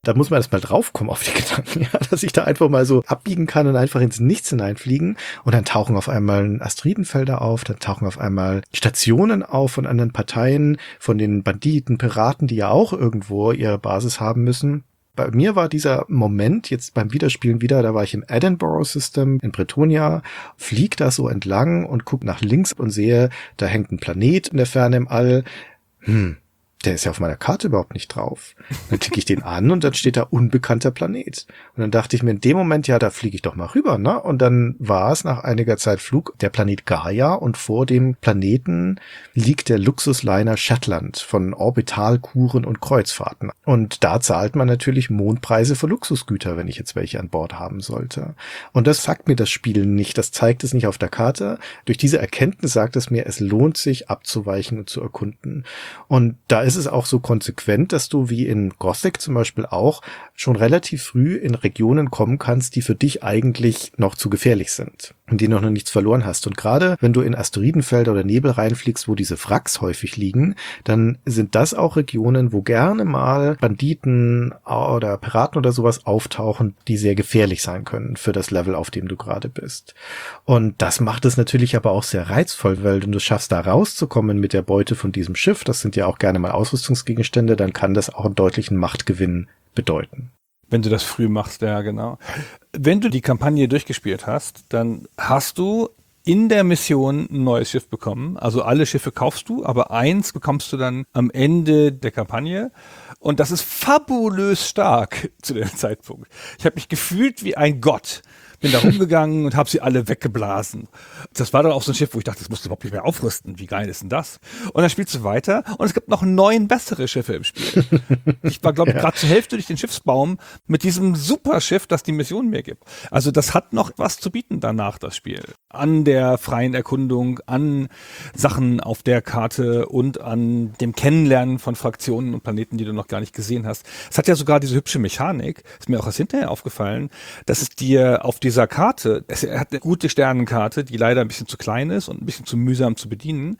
Da muss man erst mal draufkommen auf die Gedanken, ja, dass ich da einfach mal so abbiegen kann und einfach ins Nichts hineinfliegen. Und dann tauchen auf einmal Asteroidenfelder auf, dann tauchen auf einmal Stationen auf von anderen Parteien, von den Banditen, Piraten, die ja auch irgendwo ihre Basis haben müssen. Bei mir war dieser Moment jetzt beim Wiederspielen wieder, da war ich im Edinburgh System in Bretonia, flieg da so entlang und guck nach links und sehe, da hängt ein Planet in der Ferne im All. Hm. Der ist ja auf meiner Karte überhaupt nicht drauf. Dann klicke ich den an und dann steht da unbekannter Planet. Und dann dachte ich mir in dem Moment, ja, da fliege ich doch mal rüber, ne? Und dann war es nach einiger Zeit Flug der Planet Gaia und vor dem Planeten liegt der Luxusliner Shetland von Orbitalkuren und Kreuzfahrten. Und da zahlt man natürlich Mondpreise für Luxusgüter, wenn ich jetzt welche an Bord haben sollte. Und das sagt mir das Spiel nicht, das zeigt es nicht auf der Karte. Durch diese Erkenntnis sagt es mir, es lohnt sich abzuweichen und zu erkunden. Und da ist es auch so konsequent, dass du wie in Gothic zum Beispiel auch schon relativ früh in Regionen kommen kannst, die für dich eigentlich noch zu gefährlich sind und die noch nichts verloren hast. Und gerade wenn du in Asteroidenfelder oder Nebel reinfliegst, wo diese Wracks häufig liegen, dann sind das auch Regionen, wo gerne mal Banditen oder Piraten oder sowas auftauchen, die sehr gefährlich sein können für das Level, auf dem du gerade bist. Und das macht es natürlich aber auch sehr reizvoll, weil wenn du es schaffst, da rauszukommen mit der Beute von diesem Schiff, das sind ja auch gerne mal Ausrüstungsgegenstände, dann kann das auch einen deutlichen Machtgewinn bedeuten. Wenn du das früh machst, ja, genau. Wenn du die Kampagne durchgespielt hast, dann hast du in der Mission ein neues Schiff bekommen. Also alle Schiffe kaufst du, aber eins bekommst du dann am Ende der Kampagne. Und das ist fabulös stark zu dem Zeitpunkt. Ich habe mich gefühlt wie ein Gott. Bin da rumgegangen und habe sie alle weggeblasen. Das war dann auch so ein Schiff, wo ich dachte, das musst du überhaupt nicht mehr aufrüsten. Wie geil ist denn das? Und dann spielst du weiter und es gibt noch neun bessere Schiffe im Spiel. Ich war, glaube ich, ja. gerade zur Hälfte durch den Schiffsbaum mit diesem Superschiff, das die Mission mir gibt. Also das hat noch was zu bieten danach, das Spiel. An der freien Erkundung, an Sachen auf der Karte und an dem Kennenlernen von Fraktionen und Planeten, die du noch gar nicht gesehen hast. Es hat ja sogar diese hübsche Mechanik, ist mir auch erst hinterher aufgefallen, dass es dir auf dieser Karte, es hat eine gute Sternenkarte, die leider ein bisschen zu klein ist und ein bisschen zu mühsam zu bedienen,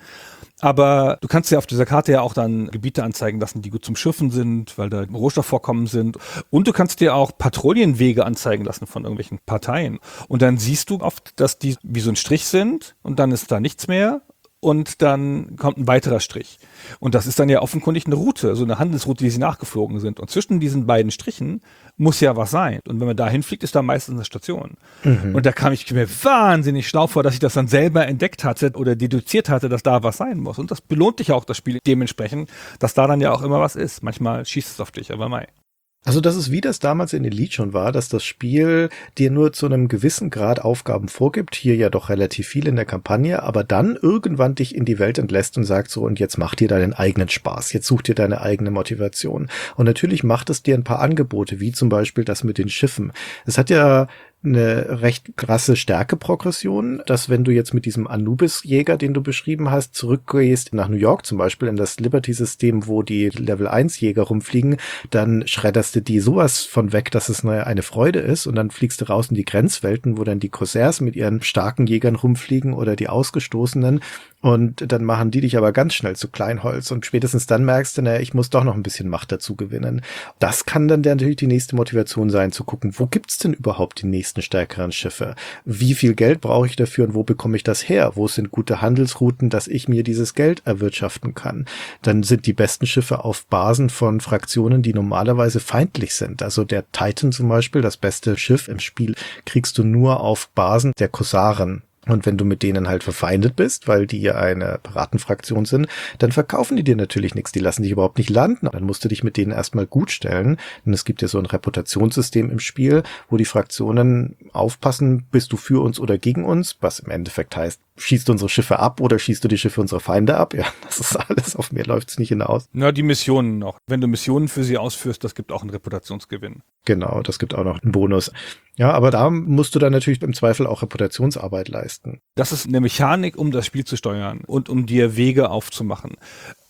aber du kannst ja auf dieser Karte ja auch dann Gebiete anzeigen lassen, die gut zum Schiffen sind, weil da Rohstoffvorkommen sind, und du kannst dir auch Patrouillenwege anzeigen lassen von irgendwelchen Parteien, und dann siehst du oft, dass die wie so ein Strich sind und dann ist da nichts mehr. Und dann kommt ein weiterer Strich. Und das ist dann ja offenkundig eine Route, so eine Handelsroute, die sie nachgeflogen sind. Und zwischen diesen beiden Strichen muss ja was sein. Und wenn man da hinfliegt, ist da meistens eine Station. Mhm. Und da kam ich mir wahnsinnig schlau vor, dass ich das dann selber entdeckt hatte oder deduziert hatte, dass da was sein muss. Und das belohnt dich auch, das Spiel dementsprechend, dass da dann ja auch immer was ist. Manchmal schießt es auf dich, aber mei. Also das ist, wie das damals in Elite schon war, dass das Spiel dir nur zu einem gewissen Grad Aufgaben vorgibt, hier ja doch relativ viel in der Kampagne, aber dann irgendwann dich in die Welt entlässt und sagt so, und jetzt mach dir deinen eigenen Spaß, jetzt such dir deine eigene Motivation. Und natürlich macht es dir ein paar Angebote, wie zum Beispiel das mit den Schiffen. Es hat ja eine recht krasse Stärkeprogression, dass wenn du jetzt mit diesem Anubis-Jäger, den du beschrieben hast, zurückgehst nach New York zum Beispiel in das Liberty-System, wo die Level eins Jäger rumfliegen, dann schredderst du die sowas von weg, dass es eine, eine Freude ist, und dann fliegst du raus in die Grenzwelten, wo dann die Corsairs mit ihren starken Jägern rumfliegen oder die Ausgestoßenen, und dann machen die dich aber ganz schnell zu Kleinholz, und spätestens dann merkst du, naja, ich muss doch noch ein bisschen Macht dazu gewinnen. Das kann dann natürlich die nächste Motivation sein, zu gucken, wo gibt's denn überhaupt die nächsten stärkeren Schiffe? Wie viel Geld brauche ich dafür und wo bekomme ich das her? Wo sind gute Handelsrouten, dass ich mir dieses Geld erwirtschaften kann? Dann sind die besten Schiffe auf Basen von Fraktionen, die normalerweise feindlich sind. Also der Titan zum Beispiel, das beste Schiff im Spiel, kriegst du nur auf Basen der Korsaren. Und wenn du mit denen halt verfeindet bist, weil die ja eine Piratenfraktion sind, dann verkaufen die dir natürlich nichts. Die lassen dich überhaupt nicht landen. Dann musst du dich mit denen erstmal gut stellen. Denn es gibt ja so ein Reputationssystem im Spiel, wo die Fraktionen aufpassen, bist du für uns oder gegen uns, was im Endeffekt heißt, schießt du unsere Schiffe ab oder schießt du die Schiffe unserer Feinde ab? Ja, das ist alles. Auf mehr läuft's nicht hinaus. Na, die Missionen noch. Wenn du Missionen für sie ausführst, das gibt auch einen Reputationsgewinn. Genau, das gibt auch noch einen Bonus. Ja, aber da musst du dann natürlich im Zweifel auch Reputationsarbeit leisten. Das ist eine Mechanik, um das Spiel zu steuern und um dir Wege aufzumachen.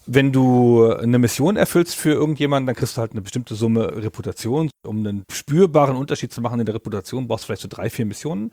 Wenn du eine Mission erfüllst für irgendjemanden, dann kriegst du halt eine bestimmte Summe Reputation. Um einen spürbaren Unterschied zu machen in der Reputation, brauchst du vielleicht so drei, vier Missionen.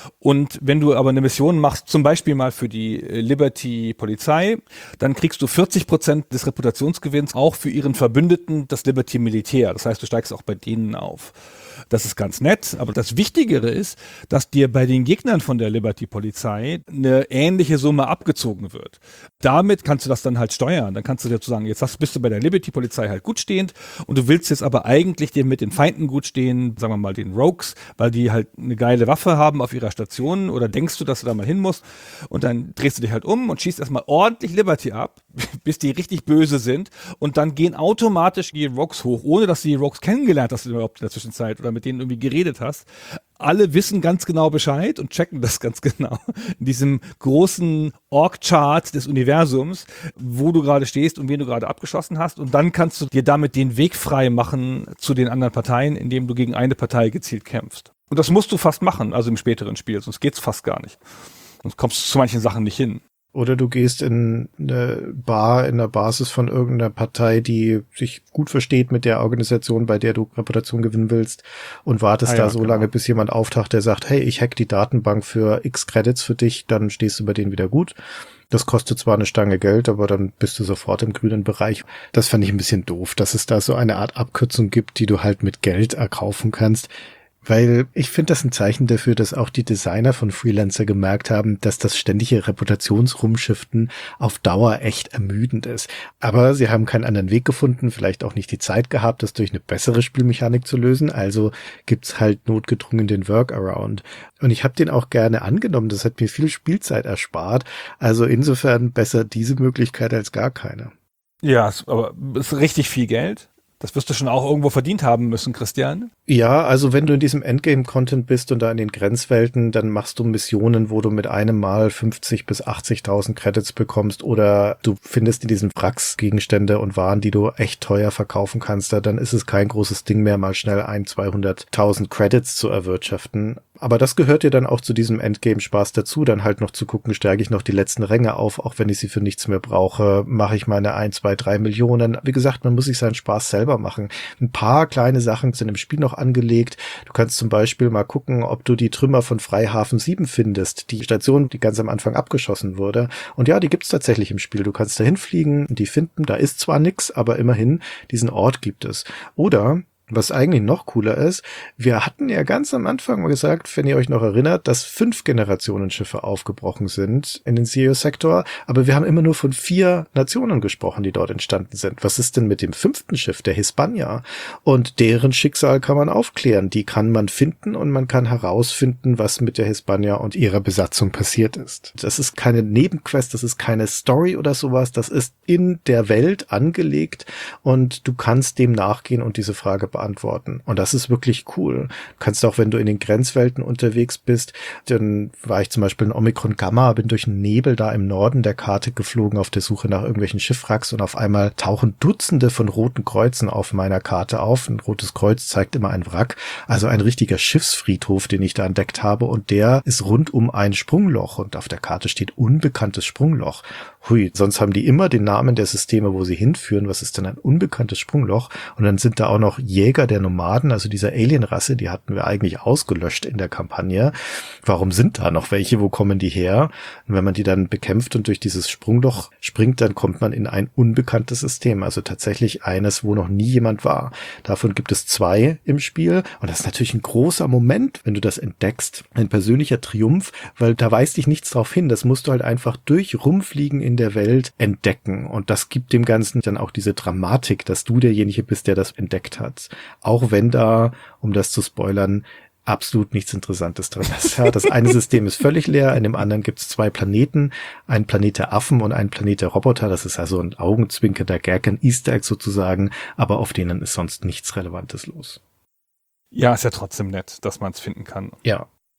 Und wenn du aber eine Mission machst, zum Beispiel mal für die Liberty Polizei, dann kriegst du vierzig Prozent des Reputationsgewinns auch für ihren Verbündeten, das Liberty Militär. Das heißt, du steigst auch bei denen auf. Das ist ganz nett, aber das Wichtigere ist, dass dir bei den Gegnern von der Liberty Polizei eine ähnliche Summe abgezogen wird. Damit kannst du das dann halt steuern. Dann kannst du dir sagen, jetzt bist du bei der Liberty Polizei halt gut stehend und du willst jetzt aber eigentlich dir mit den Feinden gut stehen, sagen wir mal den Rogues, weil die halt eine geile Waffe haben auf ihrer Station, oder denkst du, dass du da mal hin musst, und dann drehst du dich halt um und schießt erstmal ordentlich Liberty ab, bis die richtig böse sind, und dann gehen automatisch die Rogues hoch, ohne dass du die Rogues kennengelernt hast überhaupt in der Zwischenzeit oder mit denen irgendwie geredet hast. Alle wissen ganz genau Bescheid und checken das ganz genau in diesem großen Org-Chart des Universums, wo du gerade stehst und wen du gerade abgeschossen hast, und dann kannst du dir damit den Weg frei machen zu den anderen Parteien, indem du gegen eine Partei gezielt kämpfst. Und das musst du fast machen, also im späteren Spiel, sonst geht's fast gar nicht. Sonst kommst du zu manchen Sachen nicht hin. Oder du gehst in eine Bar, in der Basis von irgendeiner Partei, die sich gut versteht mit der Organisation, bei der du Reputation gewinnen willst, und wartest ah, ja, da so genau. lange, bis jemand auftaucht, der sagt, hey, ich hack die Datenbank für X Credits für dich, dann stehst du bei denen wieder gut. Das kostet zwar eine Stange Geld, aber dann bist du sofort im grünen Bereich. Das fand ich ein bisschen doof, dass es da so eine Art Abkürzung gibt, die du halt mit Geld erkaufen kannst. Weil ich finde das ein Zeichen dafür, dass auch die Designer von Freelancer gemerkt haben, dass das ständige Reputationsrumschiften auf Dauer echt ermüdend ist. Aber sie haben keinen anderen Weg gefunden, vielleicht auch nicht die Zeit gehabt, das durch eine bessere Spielmechanik zu lösen. Also gibt's halt notgedrungen den Workaround. Und ich habe den auch gerne angenommen. Das hat mir viel Spielzeit erspart. Also insofern besser diese Möglichkeit als gar keine. Ja, aber es ist richtig viel Geld. Das wirst du schon auch irgendwo verdient haben müssen, Christian. Ja, also wenn du in diesem Endgame-Content bist und da in den Grenzwelten, dann machst du Missionen, wo du mit einem Mal fünfzig bis achtzigtausend Credits bekommst, oder du findest in diesen Wracks Gegenstände und Waren, die du echt teuer verkaufen kannst. Dann ist es kein großes Ding mehr, mal schnell ein, zweihunderttausend Credits zu erwirtschaften. Aber das gehört ja dann auch zu diesem Endgame-Spaß dazu, dann halt noch zu gucken, stärke ich noch die letzten Ränge auf, auch wenn ich sie für nichts mehr brauche, mache ich meine ein, zwei, drei Millionen. Wie gesagt, man muss sich seinen Spaß selber machen. Ein paar kleine Sachen sind im Spiel noch angelegt. Du kannst zum Beispiel mal gucken, ob du die Trümmer von Freihafen sieben findest, die Station, die ganz am Anfang abgeschossen wurde. Und ja, die gibt's tatsächlich im Spiel. Du kannst da hinfliegen und die finden. Da ist zwar nix, aber immerhin, diesen Ort gibt es. Oder was eigentlich noch cooler ist, wir hatten ja ganz am Anfang mal gesagt, wenn ihr euch noch erinnert, dass fünf Generationenschiffe aufgebrochen sind in den C E O-Sektor, aber wir haben immer nur von vier Nationen gesprochen, die dort entstanden sind. Was ist denn mit dem fünften Schiff, der Hispania? Und deren Schicksal kann man aufklären. Die kann man finden und man kann herausfinden, was mit der Hispania und ihrer Besatzung passiert ist. Das ist keine Nebenquest, das ist keine Story oder sowas, das ist in der Welt angelegt und du kannst dem nachgehen und diese Frage beantworten. beantworten. Und das ist wirklich cool. Du kannst auch, wenn du in den Grenzwelten unterwegs bist, dann war ich zum Beispiel in Omikron Gamma, bin durch einen Nebel da im Norden der Karte geflogen auf der Suche nach irgendwelchen Schiffwracks, und auf einmal tauchen Dutzende von roten Kreuzen auf meiner Karte auf. Ein rotes Kreuz zeigt immer ein Wrack, also ein richtiger Schiffsfriedhof, den ich da entdeckt habe, und der ist rund um ein Sprungloch, und auf der Karte steht unbekanntes Sprungloch. Hui, sonst haben die immer den Namen der Systeme, wo sie hinführen. Was ist denn ein unbekanntes Sprungloch? Und dann sind da auch noch Jäger der Nomaden, also dieser Alienrasse, die hatten wir eigentlich ausgelöscht in der Kampagne. Warum sind da noch welche? Wo kommen die her? Und wenn man die dann bekämpft und durch dieses Sprungloch springt, dann kommt man in ein unbekanntes System, also tatsächlich eines, wo noch nie jemand war. Davon gibt es zwei im Spiel, und das ist natürlich ein großer Moment, wenn du das entdeckst. Ein persönlicher Triumph, weil da weist dich nichts drauf hin. Das musst du halt einfach durch Rumfliegen in der Welt entdecken, und das gibt dem Ganzen dann auch diese Dramatik, dass du derjenige bist, der das entdeckt hat. Auch wenn da, um das zu spoilern, absolut nichts Interessantes drin ist. Ja, das eine System ist völlig leer, in dem anderen gibt es zwei Planeten, ein Planet der Affen und ein Planet der Roboter. Das ist also ein augenzwinkernder Gag, ein Easter Egg sozusagen, aber auf denen ist sonst nichts Relevantes los. Ja, ist ja trotzdem nett, dass man es finden kann. Ja.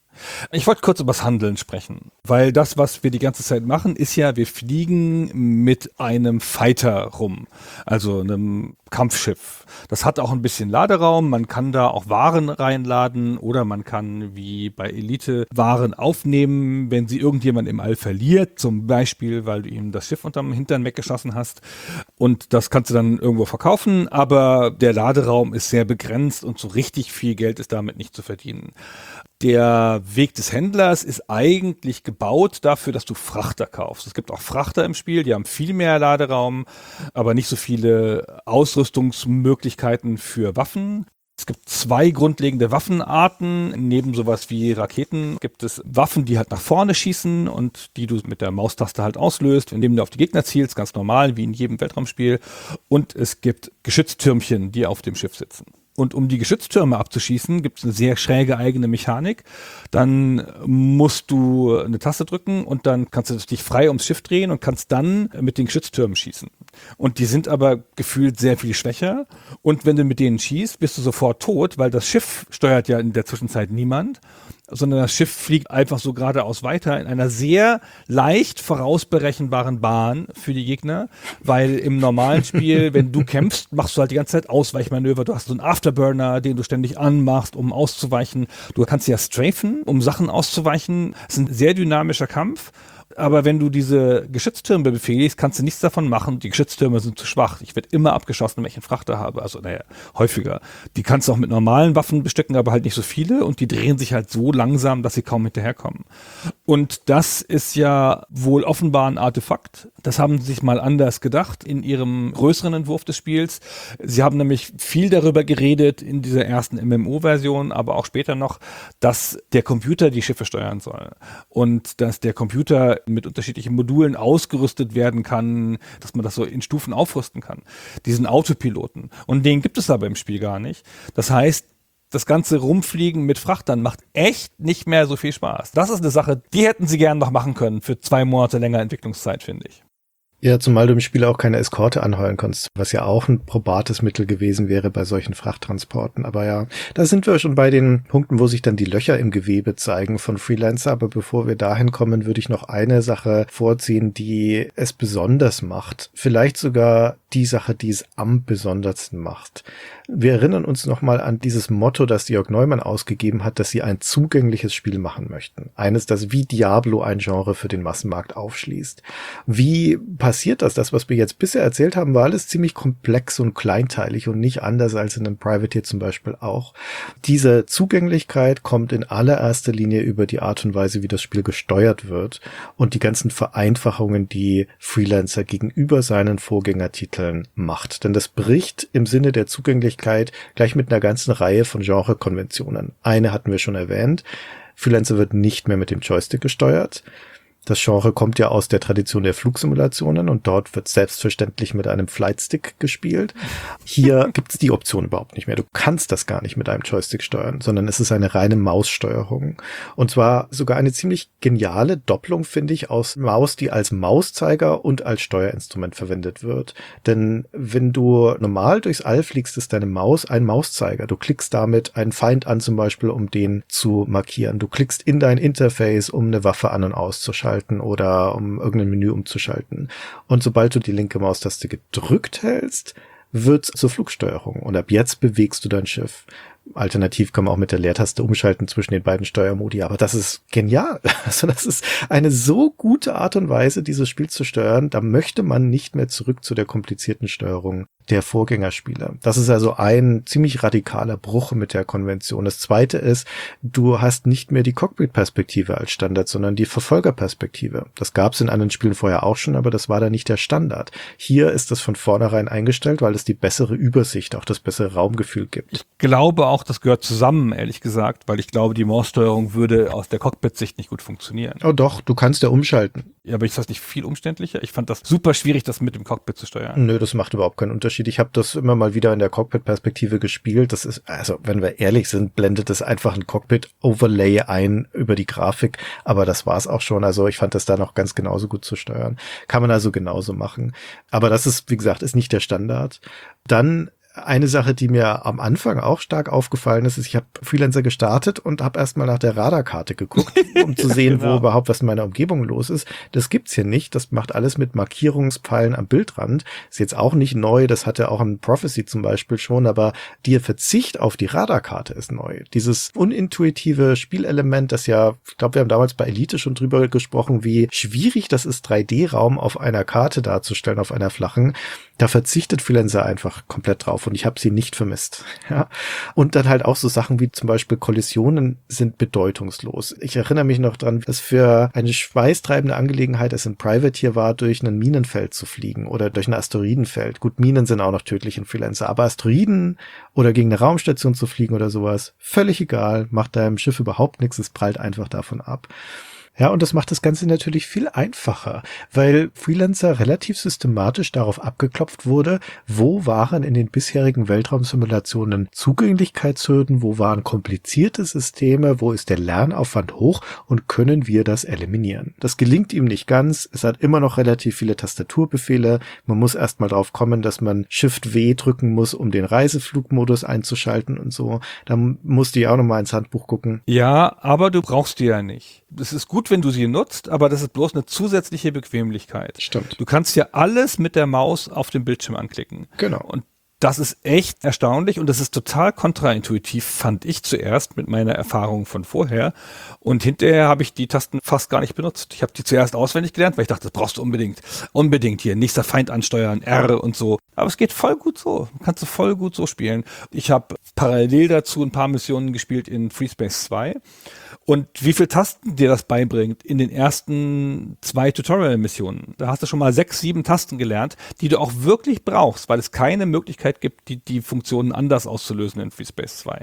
Ich wollte kurz über das Handeln sprechen, weil das, was wir die ganze Zeit machen, ist ja, wir fliegen mit einem Fighter rum, also einem Kampfschiff. Das hat auch ein bisschen Laderaum, man kann da auch Waren reinladen oder man kann wie bei Elite Waren aufnehmen, wenn sie irgendjemand im All verliert, zum Beispiel, weil du ihm das Schiff unterm Hintern weggeschossen hast, und das kannst du dann irgendwo verkaufen, aber der Laderaum ist sehr begrenzt und so richtig viel Geld ist damit nicht zu verdienen. Der Weg des Händlers ist eigentlich gebaut dafür, dass du Frachter kaufst. Es gibt auch Frachter im Spiel, die haben viel mehr Laderaum, aber nicht so viele Ausrüstungsmöglichkeiten für Waffen. Es gibt zwei grundlegende Waffenarten. Neben sowas wie Raketen gibt es Waffen, die halt nach vorne schießen und die du mit der Maustaste halt auslöst, indem du auf die Gegner zielst, ganz normal, wie in jedem Weltraumspiel. Und es gibt Geschütztürmchen, die auf dem Schiff sitzen. Und um die Geschütztürme abzuschießen, gibt es eine sehr schräge eigene Mechanik. Dann musst du eine Taste drücken und dann kannst du dich frei ums Schiff drehen und kannst dann mit den Geschütztürmen schießen. Und die sind aber gefühlt sehr viel schwächer. Und wenn du mit denen schießt, bist du sofort tot, weil das Schiff steuert ja in der Zwischenzeit niemand, sondern das Schiff fliegt einfach so geradeaus weiter in einer sehr leicht vorausberechenbaren Bahn für die Gegner, weil im normalen Spiel, wenn du kämpfst, machst du halt die ganze Zeit Ausweichmanöver. Du hast so einen Afterburner, den du ständig anmachst, um auszuweichen. Du kannst ja strafen, um Sachen auszuweichen. Es ist ein sehr dynamischer Kampf. Aber wenn du diese Geschütztürme befehligst, kannst du nichts davon machen. Die Geschütztürme sind zu schwach. Ich werde immer abgeschossen, wenn ich einen Frachter habe. Also, naja, häufiger. Die kannst du auch mit normalen Waffen bestücken, aber halt nicht so viele. Und die drehen sich halt so langsam, dass sie kaum hinterherkommen. Und das ist ja wohl offenbar ein Artefakt. Das haben sie sich mal anders gedacht in ihrem größeren Entwurf des Spiels. Sie haben nämlich viel darüber geredet in dieser ersten M M O-Version, aber auch später noch, dass der Computer die Schiffe steuern soll. Und dass der Computer mit unterschiedlichen Modulen ausgerüstet werden kann, dass man das so in Stufen aufrüsten kann. Diesen Autopiloten. Und den gibt es aber im Spiel gar nicht. Das heißt, das ganze Rumfliegen mit Frachtern macht echt nicht mehr so viel Spaß. Das ist eine Sache, die hätten sie gern noch machen können für zwei Monate länger Entwicklungszeit, finde ich. Ja, zumal du im Spiel auch keine Eskorte anheuern konntest, was ja auch ein probates Mittel gewesen wäre bei solchen Frachttransporten. Aber ja, da sind wir schon bei den Punkten, wo sich dann die Löcher im Gewebe zeigen von Freelancer. Aber bevor wir dahin kommen, würde ich noch eine Sache vorziehen, die es besonders macht. Vielleicht sogar die Sache, die es am besondersten macht. Wir erinnern uns nochmal an dieses Motto, das Jörg Neumann ausgegeben hat, dass sie ein zugängliches Spiel machen möchten. Eines, das wie Diablo ein Genre für den Massenmarkt aufschließt. Wie passiert das? Das, was wir jetzt bisher erzählt haben, war alles ziemlich komplex und kleinteilig und nicht anders als in einem Privateer zum Beispiel auch. Diese Zugänglichkeit kommt in allererster Linie über die Art und Weise, wie das Spiel gesteuert wird und die ganzen Vereinfachungen, die Freelancer gegenüber seinen Vorgängertiteln macht. Denn das bricht im Sinne der Zugänglichkeit gleich mit einer ganzen Reihe von Genrekonventionen. Eine hatten wir schon erwähnt. Freelancer wird nicht mehr mit dem Joystick gesteuert. Das Genre kommt ja aus der Tradition der Flugsimulationen und dort wird selbstverständlich mit einem Flightstick gespielt. Hier gibt es die Option überhaupt nicht mehr. Du kannst das gar nicht mit einem Joystick steuern, sondern es ist eine reine Maussteuerung. Und zwar sogar eine ziemlich geniale Doppelung, finde ich, aus Maus, die als Mauszeiger und als Steuerinstrument verwendet wird. Denn wenn du normal durchs All fliegst, ist deine Maus ein Mauszeiger. Du klickst damit einen Feind an zum Beispiel, um den zu markieren. Du klickst in dein Interface, um eine Waffe an- und auszuschalten oder um irgendein Menü umzuschalten. Und sobald du die linke Maustaste gedrückt hältst, wird's zur Flugsteuerung. Und ab jetzt bewegst du dein Schiff. Alternativ kann man auch mit der Leertaste umschalten zwischen den beiden Steuermodi. Aber das ist genial. Also das ist eine so gute Art und Weise, dieses Spiel zu steuern. Da möchte man nicht mehr zurück zu der komplizierten Steuerung der Vorgängerspiele. Das ist also ein ziemlich radikaler Bruch mit der Konvention. Das zweite ist, du hast nicht mehr die Cockpit-Perspektive als Standard, sondern die Verfolgerperspektive. Das gab es in anderen Spielen vorher auch schon, aber das war da nicht der Standard. Hier ist das von vornherein eingestellt, weil es die bessere Übersicht, auch das bessere Raumgefühl gibt. Ich glaube auch, das gehört zusammen, ehrlich gesagt, weil ich glaube, die Maussteuerung würde aus der Cockpit-Sicht nicht gut funktionieren. Oh doch, du kannst ja umschalten. Ja, aber ist das nicht viel umständlicher? Ich fand das super schwierig, das mit dem Cockpit zu steuern. Nö, das macht überhaupt keinen Unterschied. Ich habe das immer mal wieder in der Cockpit-Perspektive gespielt. Das ist, also wenn wir ehrlich sind, blendet das einfach ein Cockpit-Overlay ein über die Grafik. Aber das war's auch schon. Also ich fand das da noch ganz genauso gut zu steuern. Kann man also genauso machen. Aber das ist, wie gesagt, ist nicht der Standard. Dann eine Sache, die mir am Anfang auch stark aufgefallen ist, ist, ich habe Freelancer gestartet und habe erstmal nach der Radarkarte geguckt, um zu sehen, genau. wo überhaupt was in meiner Umgebung los ist. Das gibt's hier nicht. Das macht alles mit Markierungspfeilen am Bildrand. Ist jetzt auch nicht neu. Das hatte auch ein Prophecy zum Beispiel schon, aber der Verzicht auf die Radarkarte ist neu. Dieses unintuitive Spielelement, das ja, ich glaube, wir haben damals bei Elite schon drüber gesprochen, wie schwierig das ist, drei D-Raum auf einer Karte darzustellen, auf einer flachen. Da verzichtet Freelancer einfach komplett drauf und ich habe sie nicht vermisst. Ja. Und dann halt auch so Sachen wie zum Beispiel Kollisionen sind bedeutungslos. Ich erinnere mich noch dran, dass für eine schweißtreibende Angelegenheit es in Privateer war, durch ein Minenfeld zu fliegen oder durch ein Asteroidenfeld. Gut, Minen sind auch noch tödlich in Freelancer, aber Asteroiden oder gegen eine Raumstation zu fliegen oder sowas, völlig egal, macht deinem Schiff überhaupt nichts, es prallt einfach davon ab. Ja, und das macht das Ganze natürlich viel einfacher, weil Freelancer relativ systematisch darauf abgeklopft wurde, wo waren in den bisherigen Weltraumsimulationen Zugänglichkeitshürden, wo waren komplizierte Systeme, wo ist der Lernaufwand hoch und können wir das eliminieren. Das gelingt ihm nicht ganz, es hat immer noch relativ viele Tastaturbefehle, man muss erstmal drauf kommen, dass man Shift-W drücken muss, um den Reiseflugmodus einzuschalten und so. Da musste ich auch nochmal ins Handbuch gucken. Ja, aber du brauchst die ja nicht. Das ist gut, wenn du sie nutzt, aber das ist bloß eine zusätzliche Bequemlichkeit. Stimmt. Du kannst ja alles mit der Maus auf dem Bildschirm anklicken. Genau. Und das ist echt erstaunlich und das ist total kontraintuitiv, fand ich zuerst mit meiner Erfahrung von vorher. Und hinterher habe ich die Tasten fast gar nicht benutzt. Ich habe die zuerst auswendig gelernt, weil ich dachte, das brauchst du unbedingt. Unbedingt hier, nächster Feind ansteuern, R und so. Aber es geht voll gut so. Kannst du voll gut so spielen. Ich habe parallel dazu ein paar Missionen gespielt in FreeSpace zwei. Und wie viel Tasten dir das beibringt in den ersten zwei Tutorial-Missionen. Da hast du schon mal sechs, sieben Tasten gelernt, die du auch wirklich brauchst, weil es keine Möglichkeit gibt, die, die Funktionen anders auszulösen in FreeSpace zwei.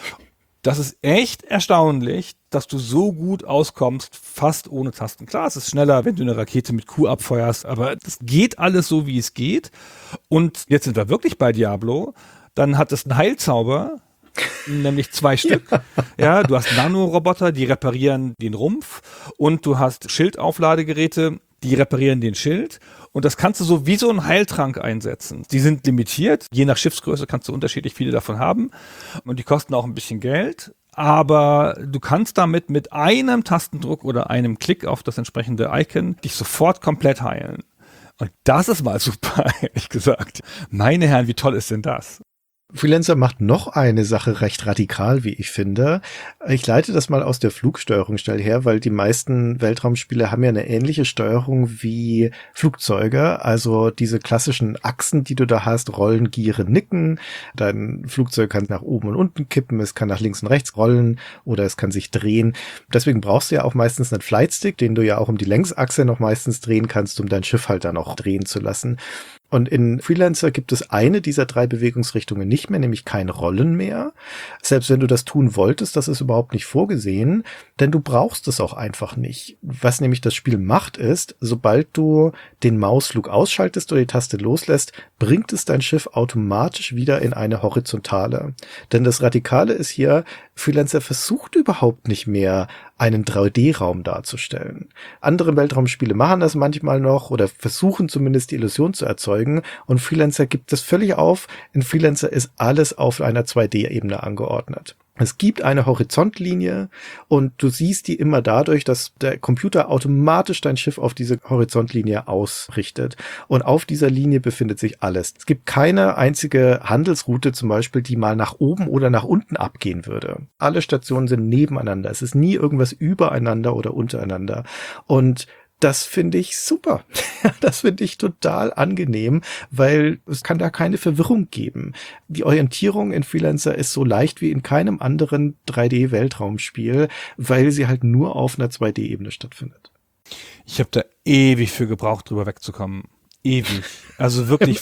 Das ist echt erstaunlich, dass du so gut auskommst, fast ohne Tasten. Klar, es ist schneller, wenn du eine Rakete mit Q abfeuerst, aber das geht alles so, wie es geht. Und jetzt sind wir wirklich bei Diablo. Dann hat es einen Heilzauber, nämlich zwei Stück. Ja. ja, du hast Nanoroboter, die reparieren den Rumpf und du hast Schildaufladegeräte, die reparieren den Schild. Und das kannst du so wie so einen Heiltrank einsetzen. Die sind limitiert. Je nach Schiffsgröße kannst du unterschiedlich viele davon haben. Und die kosten auch ein bisschen Geld. Aber du kannst damit mit einem Tastendruck oder einem Klick auf das entsprechende Icon dich sofort komplett heilen. Und das ist mal super, ehrlich gesagt. Meine Herren, wie toll ist denn das? Freelancer macht noch eine Sache recht radikal, wie ich finde. Ich leite das mal aus der Flugsteuerungsstelle her, weil die meisten Weltraumspiele haben ja eine ähnliche Steuerung wie Flugzeuge. Also diese klassischen Achsen, die du da hast, rollen, gieren, nicken. Dein Flugzeug kann nach oben und unten kippen, es kann nach links und rechts rollen oder es kann sich drehen. Deswegen brauchst du ja auch meistens einen Flightstick, den du ja auch um die Längsachse noch meistens drehen kannst, um dein Schiff halt dann auch drehen zu lassen. Und in Freelancer gibt es eine dieser drei Bewegungsrichtungen nicht mehr, nämlich kein Rollen mehr. Selbst wenn du das tun wolltest, das ist überhaupt nicht vorgesehen, denn du brauchst es auch einfach nicht. Was nämlich das Spiel macht ist, sobald du den Mausflug ausschaltest oder die Taste loslässt, bringt es dein Schiff automatisch wieder in eine Horizontale. Denn das Radikale ist hier, Freelancer versucht überhaupt nicht mehr, einen drei D-Raum darzustellen. Andere Weltraumspiele machen das manchmal noch oder versuchen zumindest die Illusion zu erzeugen und Freelancer gibt es völlig auf. In Freelancer ist alles auf einer zwei D-Ebene angeordnet. Es gibt eine Horizontlinie und du siehst die immer dadurch, dass der Computer automatisch dein Schiff auf diese Horizontlinie ausrichtet. Und auf dieser Linie befindet sich alles. Es gibt keine einzige Handelsroute zum Beispiel, die mal nach oben oder nach unten abgehen würde. Alle Stationen sind nebeneinander. Es ist nie irgendwas übereinander oder untereinander. Und das finde ich super. Das finde ich total angenehm, weil es kann da keine Verwirrung geben. Die Orientierung in Freelancer ist so leicht wie in keinem anderen drei D-Weltraumspiel, weil sie halt nur auf einer zwei D-Ebene stattfindet. Ich habe da ewig für gebraucht, drüber wegzukommen. Ewig. Also wirklich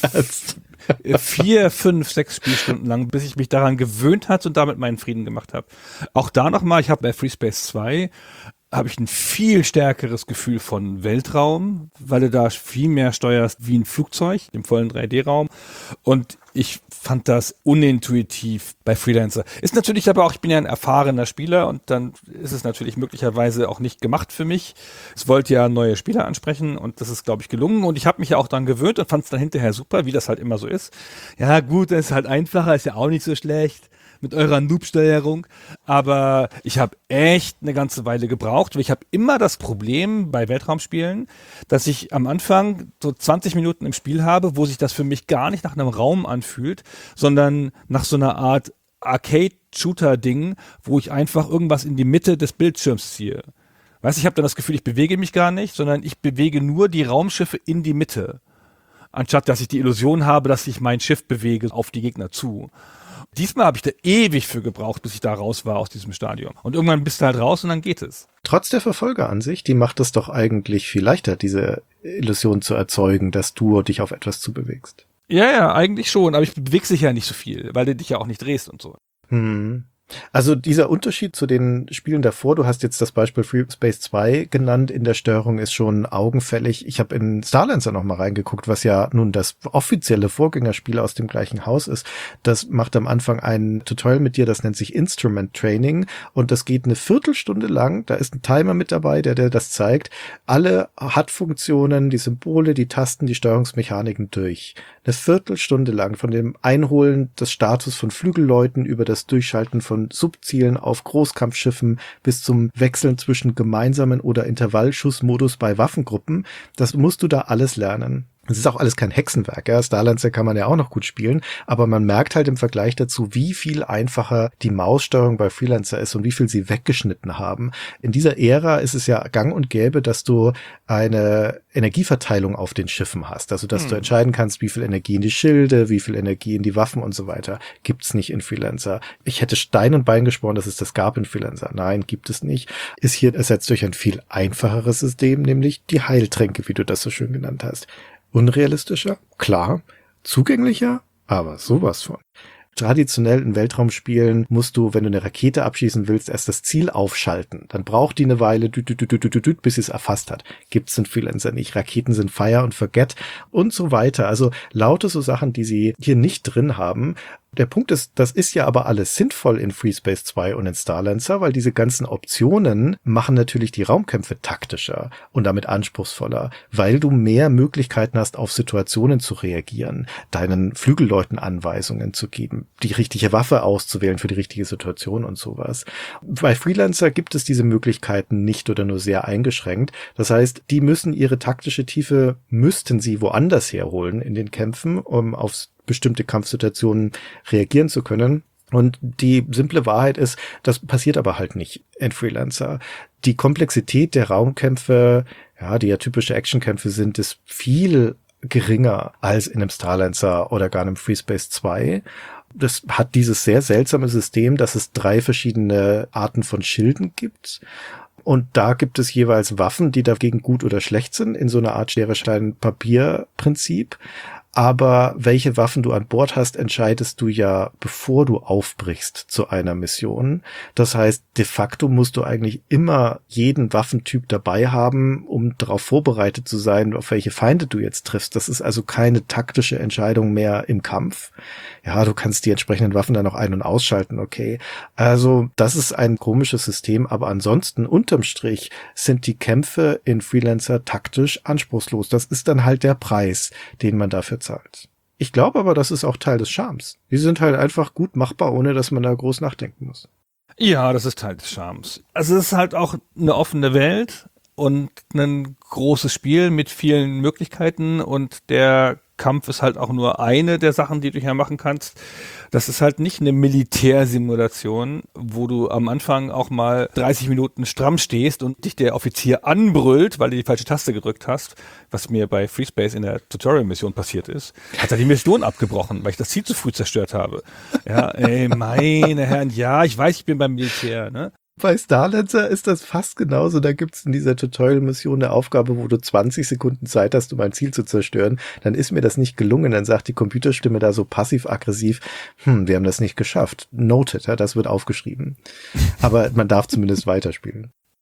vier, fünf, sechs Spielstunden lang, bis ich mich daran gewöhnt hatte und damit meinen Frieden gemacht habe. Auch da nochmal, ich habe bei FreeSpace zwei habe ich ein viel stärkeres Gefühl von Weltraum, weil du da viel mehr steuerst wie ein Flugzeug im vollen drei D-Raum. Und ich fand das unintuitiv bei Freelancer. Ist natürlich aber auch, ich bin ja ein erfahrener Spieler und dann ist es natürlich möglicherweise auch nicht gemacht für mich. Es wollte ja neue Spieler ansprechen und das ist, glaube ich, gelungen. Und ich habe mich ja auch daran gewöhnt und fand es dann hinterher super, wie das halt immer so ist. Ja gut, das ist halt einfacher, ist ja auch nicht so schlecht mit eurer Noob-Steuerung, aber ich habe echt eine ganze Weile gebraucht, weil ich habe immer das Problem bei Weltraumspielen, dass ich am Anfang so zwanzig Minuten im Spiel habe, wo sich das für mich gar nicht nach einem Raum anfühlt, sondern nach so einer Art Arcade-Shooter-Ding, wo ich einfach irgendwas in die Mitte des Bildschirms ziehe. Weißt du, ich habe dann das Gefühl, ich bewege mich gar nicht, sondern ich bewege nur die Raumschiffe in die Mitte, anstatt dass ich die Illusion habe, dass ich mein Schiff bewege auf die Gegner zu. Diesmal habe ich da ewig für gebraucht, bis ich da raus war aus diesem Stadium. Und irgendwann bist du halt raus und dann geht es. Trotz der Verfolgeransicht, die macht es doch eigentlich viel leichter, diese Illusion zu erzeugen, dass du dich auf etwas zubewegst. Ja, ja, eigentlich schon, aber ich bewege dich ja nicht so viel, weil du dich ja auch nicht drehst und so. Hm. Also dieser Unterschied zu den Spielen davor, du hast jetzt das Beispiel Free Space zwei genannt, in der Steuerung ist schon augenfällig. Ich habe in Starlancer noch mal reingeguckt, was ja nun das offizielle Vorgängerspiel aus dem gleichen Haus ist. Das macht am Anfang ein Tutorial mit dir, das nennt sich Instrument Training und das geht eine Viertelstunde lang. Da ist ein Timer mit dabei, der dir das zeigt. Alle H U D-Funktionen, die Symbole, die Tasten, die Steuerungsmechaniken durch. Eine Viertelstunde lang von dem Einholen des Status von Flügelleuten über das Durchschalten von Subzielen auf Großkampfschiffen bis zum Wechseln zwischen gemeinsamen oder Intervallschussmodus bei Waffengruppen. Das musst du da alles lernen. Es ist auch alles kein Hexenwerk, ja. Starlancer kann man ja auch noch gut spielen, aber man merkt halt im Vergleich dazu, wie viel einfacher die Maussteuerung bei Freelancer ist und wie viel sie weggeschnitten haben. In dieser Ära ist es ja gang und gäbe, dass du eine Energieverteilung auf den Schiffen hast, also dass hm. du entscheiden kannst, wie viel Energie in die Schilde, wie viel Energie in die Waffen und so weiter. Gibt's nicht in Freelancer. Ich hätte Stein und Bein geschworen, dass es das gab in Freelancer. Nein, gibt es nicht. Ist hier ersetzt durch ein viel einfacheres System, nämlich die Heiltränke, wie du das so schön genannt hast. Unrealistischer? Klar. Zugänglicher? Aber sowas von. Traditionell in Weltraumspielen musst du, wenn du eine Rakete abschießen willst, erst das Ziel aufschalten. Dann braucht die eine Weile, dü, dü, dü, dü, dü, dü, bis sie es erfasst hat. Gibt's in Freelancer nicht. Raketen sind Fire und Forget und so weiter. Also lauter so Sachen, die sie hier nicht drin haben. Der Punkt ist, das ist ja aber alles sinnvoll in Free Space zwei und in Starlancer, weil diese ganzen Optionen machen natürlich die Raumkämpfe taktischer und damit anspruchsvoller, weil du mehr Möglichkeiten hast, auf Situationen zu reagieren, deinen Flügelleuten Anweisungen zu geben, die richtige Waffe auszuwählen für die richtige Situation und sowas. Bei Freelancer gibt es diese Möglichkeiten nicht oder nur sehr eingeschränkt. Das heißt, die müssen ihre taktische Tiefe, müssten sie woanders herholen in den Kämpfen, um aufs bestimmte Kampfsituationen reagieren zu können. Und die simple Wahrheit ist, das passiert aber halt nicht in Freelancer. Die Komplexität der Raumkämpfe, ja, die ja typische Actionkämpfe sind, ist viel geringer als in einem Starlancer oder gar in einem Free Space zwei. Das hat dieses sehr seltsame System, dass es drei verschiedene Arten von Schilden gibt. Und da gibt es jeweils Waffen, die dagegen gut oder schlecht sind, in so einer Art Schere-Stein-Papier-Prinzip. Aber welche Waffen du an Bord hast, entscheidest du ja, bevor du aufbrichst zu einer Mission. Das heißt, de facto musst du eigentlich immer jeden Waffentyp dabei haben, um darauf vorbereitet zu sein, auf welche Feinde du jetzt triffst. Das ist also keine taktische Entscheidung mehr im Kampf. Ja, du kannst die entsprechenden Waffen dann noch ein- und ausschalten, okay. Also das ist ein komisches System, aber ansonsten unterm Strich sind die Kämpfe in Freelancer taktisch anspruchslos. Das ist dann halt der Preis, den man dafür zahlt. Ich glaube aber, das ist auch Teil des Charmes. Die sind halt einfach gut machbar, ohne dass man da groß nachdenken muss. Ja, das ist Teil des Charmes. Also es ist halt auch eine offene Welt und ein großes Spiel mit vielen Möglichkeiten und der Kampf ist halt auch nur eine der Sachen, die du hier machen kannst. Das ist halt nicht eine Militärsimulation, wo du am Anfang auch mal dreißig Minuten stramm stehst und dich der Offizier anbrüllt, weil du die falsche Taste gedrückt hast, was mir bei FreeSpace in der Tutorial-Mission passiert ist. Hat er die Mission abgebrochen, weil ich das Ziel zu früh zerstört habe. Ja, ey, meine Herren, ja, ich weiß, ich bin beim Militär, ne? Bei Starlancer ist das fast genauso. Da gibt's in dieser Tutorial-Mission eine Aufgabe, wo du zwanzig Sekunden Zeit hast, um ein Ziel zu zerstören. Dann ist mir das nicht gelungen. Dann sagt die Computerstimme da so passiv-aggressiv, hm, wir haben das nicht geschafft. Noted, ja, das wird aufgeschrieben. Aber man darf zumindest weiterspielen.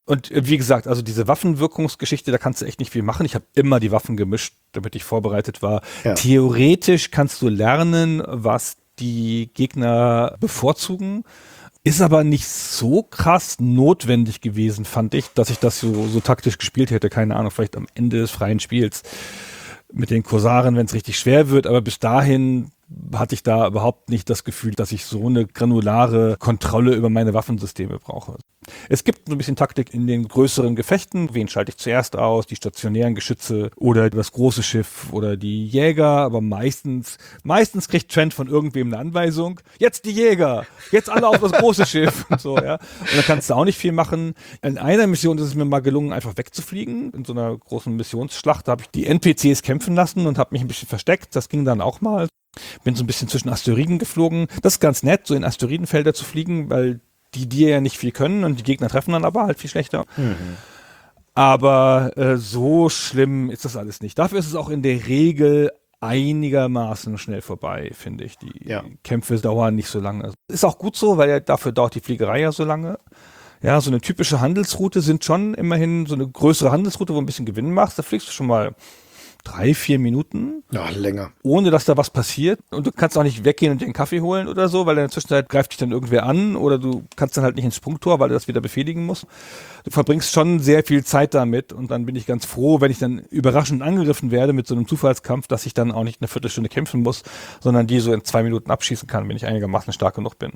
Und wie gesagt, also diese Waffenwirkungsgeschichte, da kannst du echt nicht viel machen. Ich habe immer die Waffen gemischt, damit ich vorbereitet war. Ja. Theoretisch kannst du lernen, was die Gegner bevorzugen. Ist aber nicht so krass notwendig gewesen, fand ich, dass ich das so, so taktisch gespielt hätte. Keine Ahnung, vielleicht am Ende des freien Spiels mit den Korsaren, wenn es richtig schwer wird. Aber bis dahin hatte ich da überhaupt nicht das Gefühl, dass ich so eine granulare Kontrolle über meine Waffensysteme brauche. Es gibt so ein bisschen Taktik in den größeren Gefechten. Wen schalte ich zuerst aus? Die stationären Geschütze oder das große Schiff oder die Jäger. Aber meistens, meistens kriegt Trent von irgendwem eine Anweisung. Jetzt die Jäger! Jetzt alle auf das große Schiff! Und so, ja. Und da kannst du auch nicht viel machen. In einer Mission ist es mir mal gelungen, einfach wegzufliegen. In so einer großen Missionsschlacht habe ich die N P Cs kämpfen lassen und habe mich ein bisschen versteckt. Das ging dann auch mal. Bin so ein bisschen zwischen Asteroiden geflogen. Das ist ganz nett, so in Asteroidenfelder zu fliegen, weil die dir ja nicht viel können und die Gegner treffen dann aber halt viel schlechter. Mhm. Aber äh, so schlimm ist das alles nicht. Dafür ist es auch in der Regel einigermaßen schnell vorbei, finde ich. Die ja. Kämpfe dauern nicht so lange. Ist auch gut so, weil ja, dafür dauert die Fliegerei ja so lange. Ja, so eine typische Handelsroute sind schon immerhin so eine größere Handelsroute, wo du ein bisschen Gewinn machst. Da fliegst du schon mal drei, vier Minuten. Ja, länger. Ohne, dass da was passiert. Und du kannst auch nicht weggehen und dir einen Kaffee holen oder so, weil in der Zwischenzeit greift dich dann irgendwer an oder du kannst dann halt nicht ins Sprungtor, weil du das wieder befehligen musst. Du verbringst schon sehr viel Zeit damit und dann bin ich ganz froh, wenn ich dann überraschend angegriffen werde mit so einem Zufallskampf, dass ich dann auch nicht eine Viertelstunde kämpfen muss, sondern die so in zwei Minuten abschießen kann, wenn ich einigermaßen stark genug bin.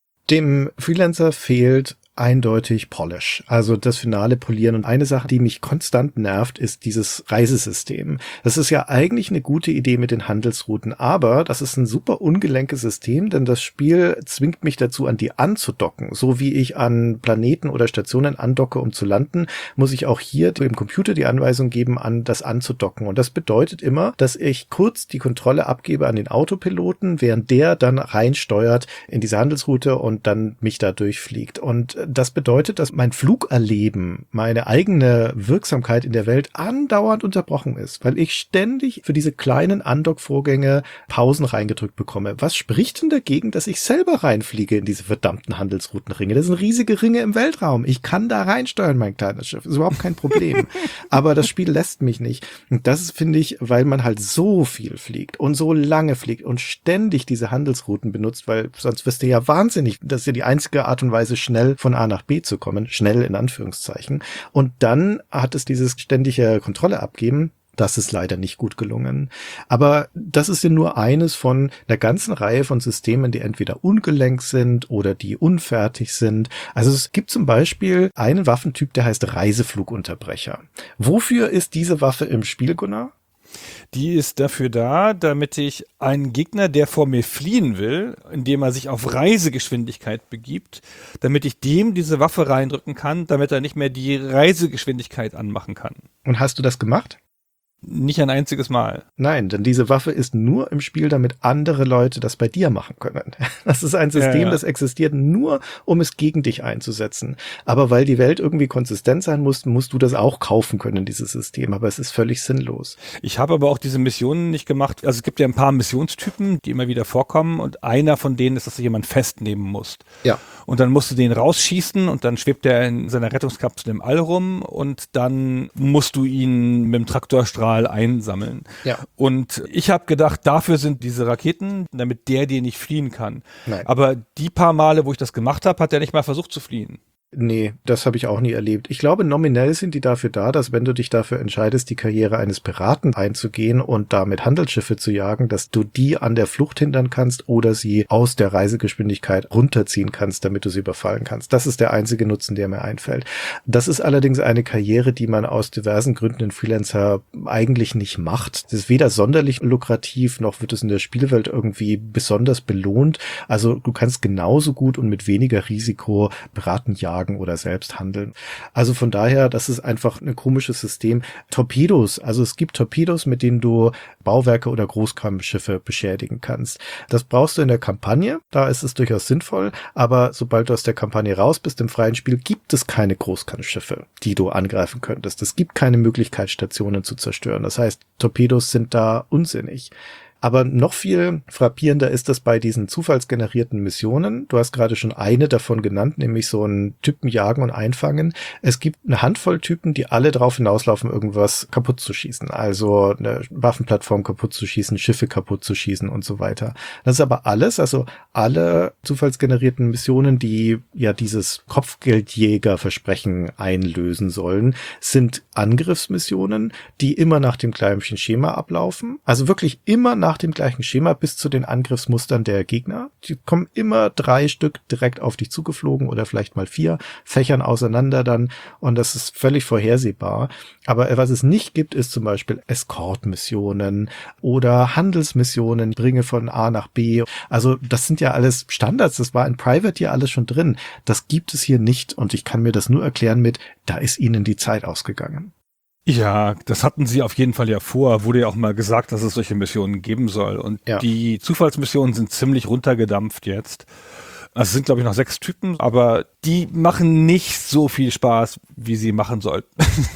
Dem Freelancer fehlt eindeutig Polish, also das finale Polieren. Und eine Sache, die mich konstant nervt, ist dieses Reisesystem. Das ist ja eigentlich eine gute Idee mit den Handelsrouten, aber das ist ein super ungelenkes System, denn das Spiel zwingt mich dazu, an die anzudocken. So wie ich an Planeten oder Stationen andocke, um zu landen, muss ich auch hier dem Computer die Anweisung geben, an das anzudocken. Und das bedeutet immer, dass ich kurz die Kontrolle abgebe an den Autopiloten, während der dann reinsteuert in diese Handelsroute und dann mich da durchfliegt. Und das bedeutet, dass mein Flugerleben, meine eigene Wirksamkeit in der Welt andauernd unterbrochen ist, weil ich ständig für diese kleinen Andock-Vorgänge Pausen reingedrückt bekomme. Was spricht denn dagegen, dass ich selber reinfliege in diese verdammten Handelsroutenringe? Das sind riesige Ringe im Weltraum. Ich kann da reinsteuern, mein kleines Schiff. Das ist überhaupt kein Problem. Aber das Spiel lässt mich nicht. Und das finde ich, weil man halt so viel fliegt und so lange fliegt und ständig diese Handelsrouten benutzt, weil sonst wirst du ja wahnsinnig. Das ist ja die einzige Art und Weise, schnell von A nach B zu kommen, schnell in Anführungszeichen. Und dann hat es dieses ständige Kontrolle abgeben. Das ist leider nicht gut gelungen. Aber das ist ja nur eines von einer ganzen Reihe von Systemen, die entweder ungelenk sind oder die unfertig sind. Also es gibt zum Beispiel einen Waffentyp, der heißt Reiseflugunterbrecher. Wofür ist diese Waffe im Spiel, Gunnar? Die ist dafür da, damit ich einen Gegner, der vor mir fliehen will, indem er sich auf Reisegeschwindigkeit begibt, damit ich dem diese Waffe reindrücken kann, damit er nicht mehr die Reisegeschwindigkeit anmachen kann. Und hast du das gemacht? Nicht ein einziges Mal. Nein, denn diese Waffe ist nur im Spiel, damit andere Leute das bei dir machen können. Das ist ein System, ja, ja. das existiert nur, um es gegen dich einzusetzen. Aber weil die Welt irgendwie konsistent sein muss, musst du das auch kaufen können, dieses System. Aber es ist völlig sinnlos. Ich habe aber auch diese Missionen nicht gemacht. Also es gibt ja ein paar Missionstypen, die immer wieder vorkommen. Und einer von denen ist, dass du jemanden festnehmen musst. Ja. Und dann musst du den rausschießen und dann schwebt er in seiner Rettungskapsel im All rum und dann musst du ihn mit dem Traktorstrahl einsammeln. Ja. Und ich habe gedacht, dafür sind diese Raketen, damit der dir nicht fliehen kann. Nein. Aber die paar Male, wo ich das gemacht habe, hat er nicht mal versucht zu fliehen. Nee, das habe ich auch nie erlebt. Ich glaube, nominell sind die dafür da, dass wenn du dich dafür entscheidest, die Karriere eines Piraten einzugehen und damit Handelsschiffe zu jagen, dass du die an der Flucht hindern kannst oder sie aus der Reisegeschwindigkeit runterziehen kannst, damit du sie überfallen kannst. Das ist der einzige Nutzen, der mir einfällt. Das ist allerdings eine Karriere, die man aus diversen Gründen in Freelancer eigentlich nicht macht. Das ist weder sonderlich lukrativ, noch wird es in der Spielwelt irgendwie besonders belohnt. Also du kannst genauso gut und mit weniger Risiko Piraten jagen oder selbst handeln. Also von daher, das ist einfach ein komisches System. Torpedos, also es gibt Torpedos, mit denen du Bauwerke oder Großkampfschiffe beschädigen kannst. Das brauchst du in der Kampagne, da ist es durchaus sinnvoll, aber sobald du aus der Kampagne raus bist im freien Spiel, gibt es keine Großkampfschiffe, die du angreifen könntest. Es gibt keine Möglichkeit, Stationen zu zerstören. Das heißt, Torpedos sind da unsinnig. Aber noch viel frappierender ist das bei diesen zufallsgenerierten Missionen. Du hast gerade schon eine davon genannt, nämlich so ein Typen jagen und einfangen. Es gibt eine Handvoll Typen, die alle drauf hinauslaufen, irgendwas kaputt zu schießen. Also eine Waffenplattform kaputt zu schießen, Schiffe kaputt zu schießen und so weiter. Das ist aber alles, also alle zufallsgenerierten Missionen, die ja dieses Kopfgeldjägerversprechen einlösen sollen, sind Angriffsmissionen, die immer nach dem gleichen Schema ablaufen. Also wirklich immer nach dem gleichen Schema bis zu den Angriffsmustern der Gegner. Die kommen immer drei Stück direkt auf dich zugeflogen oder vielleicht mal vier, fächern auseinander dann und das ist völlig vorhersehbar. Aber was es nicht gibt, ist zum Beispiel Escort-Missionen oder Handelsmissionen, bringe von A nach B. Also das sind ja alles Standards, das war in Private ja alles schon drin. Das gibt es hier nicht und ich kann mir das nur erklären mit, da ist ihnen die Zeit ausgegangen. Ja, das hatten sie auf jeden Fall ja vor. Wurde ja auch mal gesagt, dass es solche Missionen geben soll. Und ja. Die Zufallsmissionen sind ziemlich runtergedampft jetzt. Also es sind, glaube ich, noch sechs Typen, aber die machen nicht so viel Spaß, wie sie machen sollten,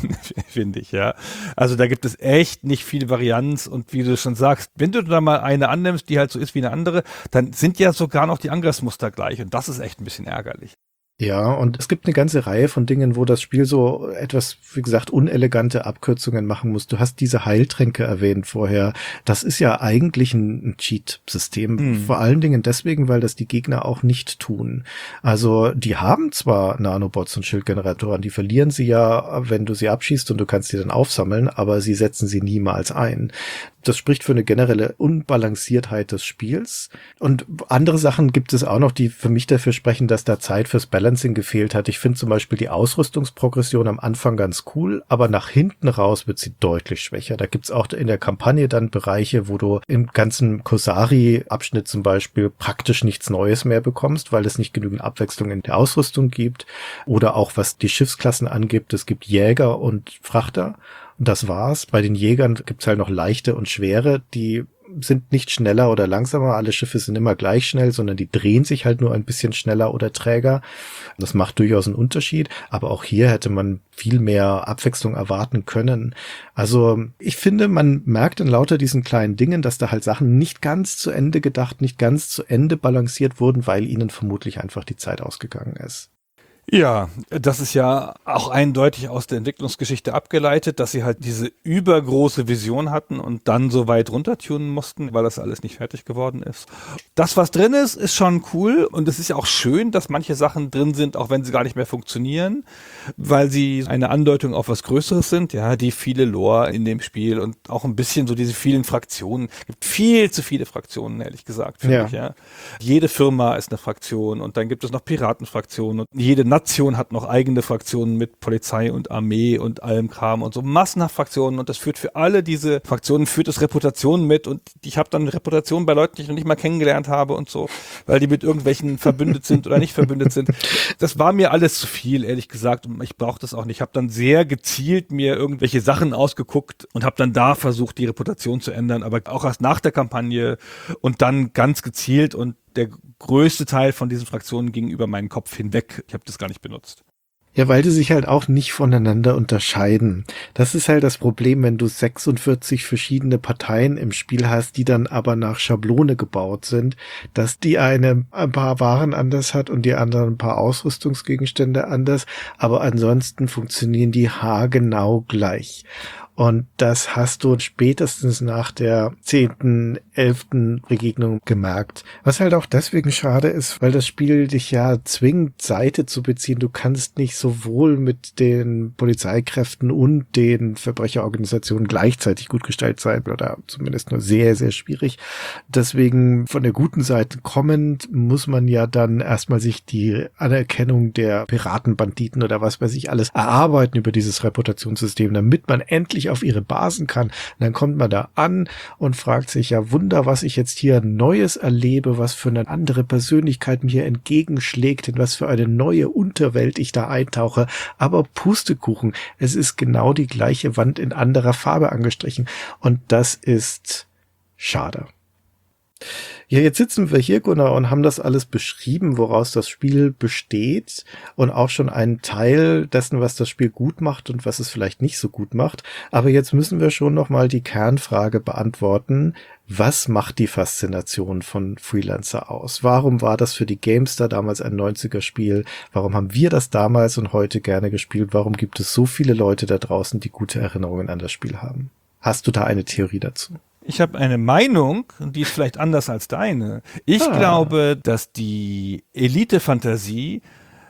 finde ich, ja. Also da gibt es echt nicht viel Varianz und wie du schon sagst, wenn du da mal eine annimmst, die halt so ist wie eine andere, dann sind ja sogar noch die Angriffsmuster gleich und das ist echt ein bisschen ärgerlich. Ja, und es gibt eine ganze Reihe von Dingen, wo das Spiel so etwas, wie gesagt, unelegante Abkürzungen machen muss. Du hast diese Heiltränke erwähnt vorher. Das ist ja eigentlich ein Cheat-System. Hm. Vor allen Dingen deswegen, weil das die Gegner auch nicht tun. Also die haben zwar Nanobots und Schildgeneratoren, die verlieren sie ja, wenn du sie abschießt und du kannst sie dann aufsammeln, aber sie setzen sie niemals ein. Das spricht für eine generelle Unbalanciertheit des Spiels. Und andere Sachen gibt es auch noch, die für mich dafür sprechen, dass da Zeit fürs Balancing gefehlt hat. Ich finde zum Beispiel die Ausrüstungsprogression am Anfang ganz cool, aber nach hinten raus wird sie deutlich schwächer. Da gibt's auch in der Kampagne dann Bereiche, wo du im ganzen Kosari-Abschnitt zum Beispiel praktisch nichts Neues mehr bekommst, weil es nicht genügend Abwechslung in der Ausrüstung gibt. Oder auch was die Schiffsklassen angibt, es gibt Jäger und Frachter. Und das war's. Bei den Jägern gibt's halt noch leichte und schwere, die sind nicht schneller oder langsamer. Alle Schiffe sind immer gleich schnell, sondern die drehen sich halt nur ein bisschen schneller oder träger. Das macht durchaus einen Unterschied. Aber auch hier hätte man viel mehr Abwechslung erwarten können. Also ich finde, man merkt in lauter diesen kleinen Dingen, dass da halt Sachen nicht ganz zu Ende gedacht, nicht ganz zu Ende balanciert wurden, weil ihnen vermutlich einfach die Zeit ausgegangen ist. Ja, das ist ja auch eindeutig aus der Entwicklungsgeschichte abgeleitet, dass sie halt diese übergroße Vision hatten und dann so weit runtertunen mussten, weil das alles nicht fertig geworden ist. Das, was drin ist, ist schon cool und es ist ja auch schön, dass manche Sachen drin sind, auch wenn sie gar nicht mehr funktionieren, weil sie eine Andeutung auf was Größeres sind, ja, die viele Lore in dem Spiel und auch ein bisschen so diese vielen Fraktionen. Es gibt viel zu viele Fraktionen, ehrlich gesagt, finde ja. ich, ja. Jede Firma ist eine Fraktion und dann gibt es noch Piratenfraktionen und jede Nation hat noch eigene Fraktionen mit Polizei und Armee und allem Kram und so massenhaft Fraktionen und das führt für alle diese Fraktionen, führt es Reputationen mit und ich habe dann Reputationen bei Leuten, die ich noch nicht mal kennengelernt habe und so, weil die mit irgendwelchen verbündet sind oder nicht verbündet sind. Das war mir alles zu viel, ehrlich gesagt, und ich brauche das auch nicht. Ich habe dann sehr gezielt mir irgendwelche Sachen ausgeguckt und habe dann da versucht, die Reputation zu ändern, aber auch erst nach der Kampagne und dann ganz gezielt und der größte Teil von diesen Fraktionen ging über meinen Kopf hinweg. Ich habe das gar nicht benutzt. Ja, weil die sich halt auch nicht voneinander unterscheiden. Das ist halt das Problem, wenn du sechsundvierzig verschiedene Parteien im Spiel hast, die dann aber nach Schablone gebaut sind, dass die eine ein paar Waren anders hat und die andere ein paar Ausrüstungsgegenstände anders, aber ansonsten funktionieren die haargenau gleich. Und das hast du spätestens nach der zehnten, elften Begegnung gemerkt. Was halt auch deswegen schade ist, weil das Spiel dich ja zwingt, Seite zu beziehen. Du kannst nicht sowohl mit den Polizeikräften und den Verbrecherorganisationen gleichzeitig gut gestellt sein oder zumindest nur sehr, sehr schwierig. Deswegen von der guten Seite kommend muss man ja dann erstmal sich die Anerkennung der Piratenbanditen oder was weiß ich alles erarbeiten über dieses Reputationssystem, damit man endlich auf ihre Basen kann. Und dann kommt man da an und fragt sich, ja Wunder, was ich jetzt hier Neues erlebe, was für eine andere Persönlichkeit mir entgegenschlägt, in was für eine neue Unterwelt ich da eintauche. Aber Pustekuchen, es ist genau die gleiche Wand in anderer Farbe angestrichen. Und das ist schade. Ja, jetzt sitzen wir hier, Gunnar, und haben das alles beschrieben, woraus das Spiel besteht und auch schon einen Teil dessen, was das Spiel gut macht und was es vielleicht nicht so gut macht. Aber jetzt müssen wir schon nochmal die Kernfrage beantworten. Was macht die Faszination von Freelancer aus? Warum war das für die GameStar damals ein neunziger-Spiel? Warum haben wir das damals und heute gerne gespielt? Warum gibt es so viele Leute da draußen, die gute Erinnerungen an das Spiel haben? Hast du da eine Theorie dazu? Ich habe eine Meinung, die ist vielleicht anders als deine. Ich ah. glaube, dass die Elite-Fantasie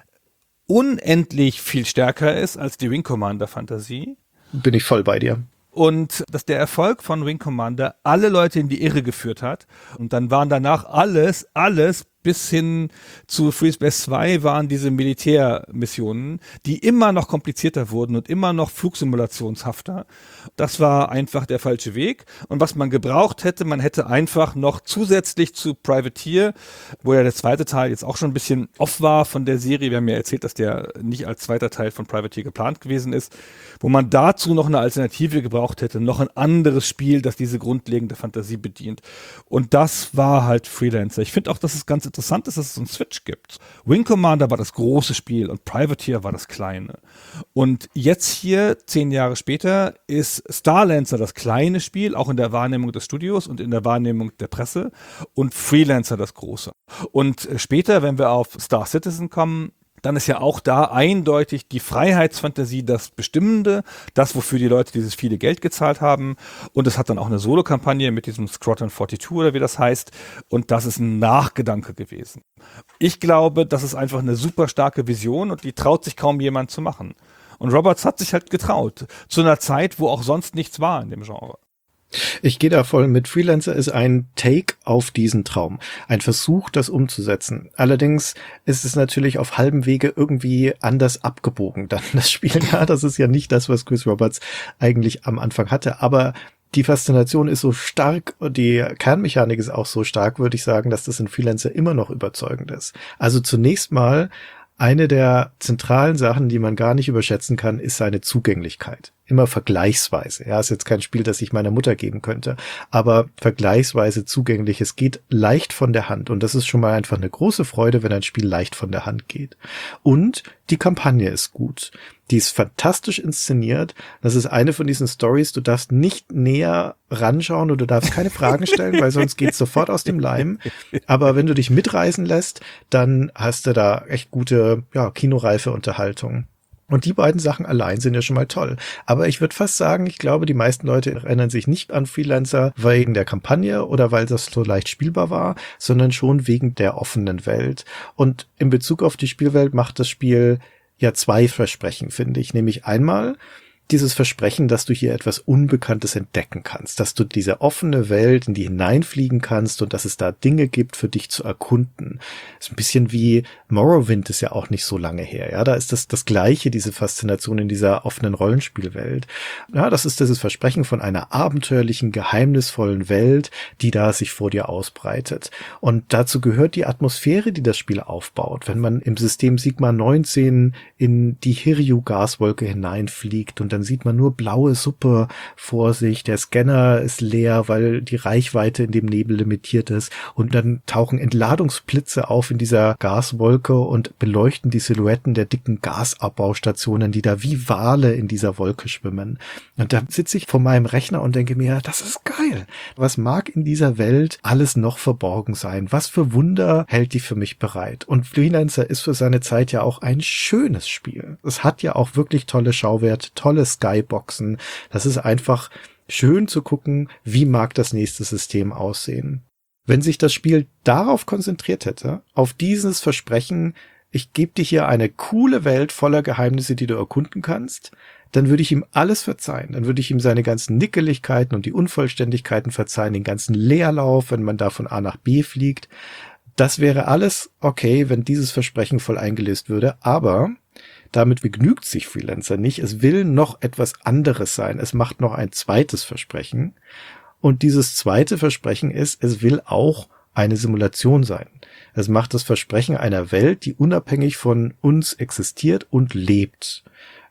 unendlich viel stärker ist als die Wing Commander-Fantasie. Bin ich voll bei dir. Und dass der Erfolg von Wing Commander alle Leute in die Irre geführt hat. Und dann waren danach alles, alles bis hin zu Free Space zwei waren diese Militärmissionen, die immer noch komplizierter wurden und immer noch flugsimulationshafter. Das war einfach der falsche Weg. Und was man gebraucht hätte, man hätte einfach noch zusätzlich zu Privateer, wo ja der zweite Teil jetzt auch schon ein bisschen off war von der Serie, wir haben ja erzählt, dass der nicht als zweiter Teil von Privateer geplant gewesen ist, wo man dazu noch eine Alternative gebraucht hätte, noch ein anderes Spiel, das diese grundlegende Fantasie bedient. Und das war halt Freelancer. Ich finde auch, dass es ganz interessant ist, dass es so einen Switch gibt. Wing Commander war das große Spiel und Privateer war das kleine. Und jetzt hier, zehn Jahre später, ist Starlancer das kleine Spiel, auch in der Wahrnehmung des Studios und in der Wahrnehmung der Presse, und Freelancer das große. Und später, wenn wir auf Star Citizen kommen, dann ist ja auch da eindeutig die Freiheitsfantasie das Bestimmende, das, wofür die Leute dieses viele Geld gezahlt haben. Und es hat dann auch eine Solo-Kampagne mit diesem Squadron zweiundvierzig oder wie das heißt. Und das ist ein Nachgedanke gewesen. Ich glaube, das ist einfach eine super starke Vision und die traut sich kaum jemand zu machen. Und Roberts hat sich halt getraut. Zu einer Zeit, wo auch sonst nichts war in dem Genre. Ich gehe da voll mit. Freelancer ist ein Take auf diesen Traum. Ein Versuch, das umzusetzen. Allerdings ist es natürlich auf halbem Wege irgendwie anders abgebogen dann das Spiel. Ja, das ist ja nicht das, was Chris Roberts eigentlich am Anfang hatte. Aber die Faszination ist so stark und die Kernmechanik ist auch so stark, würde ich sagen, dass das in Freelancer immer noch überzeugend ist. Also zunächst mal, eine der zentralen Sachen, die man gar nicht überschätzen kann, ist seine Zugänglichkeit. Immer vergleichsweise. Ja, ist jetzt kein Spiel, das ich meiner Mutter geben könnte, aber vergleichsweise zugänglich. Es geht leicht von der Hand und das ist schon mal einfach eine große Freude, wenn ein Spiel leicht von der Hand geht. Und die Kampagne ist gut. Die ist fantastisch inszeniert. Das ist eine von diesen Stories, du darfst nicht näher ranschauen oder du darfst keine Fragen stellen, weil sonst geht's sofort aus dem Leim. Aber wenn du dich mitreißen lässt, dann hast du da echt gute, ja, kinoreife Unterhaltung. Und die beiden Sachen allein sind ja schon mal toll. Aber ich würde fast sagen, ich glaube, die meisten Leute erinnern sich nicht an Freelancer wegen der Kampagne oder weil das so leicht spielbar war, sondern schon wegen der offenen Welt. Und in Bezug auf die Spielwelt macht das Spiel ja zwei Versprechen, finde ich. Nämlich einmal dieses Versprechen, dass du hier etwas Unbekanntes entdecken kannst, dass du diese offene Welt, in die hineinfliegen kannst und dass es da Dinge gibt für dich zu erkunden. Ist ein bisschen wie Morrowind, ist ja auch nicht so lange her. Ja, da ist das das Gleiche, diese Faszination in dieser offenen Rollenspielwelt. Ja, das ist dieses Versprechen von einer abenteuerlichen, geheimnisvollen Welt, die da sich vor dir ausbreitet. Und dazu gehört die Atmosphäre, die das Spiel aufbaut. Wenn man im System Sigma neunzehn in die Hiryu-Gaswolke hineinfliegt und dann sieht man nur blaue Suppe vor sich, der Scanner ist leer, weil die Reichweite in dem Nebel limitiert ist und dann tauchen Entladungsblitze auf in dieser Gaswolke und beleuchten die Silhouetten der dicken Gasabbaustationen, die da wie Wale in dieser Wolke schwimmen. Und da sitze ich vor meinem Rechner und denke mir, das ist geil. Was mag in dieser Welt alles noch verborgen sein? Was für Wunder hält die für mich bereit? Und Freelancer ist für seine Zeit ja auch ein schönes Spiel. Es hat ja auch wirklich tolle Schauwerte, tolle Skyboxen. Das ist einfach schön zu gucken, wie mag das nächste System aussehen. Wenn sich das Spiel darauf konzentriert hätte, auf dieses Versprechen, ich gebe dir hier eine coole Welt voller Geheimnisse, die du erkunden kannst, dann würde ich ihm alles verzeihen. Dann würde ich ihm seine ganzen Nickeligkeiten und die Unvollständigkeiten verzeihen, den ganzen Leerlauf, wenn man da von A nach B fliegt. Das wäre alles okay, wenn dieses Versprechen voll eingelöst würde, aber damit begnügt sich Freelancer nicht. Es will noch etwas anderes sein. Es macht noch ein zweites Versprechen. Und dieses zweite Versprechen ist, es will auch eine Simulation sein. Es macht das Versprechen einer Welt, die unabhängig von uns existiert und lebt.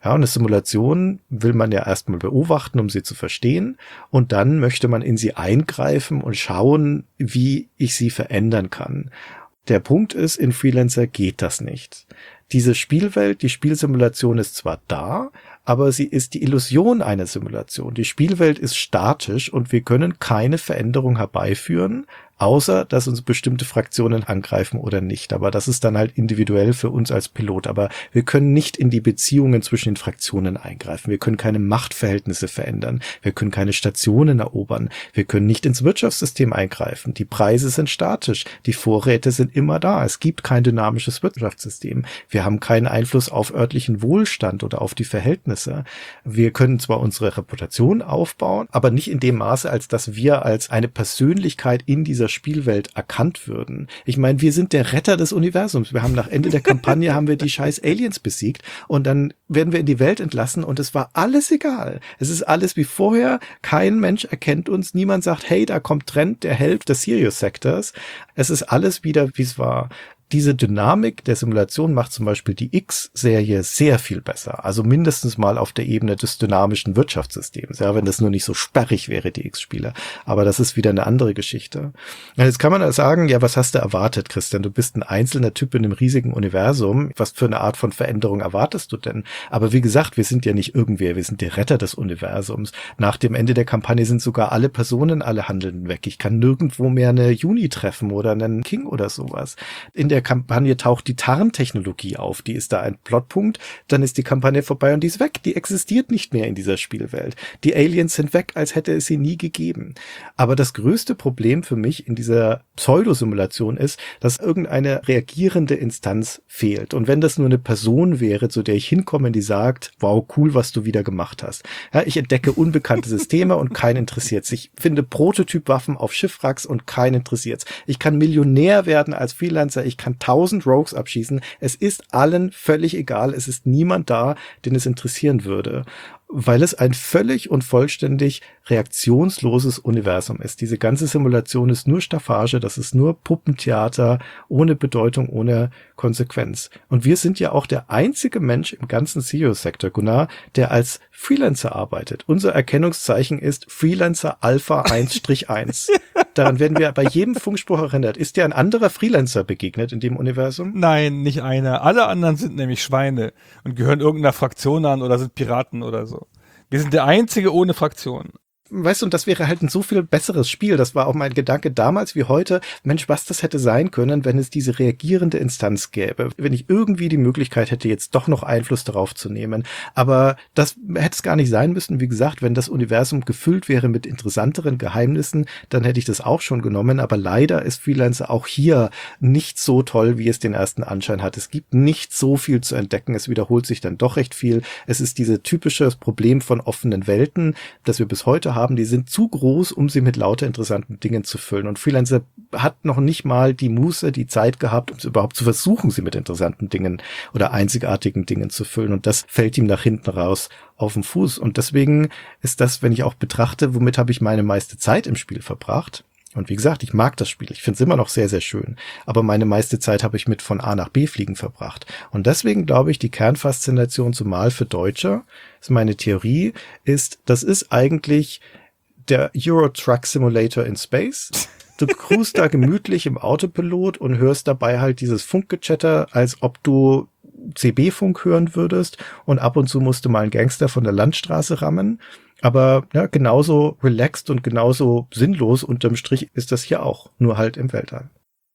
Ja, und eine Simulation will man ja erstmal beobachten, um sie zu verstehen. Und dann möchte man in sie eingreifen und schauen, wie ich sie verändern kann. Der Punkt ist, in Freelancer geht das nicht. Diese Spielwelt, die Spielsimulation ist zwar da, aber sie ist die Illusion einer Simulation. Die Spielwelt ist statisch und wir können keine Veränderung herbeiführen, außer dass uns bestimmte Fraktionen angreifen oder nicht. Aber das ist dann halt individuell für uns als Pilot. Aber wir können nicht in die Beziehungen zwischen den Fraktionen eingreifen. Wir können keine Machtverhältnisse verändern. Wir können keine Stationen erobern. Wir können nicht ins Wirtschaftssystem eingreifen. Die Preise sind statisch. Die Vorräte sind immer da. Es gibt kein dynamisches Wirtschaftssystem. Wir haben keinen Einfluss auf örtlichen Wohlstand oder auf die Verhältnisse. Wir können zwar unsere Reputation aufbauen, aber nicht in dem Maße, als dass wir als eine Persönlichkeit in dieser Spielwelt erkannt würden. Ich meine, wir sind der Retter des Universums. Wir haben nach Ende der Kampagne haben wir die scheiß Aliens besiegt und dann werden wir in die Welt entlassen und es war alles egal. Es ist alles wie vorher. Kein Mensch erkennt uns. Niemand sagt, hey, da kommt Trent, der Held des Sirius Sectors. Es ist alles wieder, wie es war. Diese Dynamik der Simulation macht zum Beispiel die X-Serie sehr viel besser. Also mindestens mal auf der Ebene des dynamischen Wirtschaftssystems. Ja, wenn das nur nicht so sperrig wäre, die X-Spiele. Aber das ist wieder eine andere Geschichte. Und jetzt kann man also sagen, ja, was hast du erwartet, Christian? Du bist ein einzelner Typ in einem riesigen Universum. Was für eine Art von Veränderung erwartest du denn? Aber wie gesagt, wir sind ja nicht irgendwer. Wir sind der Retter des Universums. Nach dem Ende der Kampagne sind sogar alle Personen, alle Handelnden weg. Ich kann nirgendwo mehr eine Juni treffen oder einen King oder sowas. In der Kampagne taucht die Tarntechnologie auf, die ist da ein Plotpunkt, dann ist die Kampagne vorbei und die ist weg, die existiert nicht mehr in dieser Spielwelt. Die Aliens sind weg, als hätte es sie nie gegeben. Aber das größte Problem für mich in dieser Pseudosimulation ist, dass irgendeine reagierende Instanz fehlt. Und wenn das nur eine Person wäre, zu der ich hinkomme, die sagt, wow, cool, was du wieder gemacht hast. Ja, ich entdecke unbekannte Systeme und keinen interessiert's. Ich finde Prototypwaffen auf Schiffwracks und keinen interessiert's. Ich kann Millionär werden als Freelancer, ich kann tausend Rogues abschießen. Es ist allen völlig egal. Es ist niemand da, den es interessieren würde, weil es ein völlig und vollständig reaktionsloses Universum ist. Diese ganze Simulation ist nur Staffage, das ist nur Puppentheater, ohne Bedeutung, ohne Konsequenz. Und wir sind ja auch der einzige Mensch im ganzen Sirius-Sektor, Gunnar, der als Freelancer arbeitet. Unser Erkennungszeichen ist Freelancer Alpha eins eins. Daran werden wir bei jedem Funkspruch erinnert. Ist dir ein anderer Freelancer begegnet in dem Universum? Nein, nicht einer. Alle anderen sind nämlich Schweine und gehören irgendeiner Fraktion an oder sind Piraten oder so. Wir sind der Einzige ohne Fraktion. Weißt du, und das wäre halt ein so viel besseres Spiel. Das war auch mein Gedanke damals wie heute. Mensch, was das hätte sein können, wenn es diese reagierende Instanz gäbe. Wenn ich irgendwie die Möglichkeit hätte, jetzt doch noch Einfluss darauf zu nehmen. Aber das hätte es gar nicht sein müssen. Wie gesagt, wenn das Universum gefüllt wäre mit interessanteren Geheimnissen, dann hätte ich das auch schon genommen. Aber leider ist Freelancer auch hier nicht so toll, wie es den ersten Anschein hat. Es gibt nicht so viel zu entdecken. Es wiederholt sich dann doch recht viel. Es ist dieses typische Problem von offenen Welten, das wir bis heute haben. Haben, die sind zu groß, um sie mit lauter interessanten Dingen zu füllen. Und Freelancer hat noch nicht mal die Muße, die Zeit gehabt, um es überhaupt zu versuchen, sie mit interessanten Dingen oder einzigartigen Dingen zu füllen. Und das fällt ihm nach hinten raus auf den Fuß. Und deswegen ist das, wenn ich auch betrachte, womit habe ich meine meiste Zeit im Spiel verbracht. Und wie gesagt, ich mag das Spiel. Ich finde es immer noch sehr, sehr schön. Aber meine meiste Zeit habe ich mit von A nach B fliegen verbracht. Und deswegen glaube ich, die Kernfaszination zumal für Deutsche, ist meine Theorie, ist, das ist eigentlich der Euro Truck Simulator in Space. Du cruist da gemütlich im Autopilot und hörst dabei halt dieses Funkgechatter, als ob du C B-Funk hören würdest. Und ab und zu musst du mal einen Gangster von der Landstraße rammen. Aber ja, genauso relaxed und genauso sinnlos unterm Strich ist das hier auch, nur halt im Weltall.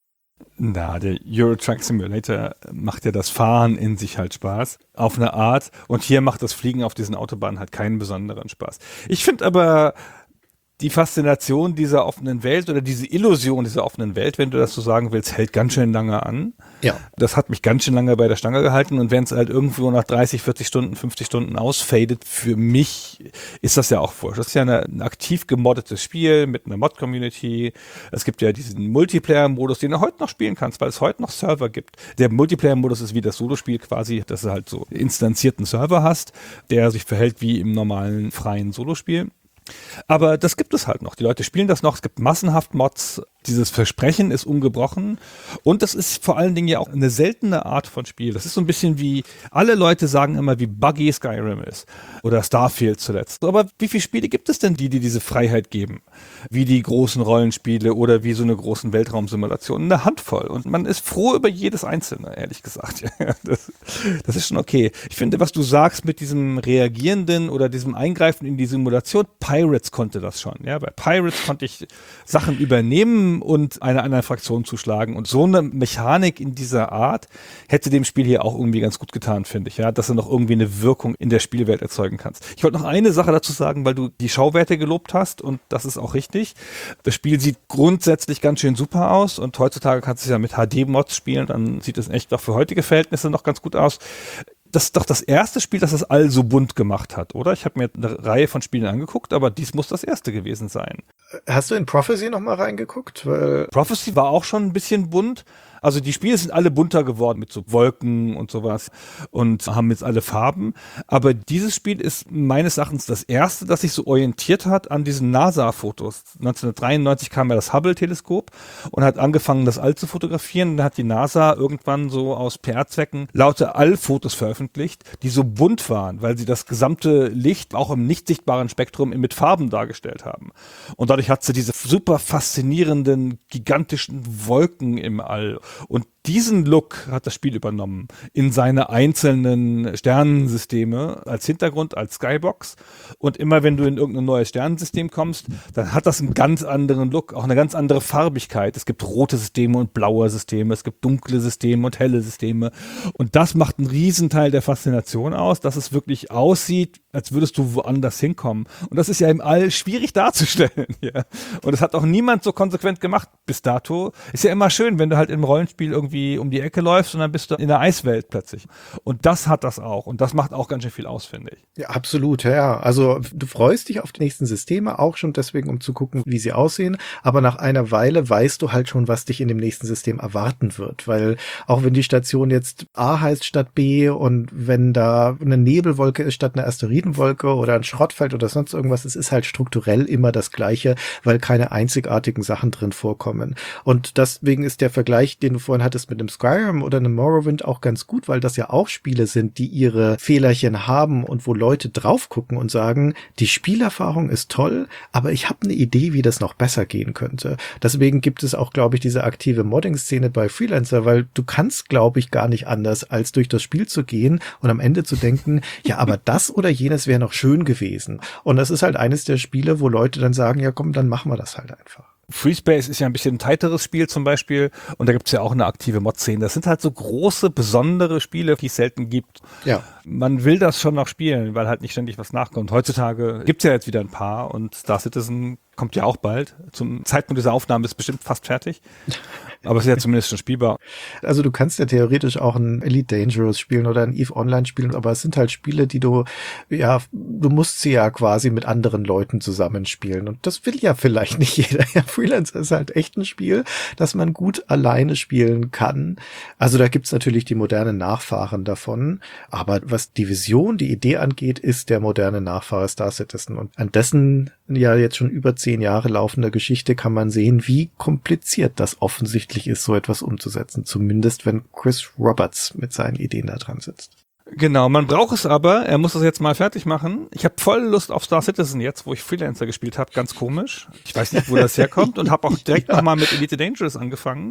Na, der Euro Truck Simulator macht ja das Fahren in sich halt Spaß, auf eine Art. Und hier macht das Fliegen auf diesen Autobahnen halt keinen besonderen Spaß. Ich finde aber die Faszination dieser offenen Welt oder diese Illusion dieser offenen Welt, wenn du das so sagen willst, hält ganz schön lange an. Ja. Das hat mich ganz schön lange bei der Stange gehalten und wenn es halt irgendwo nach dreißig, vierzig Stunden, fünfzig Stunden ausfadet, für mich ist das ja auch wurscht. Das ist ja eine, ein aktiv gemoddetes Spiel mit einer Mod-Community. Es gibt ja diesen Multiplayer-Modus, den du heute noch spielen kannst, weil es heute noch Server gibt. Der Multiplayer-Modus ist wie das Solospiel quasi, dass du halt so instanzierten Server hast, der sich verhält wie im normalen freien Solospiel. Aber das gibt es halt noch. Die Leute spielen das noch. Es gibt massenhaft Mods. Dieses Versprechen ist ungebrochen und das ist vor allen Dingen ja auch eine seltene Art von Spiel. Das ist so ein bisschen wie, alle Leute sagen immer, wie buggy Skyrim ist oder Starfield zuletzt. Aber wie viele Spiele gibt es denn, die dir diese Freiheit geben? Wie die großen Rollenspiele oder wie so eine großen Weltraumsimulationen? Eine Handvoll. Und man ist froh über jedes einzelne, ehrlich gesagt. Das, das ist schon okay. Ich finde, was du sagst mit diesem Reagierenden oder diesem Eingreifen in die Simulation, Pirates konnte das schon. Ja, bei Pirates konnte ich Sachen übernehmen und einer anderen Fraktion zuschlagen. Und so eine Mechanik in dieser Art hätte dem Spiel hier auch irgendwie ganz gut getan, finde ich. Ja, dass du noch irgendwie eine Wirkung in der Spielwelt erzeugen kannst. Ich wollte noch eine Sache dazu sagen, weil du die Schauwerte gelobt hast und das ist auch richtig. Das Spiel sieht grundsätzlich ganz schön super aus und heutzutage kannst du es ja mit H D-Mods spielen, dann sieht es echt auch für heutige Verhältnisse noch ganz gut aus. Das ist doch das erste Spiel, das das All so bunt gemacht hat, oder? Ich habe mir eine Reihe von Spielen angeguckt, aber dies muss das erste gewesen sein. Hast du in Prophecy noch mal reingeguckt? Weil Prophecy war auch schon ein bisschen bunt. Also die Spiele sind alle bunter geworden mit so Wolken und sowas und haben jetzt alle Farben. Aber dieses Spiel ist meines Erachtens das erste, das sich so orientiert hat an diesen NASA-Fotos. neunzehnhundertdreiundneunzig kam ja das Hubble-Teleskop und hat angefangen, das All zu fotografieren. Und dann hat die NASA irgendwann so aus P R-Zwecken laute All-Fotos veröffentlicht, die so bunt waren, weil sie das gesamte Licht auch im nicht sichtbaren Spektrum mit Farben dargestellt haben. Und dadurch hat sie diese super faszinierenden, gigantischen Wolken im All. Und diesen Look hat das Spiel übernommen in seine einzelnen Sternensysteme als Hintergrund, als Skybox. Und immer wenn du in irgendein neues Sternensystem kommst, dann hat das einen ganz anderen Look, auch eine ganz andere Farbigkeit. Es gibt rote Systeme und blaue Systeme, es gibt dunkle Systeme und helle Systeme. Und das macht einen Riesenteil der Faszination aus, dass es wirklich aussieht, als würdest du woanders hinkommen. Und das ist ja im All schwierig darzustellen. Ja. Und das hat auch niemand so konsequent gemacht bis dato. Ist ja immer schön, wenn du halt im Rollenspiel irgendwie um die Ecke läufst und dann bist du in der Eiswelt plötzlich. Und das hat das auch. Und das macht auch ganz schön viel aus, finde ich. Ja, absolut, ja. Also du freust dich auf die nächsten Systeme auch schon deswegen, um zu gucken, wie sie aussehen. Aber nach einer Weile weißt du halt schon, was dich in dem nächsten System erwarten wird. Weil auch wenn die Station jetzt A heißt statt B und wenn da eine Nebelwolke ist statt einer Asteroidenwolke oder ein Schrottfeld oder sonst irgendwas, es ist halt strukturell immer das Gleiche, weil keine einzigartigen Sachen drin vorkommen. Und deswegen ist der Vergleich, den du vorhin hattest mit einem Skyrim oder einem Morrowind auch ganz gut, weil das ja auch Spiele sind, die ihre Fehlerchen haben und wo Leute drauf gucken und sagen, die Spielerfahrung ist toll, aber ich habe eine Idee, wie das noch besser gehen könnte. Deswegen gibt es auch, glaube ich, diese aktive Modding-Szene bei Freelancer, weil du kannst, glaube ich, gar nicht anders, als durch das Spiel zu gehen und am Ende zu denken, ja, aber das oder jenes wäre noch schön gewesen. Und das ist halt eines der Spiele, wo Leute dann sagen, ja komm, dann machen wir das halt einfach. FreeSpace ist ja ein bisschen ein teiteres Spiel zum Beispiel und da gibt's ja auch eine aktive Mod-Szene. Das sind halt so große, besondere Spiele, die es selten gibt. Ja. Man will das schon noch spielen, weil halt nicht ständig was nachkommt. Heutzutage gibt's ja jetzt wieder ein paar und Star Citizen kommt ja auch bald. Zum Zeitpunkt dieser Aufnahme ist bestimmt fast fertig. Aber es ist ja zumindest schon spielbar. Also du kannst ja theoretisch auch ein Elite Dangerous spielen oder ein EVE Online spielen, aber es sind halt Spiele, die du, ja, du musst sie ja quasi mit anderen Leuten zusammenspielen. Und das will ja vielleicht nicht jeder. Ja, Freelancer ist halt echt ein Spiel, das man gut alleine spielen kann. Also da gibt's natürlich die modernen Nachfahren davon. Aber was die Vision, die Idee angeht, ist der moderne Nachfahre Star Citizen. Und an dessen ja jetzt schon über zehn Jahre laufender Geschichte kann man sehen, wie kompliziert das offensichtlich ist, so etwas umzusetzen. Zumindest, wenn Chris Roberts mit seinen Ideen da dran sitzt. Genau, man braucht es aber, er muss das jetzt mal fertig machen. Ich habe voll Lust auf Star Citizen jetzt, wo ich Freelancer gespielt habe, ganz komisch. Ich weiß nicht, wo das herkommt und habe auch direkt ja. nochmal mit Elite Dangerous angefangen.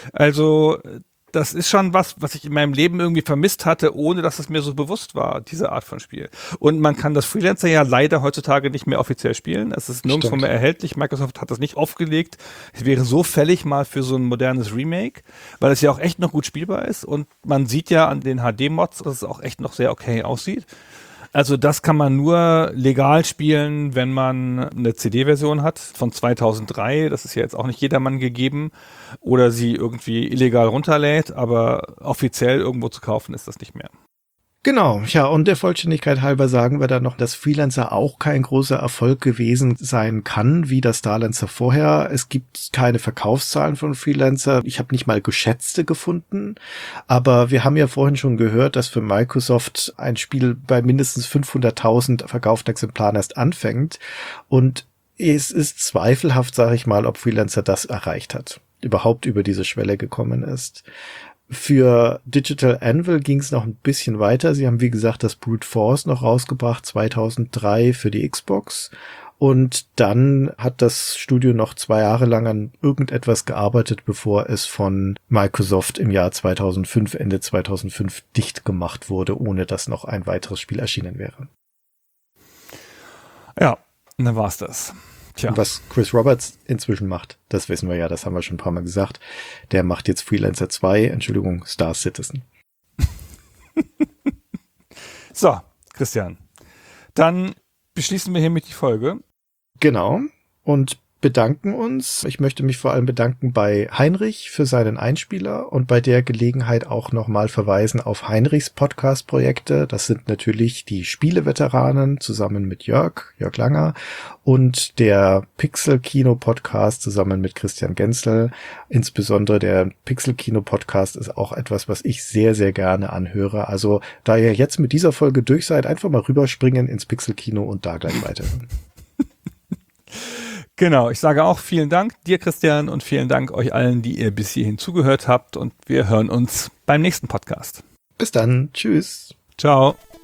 Also das ist schon was, was ich in meinem Leben irgendwie vermisst hatte, ohne dass es mir so bewusst war, diese Art von Spiel. Und man kann das Freelancer ja leider heutzutage nicht mehr offiziell spielen. Es ist nirgendwo Stimmt. mehr erhältlich. Microsoft hat das nicht aufgelegt. Es wäre so fällig mal für so ein modernes Remake, weil es ja auch echt noch gut spielbar ist. Und man sieht ja an den H D-Mods, dass es auch echt noch sehr okay aussieht. Also das kann man nur legal spielen, wenn man eine C D-Version hat von zweitausenddrei. Das ist ja jetzt auch nicht jedermann gegeben. Oder sie irgendwie illegal runterlädt, aber offiziell irgendwo zu kaufen ist das nicht mehr. Genau, ja, und der Vollständigkeit halber sagen wir dann noch, dass Freelancer auch kein großer Erfolg gewesen sein kann, wie das Starlancer vorher. Es gibt keine Verkaufszahlen von Freelancer. Ich habe nicht mal geschätzte gefunden, aber wir haben ja vorhin schon gehört, dass für Microsoft ein Spiel bei mindestens fünfhunderttausend verkauften Exemplaren erst anfängt und es ist zweifelhaft, sage ich mal, ob Freelancer das erreicht hat, überhaupt über diese Schwelle gekommen ist. Für Digital Anvil ging es noch ein bisschen weiter. Sie haben, wie gesagt, das Brute Force noch rausgebracht, zweitausenddrei für die Xbox. Und dann hat das Studio noch zwei Jahre lang an irgendetwas gearbeitet, bevor es von Microsoft im Jahr zweitausendfünf, Ende zweitausendfünf dicht gemacht wurde, ohne dass noch ein weiteres Spiel erschienen wäre. Ja, dann war's das. Tja. Und was Chris Roberts inzwischen macht, das wissen wir ja, das haben wir schon ein paar Mal gesagt. Der macht jetzt Freelancer zwei, Entschuldigung, Star Citizen. So, Christian. Dann beschließen wir hiermit die Folge. Genau. Und bedanken uns. Ich möchte mich vor allem bedanken bei Heinrich für seinen Einspieler und bei der Gelegenheit auch nochmal verweisen auf Heinrichs Podcast-Projekte. Das sind natürlich die Spieleveteranen zusammen mit Jörg, Jörg Langer und der Pixel-Kino-Podcast zusammen mit Christian Genzel. Insbesondere der Pixel-Kino-Podcast ist auch etwas, was ich sehr, sehr gerne anhöre. Also da ihr jetzt mit dieser Folge durch seid, einfach mal rüberspringen ins Pixel-Kino und da gleich weiterhören. Genau, ich sage auch vielen Dank dir, Christian, und vielen Dank euch allen, die ihr bis hierhin zugehört habt. Und wir hören uns beim nächsten Podcast. Bis dann. Tschüss. Ciao.